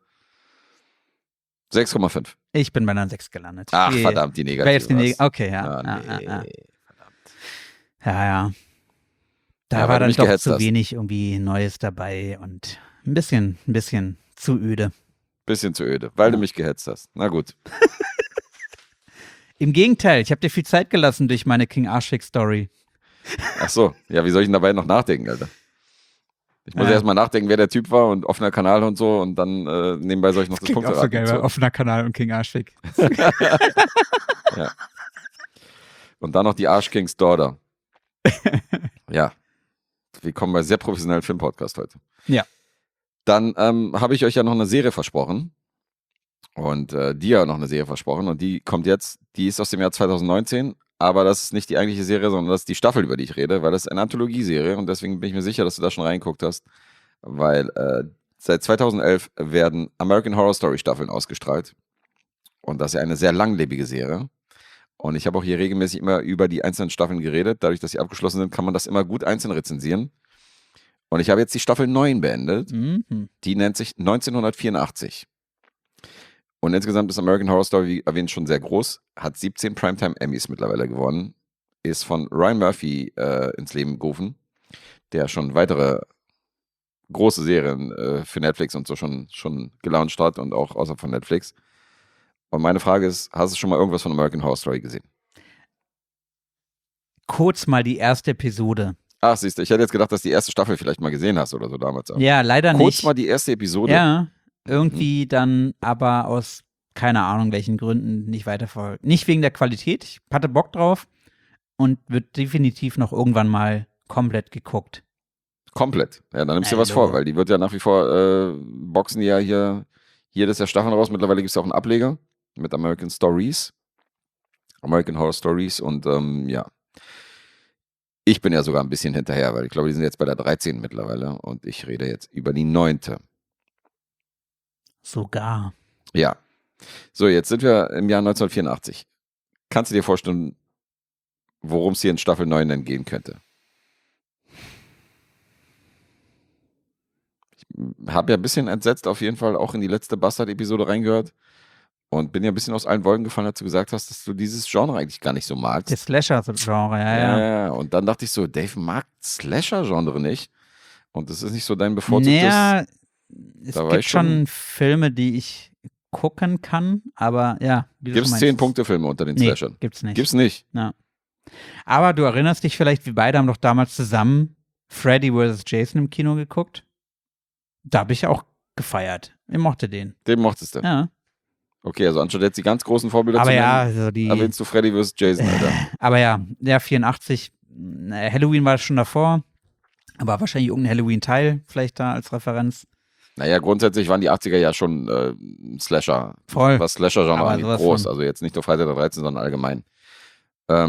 6,5. Ich bin bei einer 6 gelandet. Ach, verdammt, die negative. Wäre jetzt die okay, ja. Verdammt. Ja. Da war dann doch zu wenig irgendwie Neues dabei und ein bisschen zu öde. Bisschen zu öde, weil du mich gehetzt hast. Na gut. Im Gegenteil, ich habe dir viel Zeit gelassen durch meine King Arschfick Story. Ach so, ja, wie soll ich denn dabei noch nachdenken, Alter? Ich muss erst mal nachdenken, wer der Typ war und offener Kanal und so und dann nebenbei soll ich noch das Punkt auch so geil, so. Offener Kanal und King Arschfick. Ja. Und dann noch die Arsch Kings Daughter. Ja. Willkommen bei sehr professionellen Filmpodcast heute. Ja. Dann habe ich euch ja noch eine Serie versprochen. Und dir noch eine Serie versprochen. Und die kommt jetzt, die ist aus dem Jahr 2019. Aber das ist nicht die eigentliche Serie, sondern das ist die Staffel, über die ich rede, weil das ist eine Anthologieserie und deswegen bin ich mir sicher, dass du da schon reingeguckt hast, weil seit 2011 werden American Horror Story Staffeln ausgestrahlt und das ist ja eine sehr langlebige Serie und ich habe auch hier regelmäßig immer über die einzelnen Staffeln geredet, dadurch, dass sie abgeschlossen sind, kann man das immer gut einzeln rezensieren und ich habe jetzt die Staffel 9 beendet, die nennt sich 1984. Und insgesamt ist American Horror Story, wie erwähnt, schon sehr groß, hat 17 Primetime Emmys mittlerweile gewonnen, ist von Ryan Murphy ins Leben gerufen, der schon weitere große Serien für Netflix und so schon gelauncht hat und auch außerhalb von Netflix. Und meine Frage ist, hast du schon mal irgendwas von American Horror Story gesehen? Kurz mal die erste Episode. Ach, siehst du, ich hätte jetzt gedacht, dass du die erste Staffel vielleicht mal gesehen hast oder so damals. Ja, leider nicht. Kurz mal die erste Episode. Ja. Irgendwie dann aber aus, keine Ahnung welchen Gründen, nicht weiterverfolgt. Nicht wegen der Qualität, ich hatte Bock drauf und wird definitiv noch irgendwann mal komplett geguckt. Komplett? Ja, dann nimmst du dir was vor, weil die wird ja nach wie vor, boxen die ja hier jedes Jahr Staffeln raus. Mittlerweile gibt es auch einen Ableger mit American Stories. American Horror Stories und ja. Ich bin ja sogar ein bisschen hinterher, weil ich glaube, die sind jetzt bei der 13. mittlerweile und ich rede jetzt über die 9. Sogar. Ja. So, jetzt sind wir im Jahr 1984. Kannst du dir vorstellen, worum es hier in Staffel 9 denn gehen könnte? Ich habe ja ein bisschen entsetzt auf jeden Fall auch in die letzte Bastard-Episode reingehört und bin ja ein bisschen aus allen Wolken gefallen, als du gesagt hast, dass du dieses Genre eigentlich gar nicht so magst. Das Slasher-Genre, ja. Und dann dachte ich so, Dave mag Slasher-Genre nicht und das ist nicht so dein bevorzugtes... Naja, es gibt schon Filme, die ich gucken kann, aber ja. Gibt es 10-Punkte-Filme unter den Slashern? Gibt's nicht. Gibt's nicht? Ja. Aber du erinnerst dich vielleicht, wir beide haben doch damals zusammen Freddy vs. Jason im Kino geguckt. Da habe ich auch gefeiert. Ich mochte den. Den mochtest du? Ja. Okay, also anstatt jetzt die ganz großen Vorbilder aber zu nennen, ja, also die erwähnst du Freddy vs. Jason, Alter. Aber ja, der 84, Halloween war schon davor, aber wahrscheinlich irgendein Halloween-Teil vielleicht da als Referenz. Naja, grundsätzlich waren die 80er ja schon Slasher. Voll. Was Slasher-Genre Aber angeht, sowas groß. von. Also jetzt nicht nur Freitag der 13., sondern allgemein. Der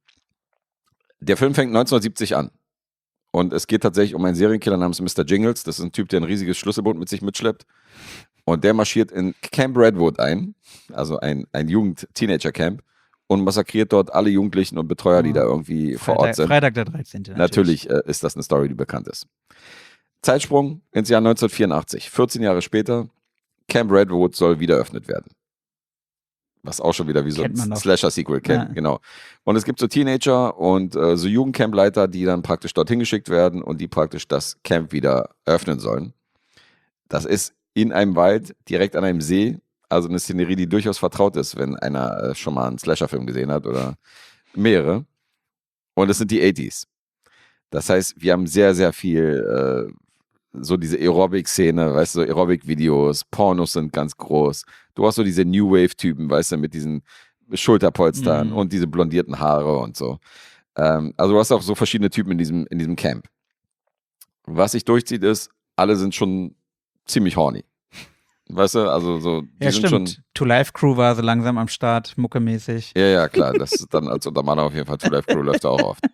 Film fängt 1970 an. Und es geht tatsächlich um einen Serienkiller namens Mr. Jingles. Das ist ein Typ, der ein riesiges Schlüsselboot mit sich mitschleppt. Und der marschiert in Camp Redwood ein, also ein Jugend-Teenager-Camp, und massakriert dort alle Jugendlichen und Betreuer, die da irgendwie vor Ort sind. Freitag der 13. Natürlich ist das eine Story, die bekannt ist. Zeitsprung ins Jahr 1984. 14 Jahre später, Camp Redwood soll wieder eröffnet werden. Was auch schon wieder wie so ein Slasher-Sequel kennt, ja. Genau. Und es gibt so Teenager und so Jugendcampleiter, die dann praktisch dorthin geschickt werden und die praktisch das Camp wieder eröffnen sollen. Das ist in einem Wald, direkt an einem See, also eine Szenerie, die durchaus vertraut ist, wenn einer schon mal einen Slasher-Film gesehen hat oder mehrere. Und es sind die 80s. Das heißt, wir haben sehr, sehr viel so diese Aerobic-Szene, weißt du, so Aerobic-Videos, Pornos sind ganz groß. Du hast so diese New Wave-Typen, weißt du, mit diesen Schulterpolstern und diese blondierten Haare und so. Also du hast auch so verschiedene Typen in diesem Camp. Was sich durchzieht ist, alle sind schon ziemlich horny. Weißt du, also so, die sind stimmt. schon... Two-Life-Crew war so langsam am Start, muckemäßig. Ja, klar, das ist dann als Untermann auf jeden Fall, Two-Life-Crew läuft da auch oft.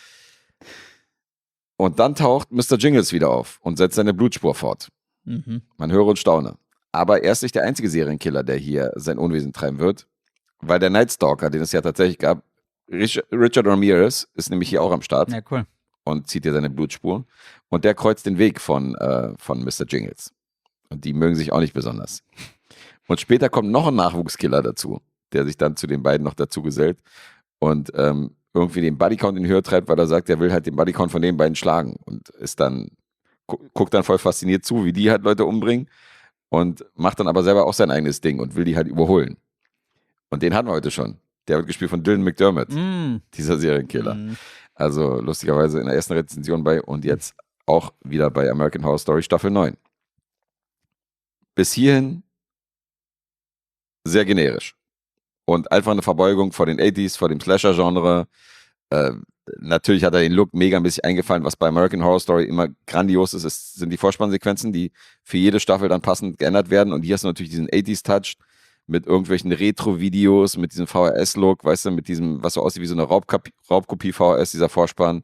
Und dann taucht Mr. Jingles wieder auf und setzt seine Blutspur fort. Man höre und staune. Aber er ist nicht der einzige Serienkiller, der hier sein Unwesen treiben wird, weil der Night Stalker, den es ja tatsächlich gab, Richard Ramirez, ist nämlich hier auch am Start. Ja, cool. Und zieht hier seine Blutspur. Und der kreuzt den Weg von Mr. Jingles. Und die mögen sich auch nicht besonders. Und später kommt noch ein Nachwuchskiller dazu, der sich dann zu den beiden noch dazu gesellt und irgendwie den Bodycount in die Höhe treibt, weil er sagt, er will halt den Bodycount von den beiden schlagen und ist dann, guckt dann voll fasziniert zu, wie die halt Leute umbringen und macht dann aber selber auch sein eigenes Ding und will die halt überholen. Und den hatten wir heute schon. Der wird gespielt von Dylan McDermott, dieser Serienkiller. Also lustigerweise in der ersten Rezension bei und jetzt auch wieder bei American Horror Story Staffel 9. Bis hierhin sehr generisch. Und einfach eine Verbeugung vor den 80s, vor dem Slasher-Genre. Natürlich hat er den Look megamäßig eingefallen. Was bei American Horror Story immer grandios ist, sind die Vorspannsequenzen, die für jede Staffel dann passend geändert werden. Und hier hast du natürlich diesen 80s-Touch mit irgendwelchen Retro-Videos, mit diesem VHS-Look, weißt du, mit diesem, was so aussieht wie so eine Raubkopie VHS, dieser Vorspann,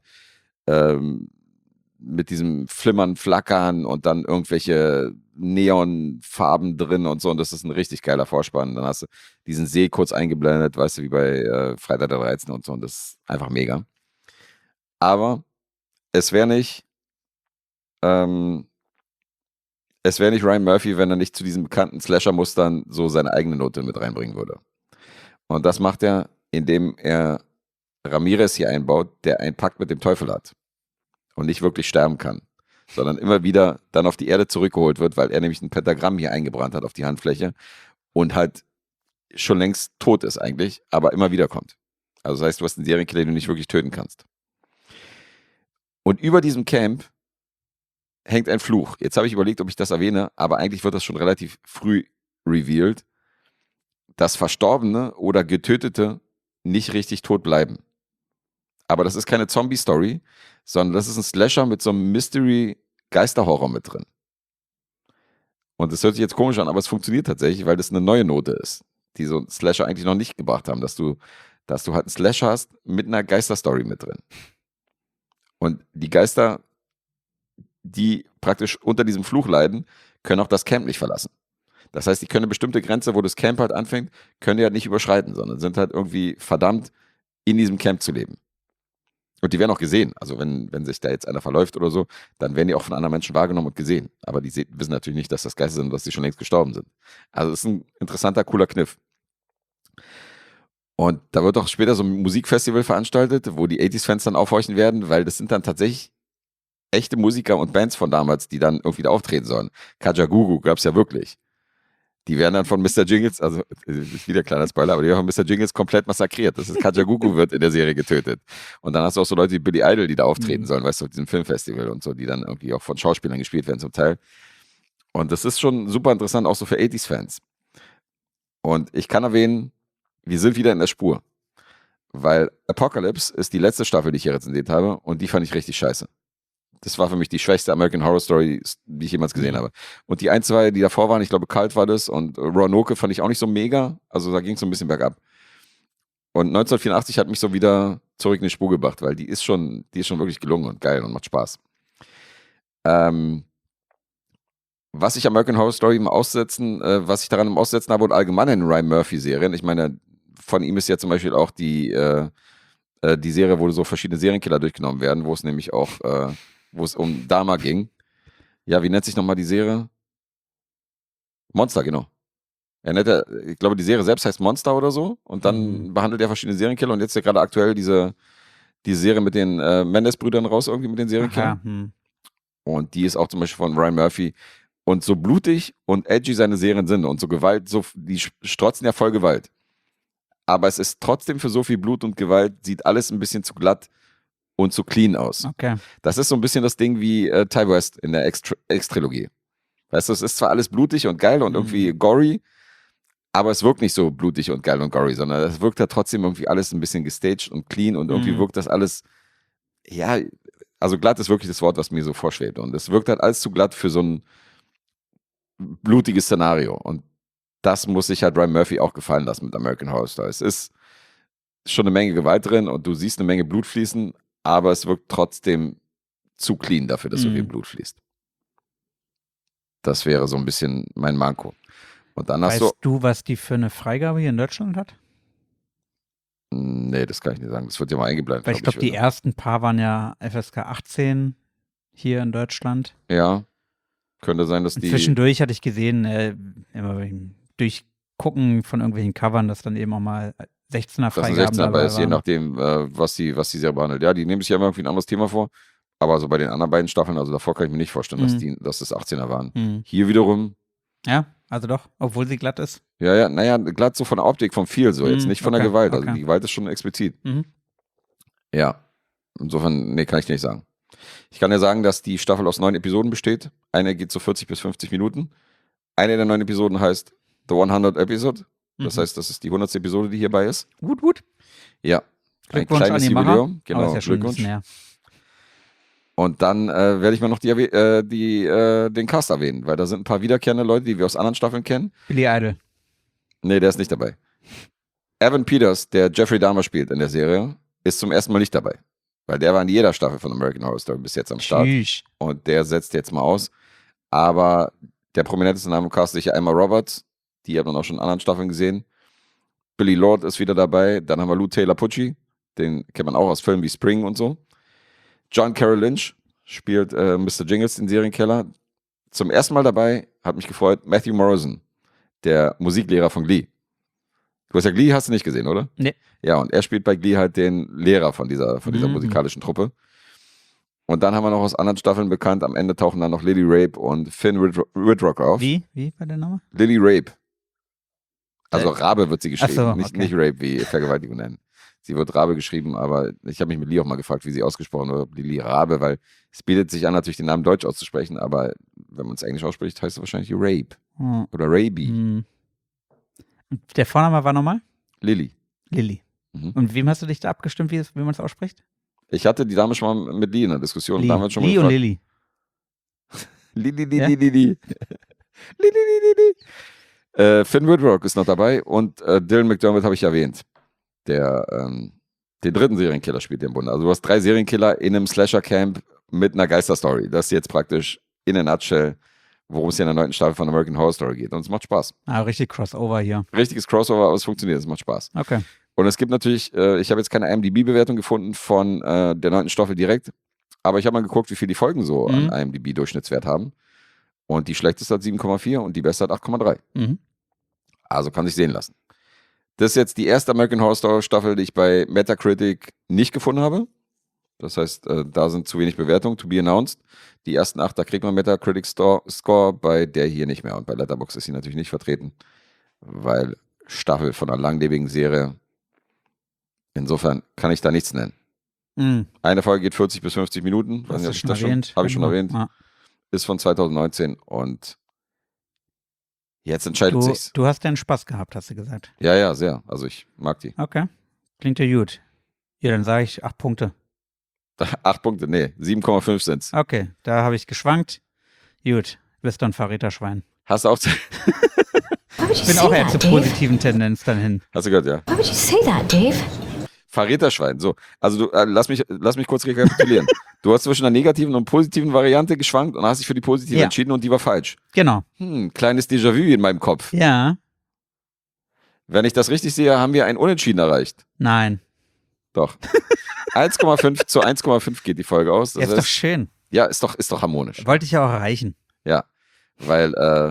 mit diesem Flimmern, Flackern und dann irgendwelche Neonfarben drin und so. Und das ist ein richtig geiler Vorspann. Dann hast du diesen See kurz eingeblendet, weißt du, wie bei Freitag der 13. und so. Und das ist einfach mega. Aber es wäre nicht Ryan Murphy, wenn er nicht zu diesen bekannten Slasher-Mustern so seine eigene Note mit reinbringen würde. Und das macht er, indem er Ramirez hier einbaut, der einen Pakt mit dem Teufel hat und nicht wirklich sterben kann, sondern immer wieder dann auf die Erde zurückgeholt wird, weil er nämlich ein Pentagramm hier eingebrannt hat auf die Handfläche und halt schon längst tot ist eigentlich, aber immer wieder kommt. Also das heißt, du hast einen Serienkiller, den du nicht wirklich töten kannst. Und über diesem Camp hängt ein Fluch. Jetzt habe ich überlegt, ob ich das erwähne, aber eigentlich wird das schon relativ früh revealed, dass Verstorbene oder Getötete nicht richtig tot bleiben. Aber das ist keine Zombie-Story, sondern das ist ein Slasher mit so einem Mystery-Geisterhorror mit drin. Und das hört sich jetzt komisch an, aber es funktioniert tatsächlich, weil das eine neue Note ist, die so Slasher eigentlich noch nicht gebracht haben, dass du halt einen Slasher hast mit einer Geisterstory mit drin. Und die Geister, die praktisch unter diesem Fluch leiden, können auch das Camp nicht verlassen. Das heißt, die können eine bestimmte Grenze, wo das Camp halt anfängt, können die halt nicht überschreiten, sondern sind halt irgendwie verdammt, in diesem Camp zu leben. Und die werden auch gesehen. Also wenn sich da jetzt einer verläuft oder so, dann werden die auch von anderen Menschen wahrgenommen und gesehen. Aber die wissen natürlich nicht, dass das Geister sind und dass die schon längst gestorben sind. Also das ist ein interessanter, cooler Kniff. Und da wird auch später so ein Musikfestival veranstaltet, wo die 80s-Fans dann aufhorchen werden, weil das sind dann tatsächlich echte Musiker und Bands von damals, die dann irgendwie da auftreten sollen. Kajagoogoo gab es ja wirklich. Die werden dann von Mr. Jingles, also das ist wieder ein kleiner Spoiler, aber die werden von Mr. Jingles komplett massakriert. Das ist Kajagoogoo wird in der Serie getötet. Und dann hast du auch so Leute wie Billy Idol, die da auftreten sollen, weißt du, auf diesem Filmfestival und so, die dann irgendwie auch von Schauspielern gespielt werden zum Teil. Und das ist schon super interessant, auch so für 80s-Fans. Und ich kann erwähnen, wir sind wieder in der Spur. Weil Apocalypse ist die letzte Staffel, die ich hier rezensiert habe, und die fand ich richtig scheiße. Das war für mich die schwächste American Horror Story, die ich jemals gesehen habe. Und die ein, zwei, die davor waren, ich glaube, Kalt war das und Roanoke fand ich auch nicht so mega. Also da ging es so ein bisschen bergab. Und 1984 hat mich so wieder zurück in die Spur gebracht, weil die ist schon wirklich gelungen und geil und macht Spaß. Was ich American Horror Story was ich daran im Aussetzen habe und allgemein in Ryan Murphy-Serien, ich meine, von ihm ist ja zum Beispiel auch die Serie, wo so verschiedene Serienkiller durchgenommen werden, wo es nämlich auch wo es um Dahmer ging. Ja, wie nennt sich nochmal die Serie? Monster, genau. Ich glaube, die Serie selbst heißt Monster oder so. Und dann behandelt er verschiedene Serienkiller. Und jetzt ist ja gerade aktuell diese Serie mit den Mendes-Brüdern raus, irgendwie mit den Serienkillern. Und die ist auch zum Beispiel von Ryan Murphy. Und so blutig und edgy seine Serien sind und so Gewalt, die strotzen ja voll Gewalt. Aber es ist trotzdem für so viel Blut und Gewalt, sieht alles ein bisschen zu glatt und zu clean aus. Okay. Das ist so ein bisschen das Ding wie Ty West in der X-Trilogie. Weißt du, es ist zwar alles blutig und geil und irgendwie gory, aber es wirkt nicht so blutig und geil und gory, sondern es wirkt da trotzdem irgendwie alles ein bisschen gestaged und clean und irgendwie wirkt das alles, ja, also glatt ist wirklich das Wort, was mir so vorschwebt. Und es wirkt halt alles zu glatt für so ein blutiges Szenario. Und das muss sich halt Ryan Murphy auch gefallen lassen mit American Horror Story. Es ist schon eine Menge Gewalt drin und du siehst eine Menge Blut fließen, aber es wirkt trotzdem zu clean dafür, dass so viel Blut fließt. Das wäre so ein bisschen mein Manko. Und dann weißt du, was die für eine Freigabe hier in Deutschland hat? Nee, das kann ich nicht sagen. Das wird ja mal eingeblendet. Weil ich glaube, die ersten paar waren ja FSK 18 hier in Deutschland. Ja, könnte sein, dass die... Zwischendurch hatte ich gesehen, immer durchgucken von irgendwelchen Covern, dass dann eben auch mal 16er Freigaben dabei ist, je nachdem, was die Serie behandelt. Ja, die nehmen sich ja immer irgendwie ein anderes Thema vor, aber so bei den anderen beiden Staffeln, also davor kann ich mir nicht vorstellen, dass das 18er waren. Hier wiederum... Ja, also doch, obwohl sie glatt ist. Ja, naja, glatt so von der Optik, vom Feel so, jetzt nicht von der Gewalt, also die Gewalt ist schon explizit. Ja. Insofern, nee, kann ich dir nicht sagen. Ich kann dir sagen, dass die Staffel aus 9 Episoden besteht. Eine geht so 40 bis 50 Minuten. Eine der 9 Episoden heißt The 100 Episode. Das heißt, das ist die 100. Episode, die hierbei ist. Gut. Ja. Glückwunsch ein kleines an die Macher. Jubiläum. Aber Genau, ist ja schon ein Glückwunsch. bisschen her. Und dann werde ich mal noch den Cast erwähnen, weil da sind ein paar wiederkehrende Leute, die wir aus anderen Staffeln kennen. Billy Idol. Nee, der ist nicht dabei. Evan Peters, der Jeffrey Dahmer spielt in der Serie, ist zum ersten Mal nicht dabei. Weil der war in jeder Staffel von American Horror Story bis jetzt am Start. Tschüss. Und der setzt jetzt mal aus. Aber der prominenteste Name im Cast ist sicher Emma Roberts. Die hat man auch schon in anderen Staffeln gesehen. Billy Lord ist wieder dabei. Dann haben wir Lou Taylor Pucci. Den kennt man auch aus Filmen wie Spring und so. John Carroll Lynch spielt Mr. Jingles, den Serienkiller. Zum ersten Mal dabei, hat mich gefreut, Matthew Morrison, der Musiklehrer von Glee. Du hast ja Glee, hast du nicht gesehen, oder? Nee. Ja, und er spielt bei Glee halt den Lehrer von dieser musikalischen Truppe. Und dann haben wir noch aus anderen Staffeln bekannt, am Ende tauchen dann noch Lily Rabe und Finn Whitrock auf. Wie war der Name? Lily Rabe. Also Rabe wird sie geschrieben, Ach so, nicht okay. Rape, wie Vergewaltigung nennen. Sie wird Rabe geschrieben, aber ich habe mich mit Lee auch mal gefragt, wie sie ausgesprochen wird, Lily Rabe, weil es bietet sich an, natürlich den Namen deutsch auszusprechen, aber wenn man es englisch ausspricht, heißt es wahrscheinlich Rabe oder Raby. Und der Vorname war nochmal? Lily. Lilly. Mhm. Und wem hast du dich da abgestimmt, wie man es ausspricht? Ich hatte die Dame schon mal mit Lee in der Diskussion. Lee. Damals schon mal Lee und gefragt. Lilly. Lili. Ja? Lili. Finn Whitrock ist noch dabei und Dylan McDermott habe ich erwähnt. Der den dritten Serienkiller spielt im Bunde. Also du hast 3 Serienkiller in einem Slasher-Camp mit einer Geisterstory. Das ist jetzt praktisch in a nutshell, worum es hier in der 9. Staffel von American Horror Story geht. Und es macht Spaß. Ah, richtig Crossover hier. Richtiges Crossover, aber es funktioniert, es macht Spaß. Okay. Und es gibt natürlich, ich habe jetzt keine IMDb-Bewertung gefunden von der 9. Staffel direkt, aber ich habe mal geguckt, wie viel die Folgen so an IMDb-Durchschnittswert haben. Und die schlechteste hat 7,4 und die beste hat 8,3. Mhm. Also kann sich sehen lassen. Das ist jetzt die erste American Horror Story Staffel, die ich bei Metacritic nicht gefunden habe. Das heißt, da sind zu wenig Bewertungen, to be announced. Die ersten 8, da kriegt man Metacritic Score, bei der hier nicht mehr. Und bei Letterboxd ist sie natürlich nicht vertreten, weil Staffel von einer langlebigen Serie. Insofern kann ich da nichts nennen. Mhm. Eine Folge geht 40 bis 50 Minuten. Hast du Weiß nicht, schon ob ich das erwähnt? Habe ich schon erwähnt. Ja. Ist von 2019 und jetzt entscheidet sich's. Du hast deinen Spaß gehabt, hast du gesagt. Ja, sehr. Also ich mag die. Okay. Klingt ja gut. Ja, dann sage ich 8 Punkte. 8 Punkte, nee, 7,5 sind's. Okay, da habe ich geschwankt. Gut, bist du ein Verräterschwein. Hast du auch, Why would Ich you bin say auch eher that, zur Dave? positiven Tendenz dann hin. hast du gehört, ja. Why would you say that, Dave? Verräterschwein, so. Also du, lass mich kurz rekapitulieren. Du hast zwischen einer negativen und positiven Variante geschwankt und hast dich für die positive Ja. entschieden und die war falsch. Genau. Kleines Déjà-vu in meinem Kopf. Ja. Wenn ich das richtig sehe, haben wir ein Unentschieden erreicht. Nein. Doch. 1,5 zu 1,5 geht die Folge aus. Das Ist doch heißt, schön. ja, ist doch harmonisch. Wollte ich ja auch erreichen. Ja. Weil,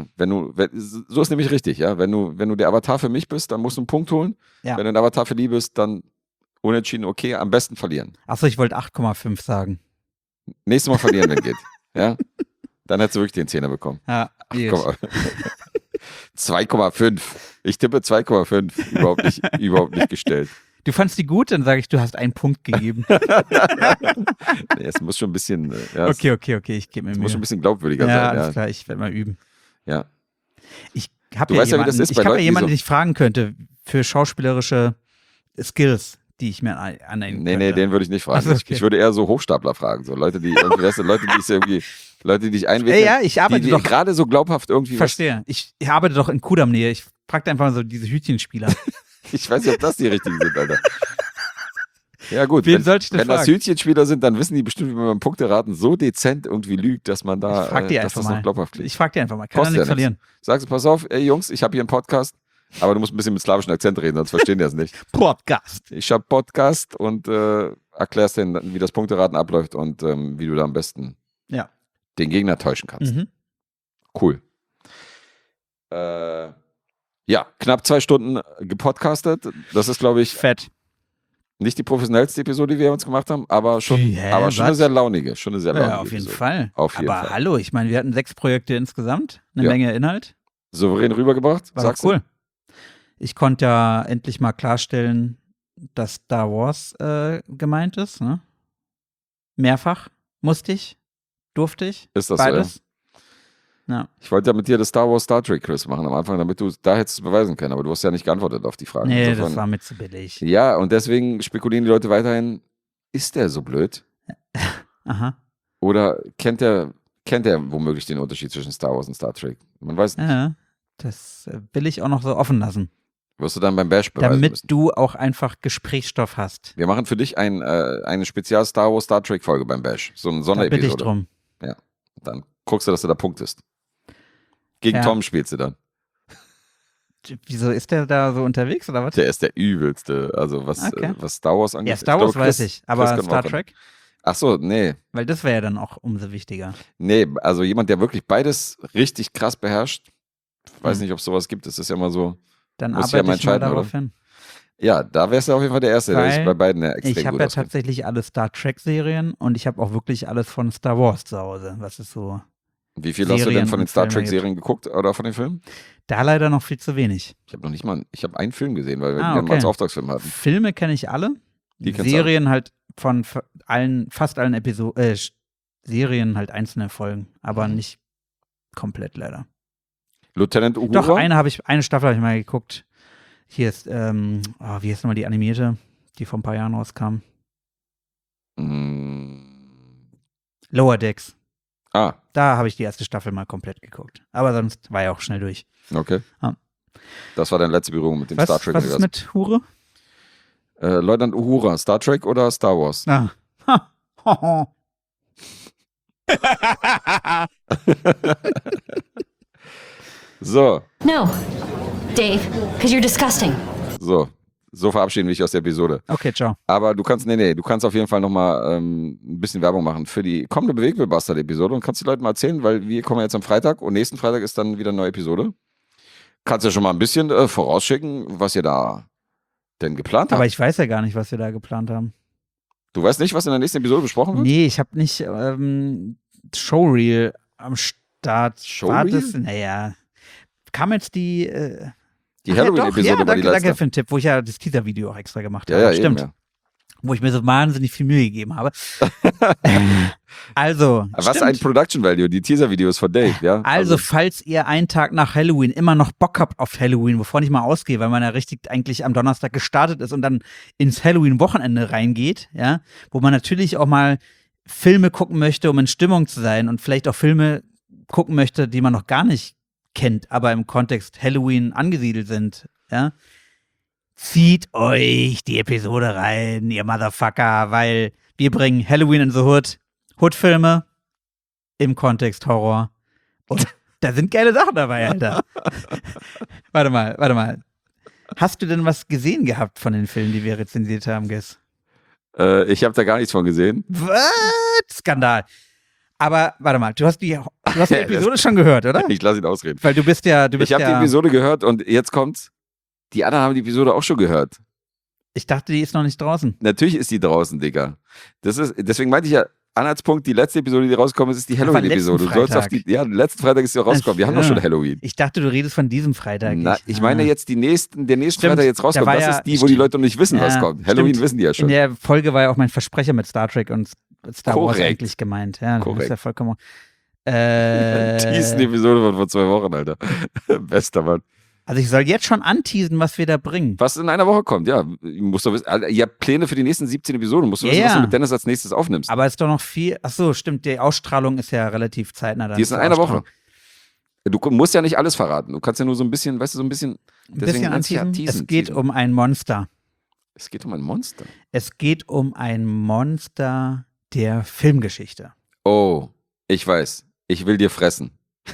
so ist nämlich richtig, ja. Wenn du der Avatar für mich bist, dann musst du einen Punkt holen. Ja. Wenn du ein Avatar für die bist, dann unentschieden, okay, am besten verlieren. Achso, ich wollte 8,5 sagen. Nächstes Mal verlieren, wenn geht. Ja. Dann hättest du wirklich den Zehner bekommen. Ja, gut. 2,5. Ich tippe 2,5. Überhaupt nicht gestellt. Du fandst die gut, dann sage ich, du hast einen Punkt gegeben. Nee, es muss schon ein bisschen, ja, Okay, ich gebe mir es Mühe. muss schon ein bisschen glaubwürdiger Ja, sein. alles klar, ich werde mal üben. Ja. Ich habe Du ja weißt ja, wie das ist bei ich habe Leuten, ja die jemanden, so- den ich fragen könnte für schauspielerische Skills, die ich mir aneignen Nee, könnte. den würde ich nicht fragen. Ach so, okay. Ich würde eher so Hochstapler fragen. So Leute, die irgendwie, weißt du, Leute, die dich einwickeln. Ja, ich arbeite die doch. gerade so glaubhaft irgendwie. Verstehe. Ich arbeite doch in Kudam-Nähe. Ich frage einfach mal so diese Hütchenspieler. Ich weiß nicht, ob das die richtigen sind, Alter. Ja, gut. Wen sollte ich denn wenn das fragen? Hütchenspieler sind, dann wissen die bestimmt, wie man beim Punkteraten so dezent irgendwie lügt, dass man da, Ich frag die dass einfach das mal. noch glaubhaft klingt. Ich frage dir einfach mal. Kann Kostet er nichts ja verlieren. Sagst du, pass auf, ey Jungs, ich habe hier einen Podcast, aber du musst ein bisschen mit slawischen Akzent reden, sonst verstehen die das nicht. Podcast. Ich habe Podcast und erklärst denen, wie das Punkteraten abläuft und wie du da am besten Ja. den Gegner täuschen kannst. Mhm. Cool. Ja, knapp 2 Stunden gepodcastet. Das ist, glaube ich, Fett. nicht die professionellste Episode, die wir uns gemacht haben, aber schon, Was? eine sehr launige. Schon eine sehr launige Ja, auf jeden Episode. Fall. Auf jeden Aber Fall. hallo, ich meine, wir hatten 6 Projekte insgesamt. Eine Ja. Menge Inhalt. Souverän rübergebracht, War sagst doch cool. Ich konnte ja endlich mal klarstellen, dass Star Wars gemeint ist. Ne? Mehrfach. Musste ich. Durfte ich. Ist das beides. so? Ja. Ich wollte ja mit dir das Star Wars Star Trek Quiz machen am Anfang, damit du da hättest es beweisen können, aber du hast ja nicht geantwortet auf die Frage. Nee, Insofern, das war mir zu billig. ja, und deswegen spekulieren die Leute weiterhin, ist der so blöd? Aha. Oder kennt er womöglich den Unterschied zwischen Star Wars und Star Trek? Man weiß nicht. Ja, das will ich auch noch so offen lassen. Wirst du dann beim Bash beweisen Damit müssen. du auch einfach Gesprächsstoff hast. Wir machen für dich eine Spezial Star Wars Star Trek Folge beim Bash. So eine Da bitte ich Sonderepisode. drum. Ja. Dann guckst du, dass du da punktest. Gegen Ja. Tom spielst du dann. Wieso ist der da so unterwegs oder was? Der ist der übelste. Also was Star Wars angeht. Ja, Star Wars glaube, weiß ich, aber Chris kann Star auch- Trek? Ach so, nee. Weil das wäre ja dann auch umso wichtiger. Nee, also jemand, der wirklich beides richtig krass beherrscht. Ich weiß Hm. nicht, ob es sowas gibt. Das ist ja mal so. Dann Muss ich ja arbeite mal ich mal entscheiden, darauf oder? hin. Ja, da wärst du auf jeden Fall der Erste, der sich Weil bei beiden extrem Ich habe gut ja auskennt. tatsächlich alle Star Trek-Serien und ich habe auch wirklich alles von Star Wars zu Hause. Was ist so? Wie viel hast du Serien denn von den und Star Filme Trek-Serien geguckt oder von den Filmen? Da leider noch viel zu wenig. Ich habe noch nicht mal, ich habe einen Film gesehen, weil wir Ah, den mal okay. als Auftragsfilm hatten. Filme kenne ich alle. Die kennst du Serien halt von fast allen Episoden, Serien halt einzelne Folgen, aber Mhm. nicht komplett leider. Lieutenant Uhura? Doch, eine Staffel habe ich mal geguckt. Hier ist, wie heißt nochmal die animierte, die vor ein paar Jahren rauskam? Lower Decks. Ah, Da habe ich die erste Staffel mal komplett geguckt. Aber sonst war ja auch schnell durch. okay. Ah. Das war deine letzte Berührung mit dem Star Was ist Trek-Universum. mit Hure? Lieutenant Uhura, Star Trek oder Star Wars? Ah. So, No. Dave, because you're disgusting. so verabschieden wir dich aus der Episode. Okay, ciao. Aber du kannst auf jeden Fall nochmal ein bisschen Werbung machen für die kommende Bewegtbild-Bastard-Episode und kannst die Leute mal erzählen, weil wir kommen jetzt am Freitag und nächsten Freitag ist dann wieder eine neue Episode. Kannst ja schon mal ein bisschen vorausschicken, was ihr da denn geplant habt. Aber ich weiß ja gar nicht, was wir da geplant haben. Du weißt nicht, was in der nächsten Episode besprochen wird? Nee, ich habe nicht Showreel am Start. Showreel? War das? Naja. Kam jetzt die Die Halloween-Episode war die danke letzte. für den Tipp, wo ich ja das Teaser-Video auch extra gemacht Ja, habe. ja, Stimmt. eben, ja. Wo ich mir so wahnsinnig viel Mühe gegeben habe. Also, Was stimmt. ein Production Value, die Teaser-Videos von Dave, ja? Also, falls ihr einen Tag nach Halloween immer noch Bock habt auf Halloween, wovon ich mal ausgehe, weil man ja richtig eigentlich am Donnerstag gestartet ist und dann ins Halloween-Wochenende reingeht, ja, wo man natürlich auch mal Filme gucken möchte, um in Stimmung zu sein und vielleicht auch Filme gucken möchte, die man noch gar nicht kennt, aber im Kontext Halloween angesiedelt sind, ja. Zieht euch die Episode rein, ihr Motherfucker, weil wir bringen Halloween in the Hood, Hood-Filme im Kontext Horror. Und da sind geile Sachen dabei, Alter. Warte mal. Hast du denn was gesehen gehabt von den Filmen, die wir rezensiert haben, Guess? Ich habe da gar nichts von gesehen. Was? Skandal. Aber warte mal, du hast die Episode schon gehört, oder? Ich lasse ihn ausreden. Weil du bist Ich habe die ja. Episode gehört und jetzt kommt's. Die anderen haben die Episode auch schon gehört. Ich dachte, die ist noch nicht draußen. Natürlich ist die draußen, Digga. Deswegen meinte ich ja, Anhaltspunkt, die letzte Episode, die rausgekommen ist die war Halloween-Episode. Du letzten sollst auf Freitag. letzten Freitag ist die auch rausgekommen. Wir haben doch Ja. schon Halloween. Ich dachte, du redest von diesem Freitag. Na, ich meine jetzt der nächste Stimmt, Freitag jetzt rauskommt. da war Das ja- ist die, wo die Leute noch nicht wissen, was Ja, kommt. Halloween stimmt. wissen die ja In schon. der Folge war ja auch mein Versprecher mit Star Trek und Star Wars Korrekt. eigentlich gemeint. Ja, das Korrekt. ist ja vollkommen. Die ist eine Episode von vor 2 Wochen, Alter. Bester Mann. Also ich soll jetzt schon anteasen, was wir da bringen. Was in einer Woche kommt, ja. Musst du wissen. Alter, ihr habt Pläne für die nächsten 17 Episoden. Musst du Ja, wissen, was ja. du mit Dennis als nächstes aufnimmst. Aber es ist doch noch viel. Ach so, stimmt. Die Ausstrahlung ist ja relativ zeitnah. Dann Die ist in zur einer Ausstrahlung. Woche. Du musst ja nicht alles verraten. Du kannst ja nur so ein bisschen, weißt du, so ein bisschen. Ein bisschen nenn's ja anteasen. Es geht teasen. um ein Monster. Es geht um ein Monster. Es geht um ein Monster der Filmgeschichte. Oh, ich weiß. Ich will dir fressen.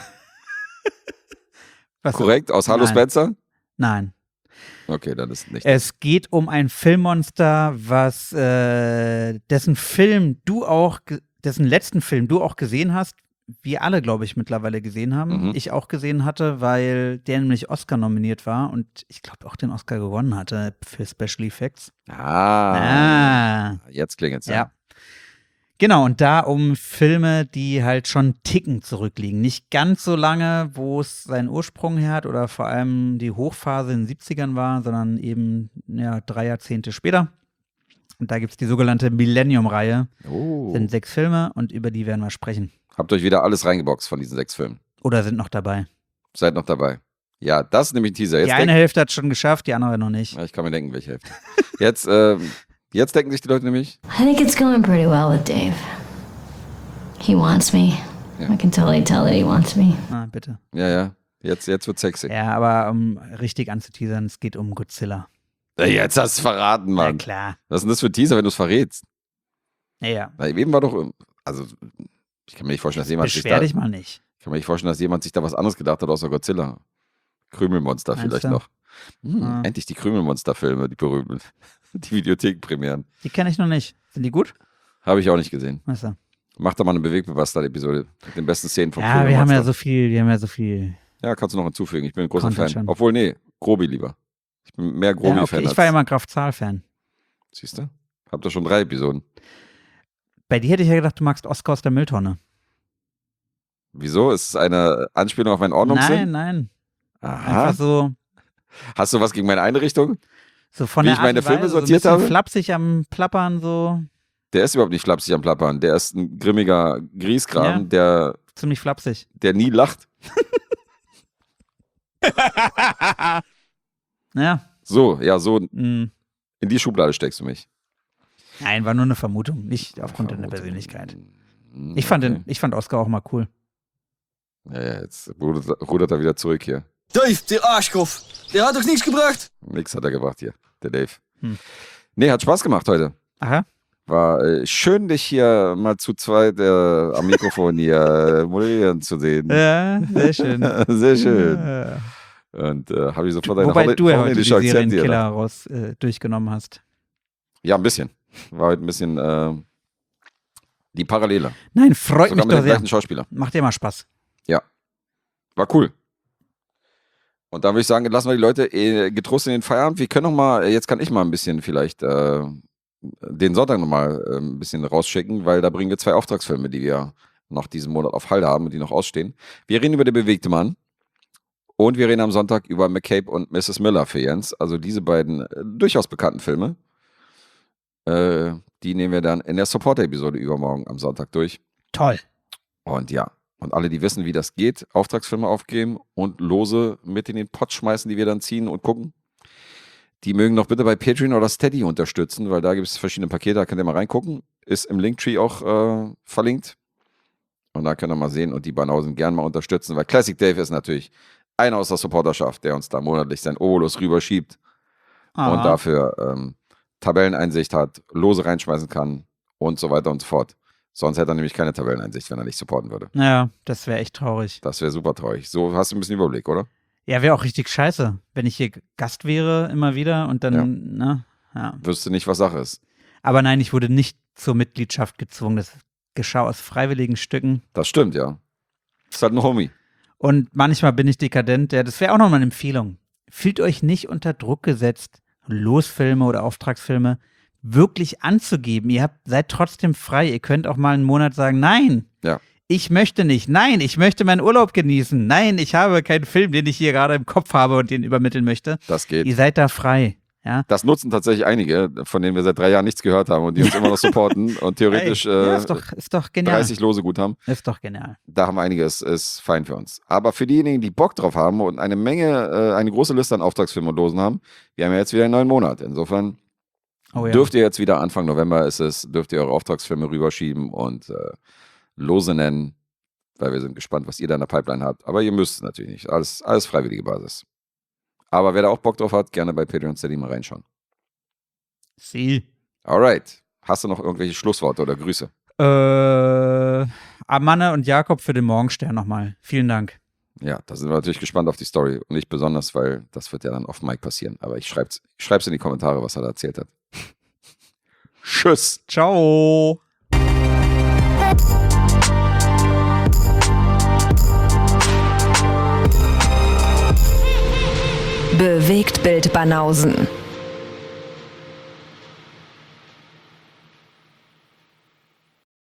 Was? Korrekt? Aus Hallo Nein. Spencer? Nein. Okay, dann ist nicht. Es geht um ein Filmmonster, was dessen letzten Film du auch gesehen hast. Wir alle, glaube ich, mittlerweile gesehen haben. Mhm. Ich auch gesehen hatte, weil der nämlich Oscar nominiert war und ich glaube auch den Oscar gewonnen hatte für Special Effects. Jetzt klingelt's. Ja. Genau, und da um Filme, die halt schon Ticken zurückliegen. Nicht ganz so lange, wo es seinen Ursprung her hat oder vor allem die Hochphase in den 70ern war, sondern eben 3 Jahrzehnte später. Und da gibt es die sogenannte Millennium-Reihe. Oh. Sind 6 Filme und über die werden wir sprechen. Habt euch wieder alles reingeboxt von diesen 6 Filmen. Oder sind noch dabei. Seid noch dabei. Ja, das ist nämlich ein Teaser. Die eine Hälfte hat es schon geschafft, die andere noch nicht. Ja, ich kann mir denken, welche Hälfte. Jetzt denken sich die Leute nämlich, I think it's going pretty well with Dave. He wants me. Yeah. I can totally tell that he wants me. Ah, bitte. ja, jetzt wird sexy. Ja, aber um richtig anzuteasern, es geht um Godzilla. Jetzt hast du es verraten, Mann. Ja, klar. Was ist denn das für ein Teaser, wenn du es verrätst? Ja. Na, eben war doch, also ich kann mir nicht vorstellen, dass jemand Beschwer dich mal nicht. Ich kann mir nicht vorstellen, dass jemand sich da was anderes gedacht hat außer Godzilla. Krümelmonster Meinst vielleicht du? noch. Ah. Endlich die Krümelmonster-Filme, die berühmten. Die Videothekenpremieren. Die kenne ich noch nicht. Sind die gut? Habe ich auch nicht gesehen. Achso. Mach da mal eine Bewegtbastard-Episode mit den besten Szenen von Ja, wir haben ja so viel. Ja, kannst du noch hinzufügen. Ich bin ein großer Content Fan. schon. Obwohl, nee, Grobi lieber. Ich bin mehr Grobi-Fan. Ich war ja immer Graf-Zahl-Fan. Siehst du? Habt ihr schon 3 Episoden. Bei dir hätte ich ja gedacht, du magst Oscar aus der Mülltonne. Wieso? Ist es eine Anspielung auf meinen Ordnungssinn? Nein. Aha. Einfach so Hast du was gegen meine Einrichtung? von Wie der ich meine Art und Filme Weise, sortiert so ein bisschen habe? flapsig am Plappern, so Der ist überhaupt nicht flapsig am Plappern. Der ist ein grimmiger Grieskram, der ziemlich flapsig. nie lacht. Ja. So, Mm. in die Schublade steckst du mich. Nein, war nur eine Vermutung, nicht aufgrund deiner Persönlichkeit. Ich Okay. fand Oscar auch mal cool. Ja, jetzt rudert er wieder zurück hier. Dave, der Arschkopf. Der hat doch nichts gebracht. Nix hat er gebracht hier, der Dave. Hm. Nee, hat Spaß gemacht heute. Aha. War schön, dich hier mal zu zweit am Mikrofon hier moderieren zu sehen. Ja, sehr schön. Sehr schön. Ja. Und habe ich sofort eine Wobei du ja heute die holländische Akzent hier. Serienkiller durchgenommen hast. Ja, ein bisschen. War heute ein bisschen die Parallele. Nein, freut Sogar mich mit doch dem sehr. gleichen Schauspieler. Macht dir mal Spaß. War cool. Und da würde ich sagen, lassen wir die Leute getrost in den Feierabend. Wir können noch mal, jetzt kann ich mal ein bisschen vielleicht den Sonntag noch mal ein bisschen rausschicken, weil da bringen wir 2 Auftragsfilme, die wir noch diesen Monat auf Halde haben und die noch ausstehen. Wir reden über Der bewegte Mann und wir reden am Sonntag über McCabe und Mrs. Miller für Jens. Also diese beiden durchaus bekannten Filme. Die nehmen wir dann in der Supporter-Episode übermorgen am Sonntag durch. Toll. Und ja, und alle, die wissen, wie das geht, Auftragsfilme aufgeben und Lose mit in den Pott schmeißen, die wir dann ziehen und gucken, die mögen noch bitte bei Patreon oder Steady unterstützen, weil da gibt es verschiedene Pakete, da könnt ihr mal reingucken. Ist im Linktree auch verlinkt. Und da könnt ihr mal sehen und die Banausen gern mal unterstützen, weil Classic Dave ist natürlich einer aus der Supporterschaft, der uns da monatlich sein Obolus rüberschiebt und dafür Tabelleneinsicht hat, Lose reinschmeißen kann und so weiter und so fort. Sonst hätte er nämlich keine Tabelleneinsicht, wenn er nicht supporten würde. Ja, das wäre echt traurig. Das wäre super traurig. So hast du ein bisschen Überblick, oder? Ja, wäre auch richtig scheiße, wenn ich hier Gast wäre immer wieder und dann, ne? Ja. Wüsste nicht, was Sache ist. Aber nein, ich wurde nicht zur Mitgliedschaft gezwungen. Das geschah aus freiwilligen Stücken. Das stimmt, ja. Ist halt ein Homie. Und manchmal bin ich dekadent. Ja, das wäre auch nochmal eine Empfehlung. Fühlt euch nicht unter Druck gesetzt, Losfilme oder Auftragsfilme wirklich anzugeben. Seid trotzdem frei. Ihr könnt auch mal einen Monat sagen, nein, Ja. ich möchte nicht. Nein, ich möchte meinen Urlaub genießen. Nein, ich habe keinen Film, den ich hier gerade im Kopf habe und den übermitteln möchte. Das geht. Ihr seid da frei. Ja? Das nutzen tatsächlich einige, von denen wir seit 3 Jahren nichts gehört haben und die uns immer noch supporten und theoretisch ja, ist doch genial. 30 Lose gut haben. Ist doch genial. Da haben wir einiges, ist fein für uns. Aber für diejenigen, die Bock drauf haben und eine große Liste an Auftragsfilmen und Losen haben, wir haben ja jetzt wieder einen neuen Monat. Insofern dürft ihr jetzt wieder, Anfang November dürft ihr eure Auftragsfilme rüberschieben und Lose nennen, weil wir sind gespannt, was ihr da in der Pipeline habt. Aber ihr müsst es natürlich nicht. Alles freiwillige Basis. Aber wer da auch Bock drauf hat, gerne bei Patreon Steady mal reinschauen. Sie. Alright. Hast du noch irgendwelche Schlussworte oder Grüße? Amanne und Jakob für den Morgenstern nochmal. Vielen Dank. Ja, da sind wir natürlich gespannt auf die Story. Und ich besonders, weil das wird ja dann auf Mic passieren. Aber ich schreib's in die Kommentare, was er da erzählt hat. Tschüss. Ciao. Bewegtbild Banausen.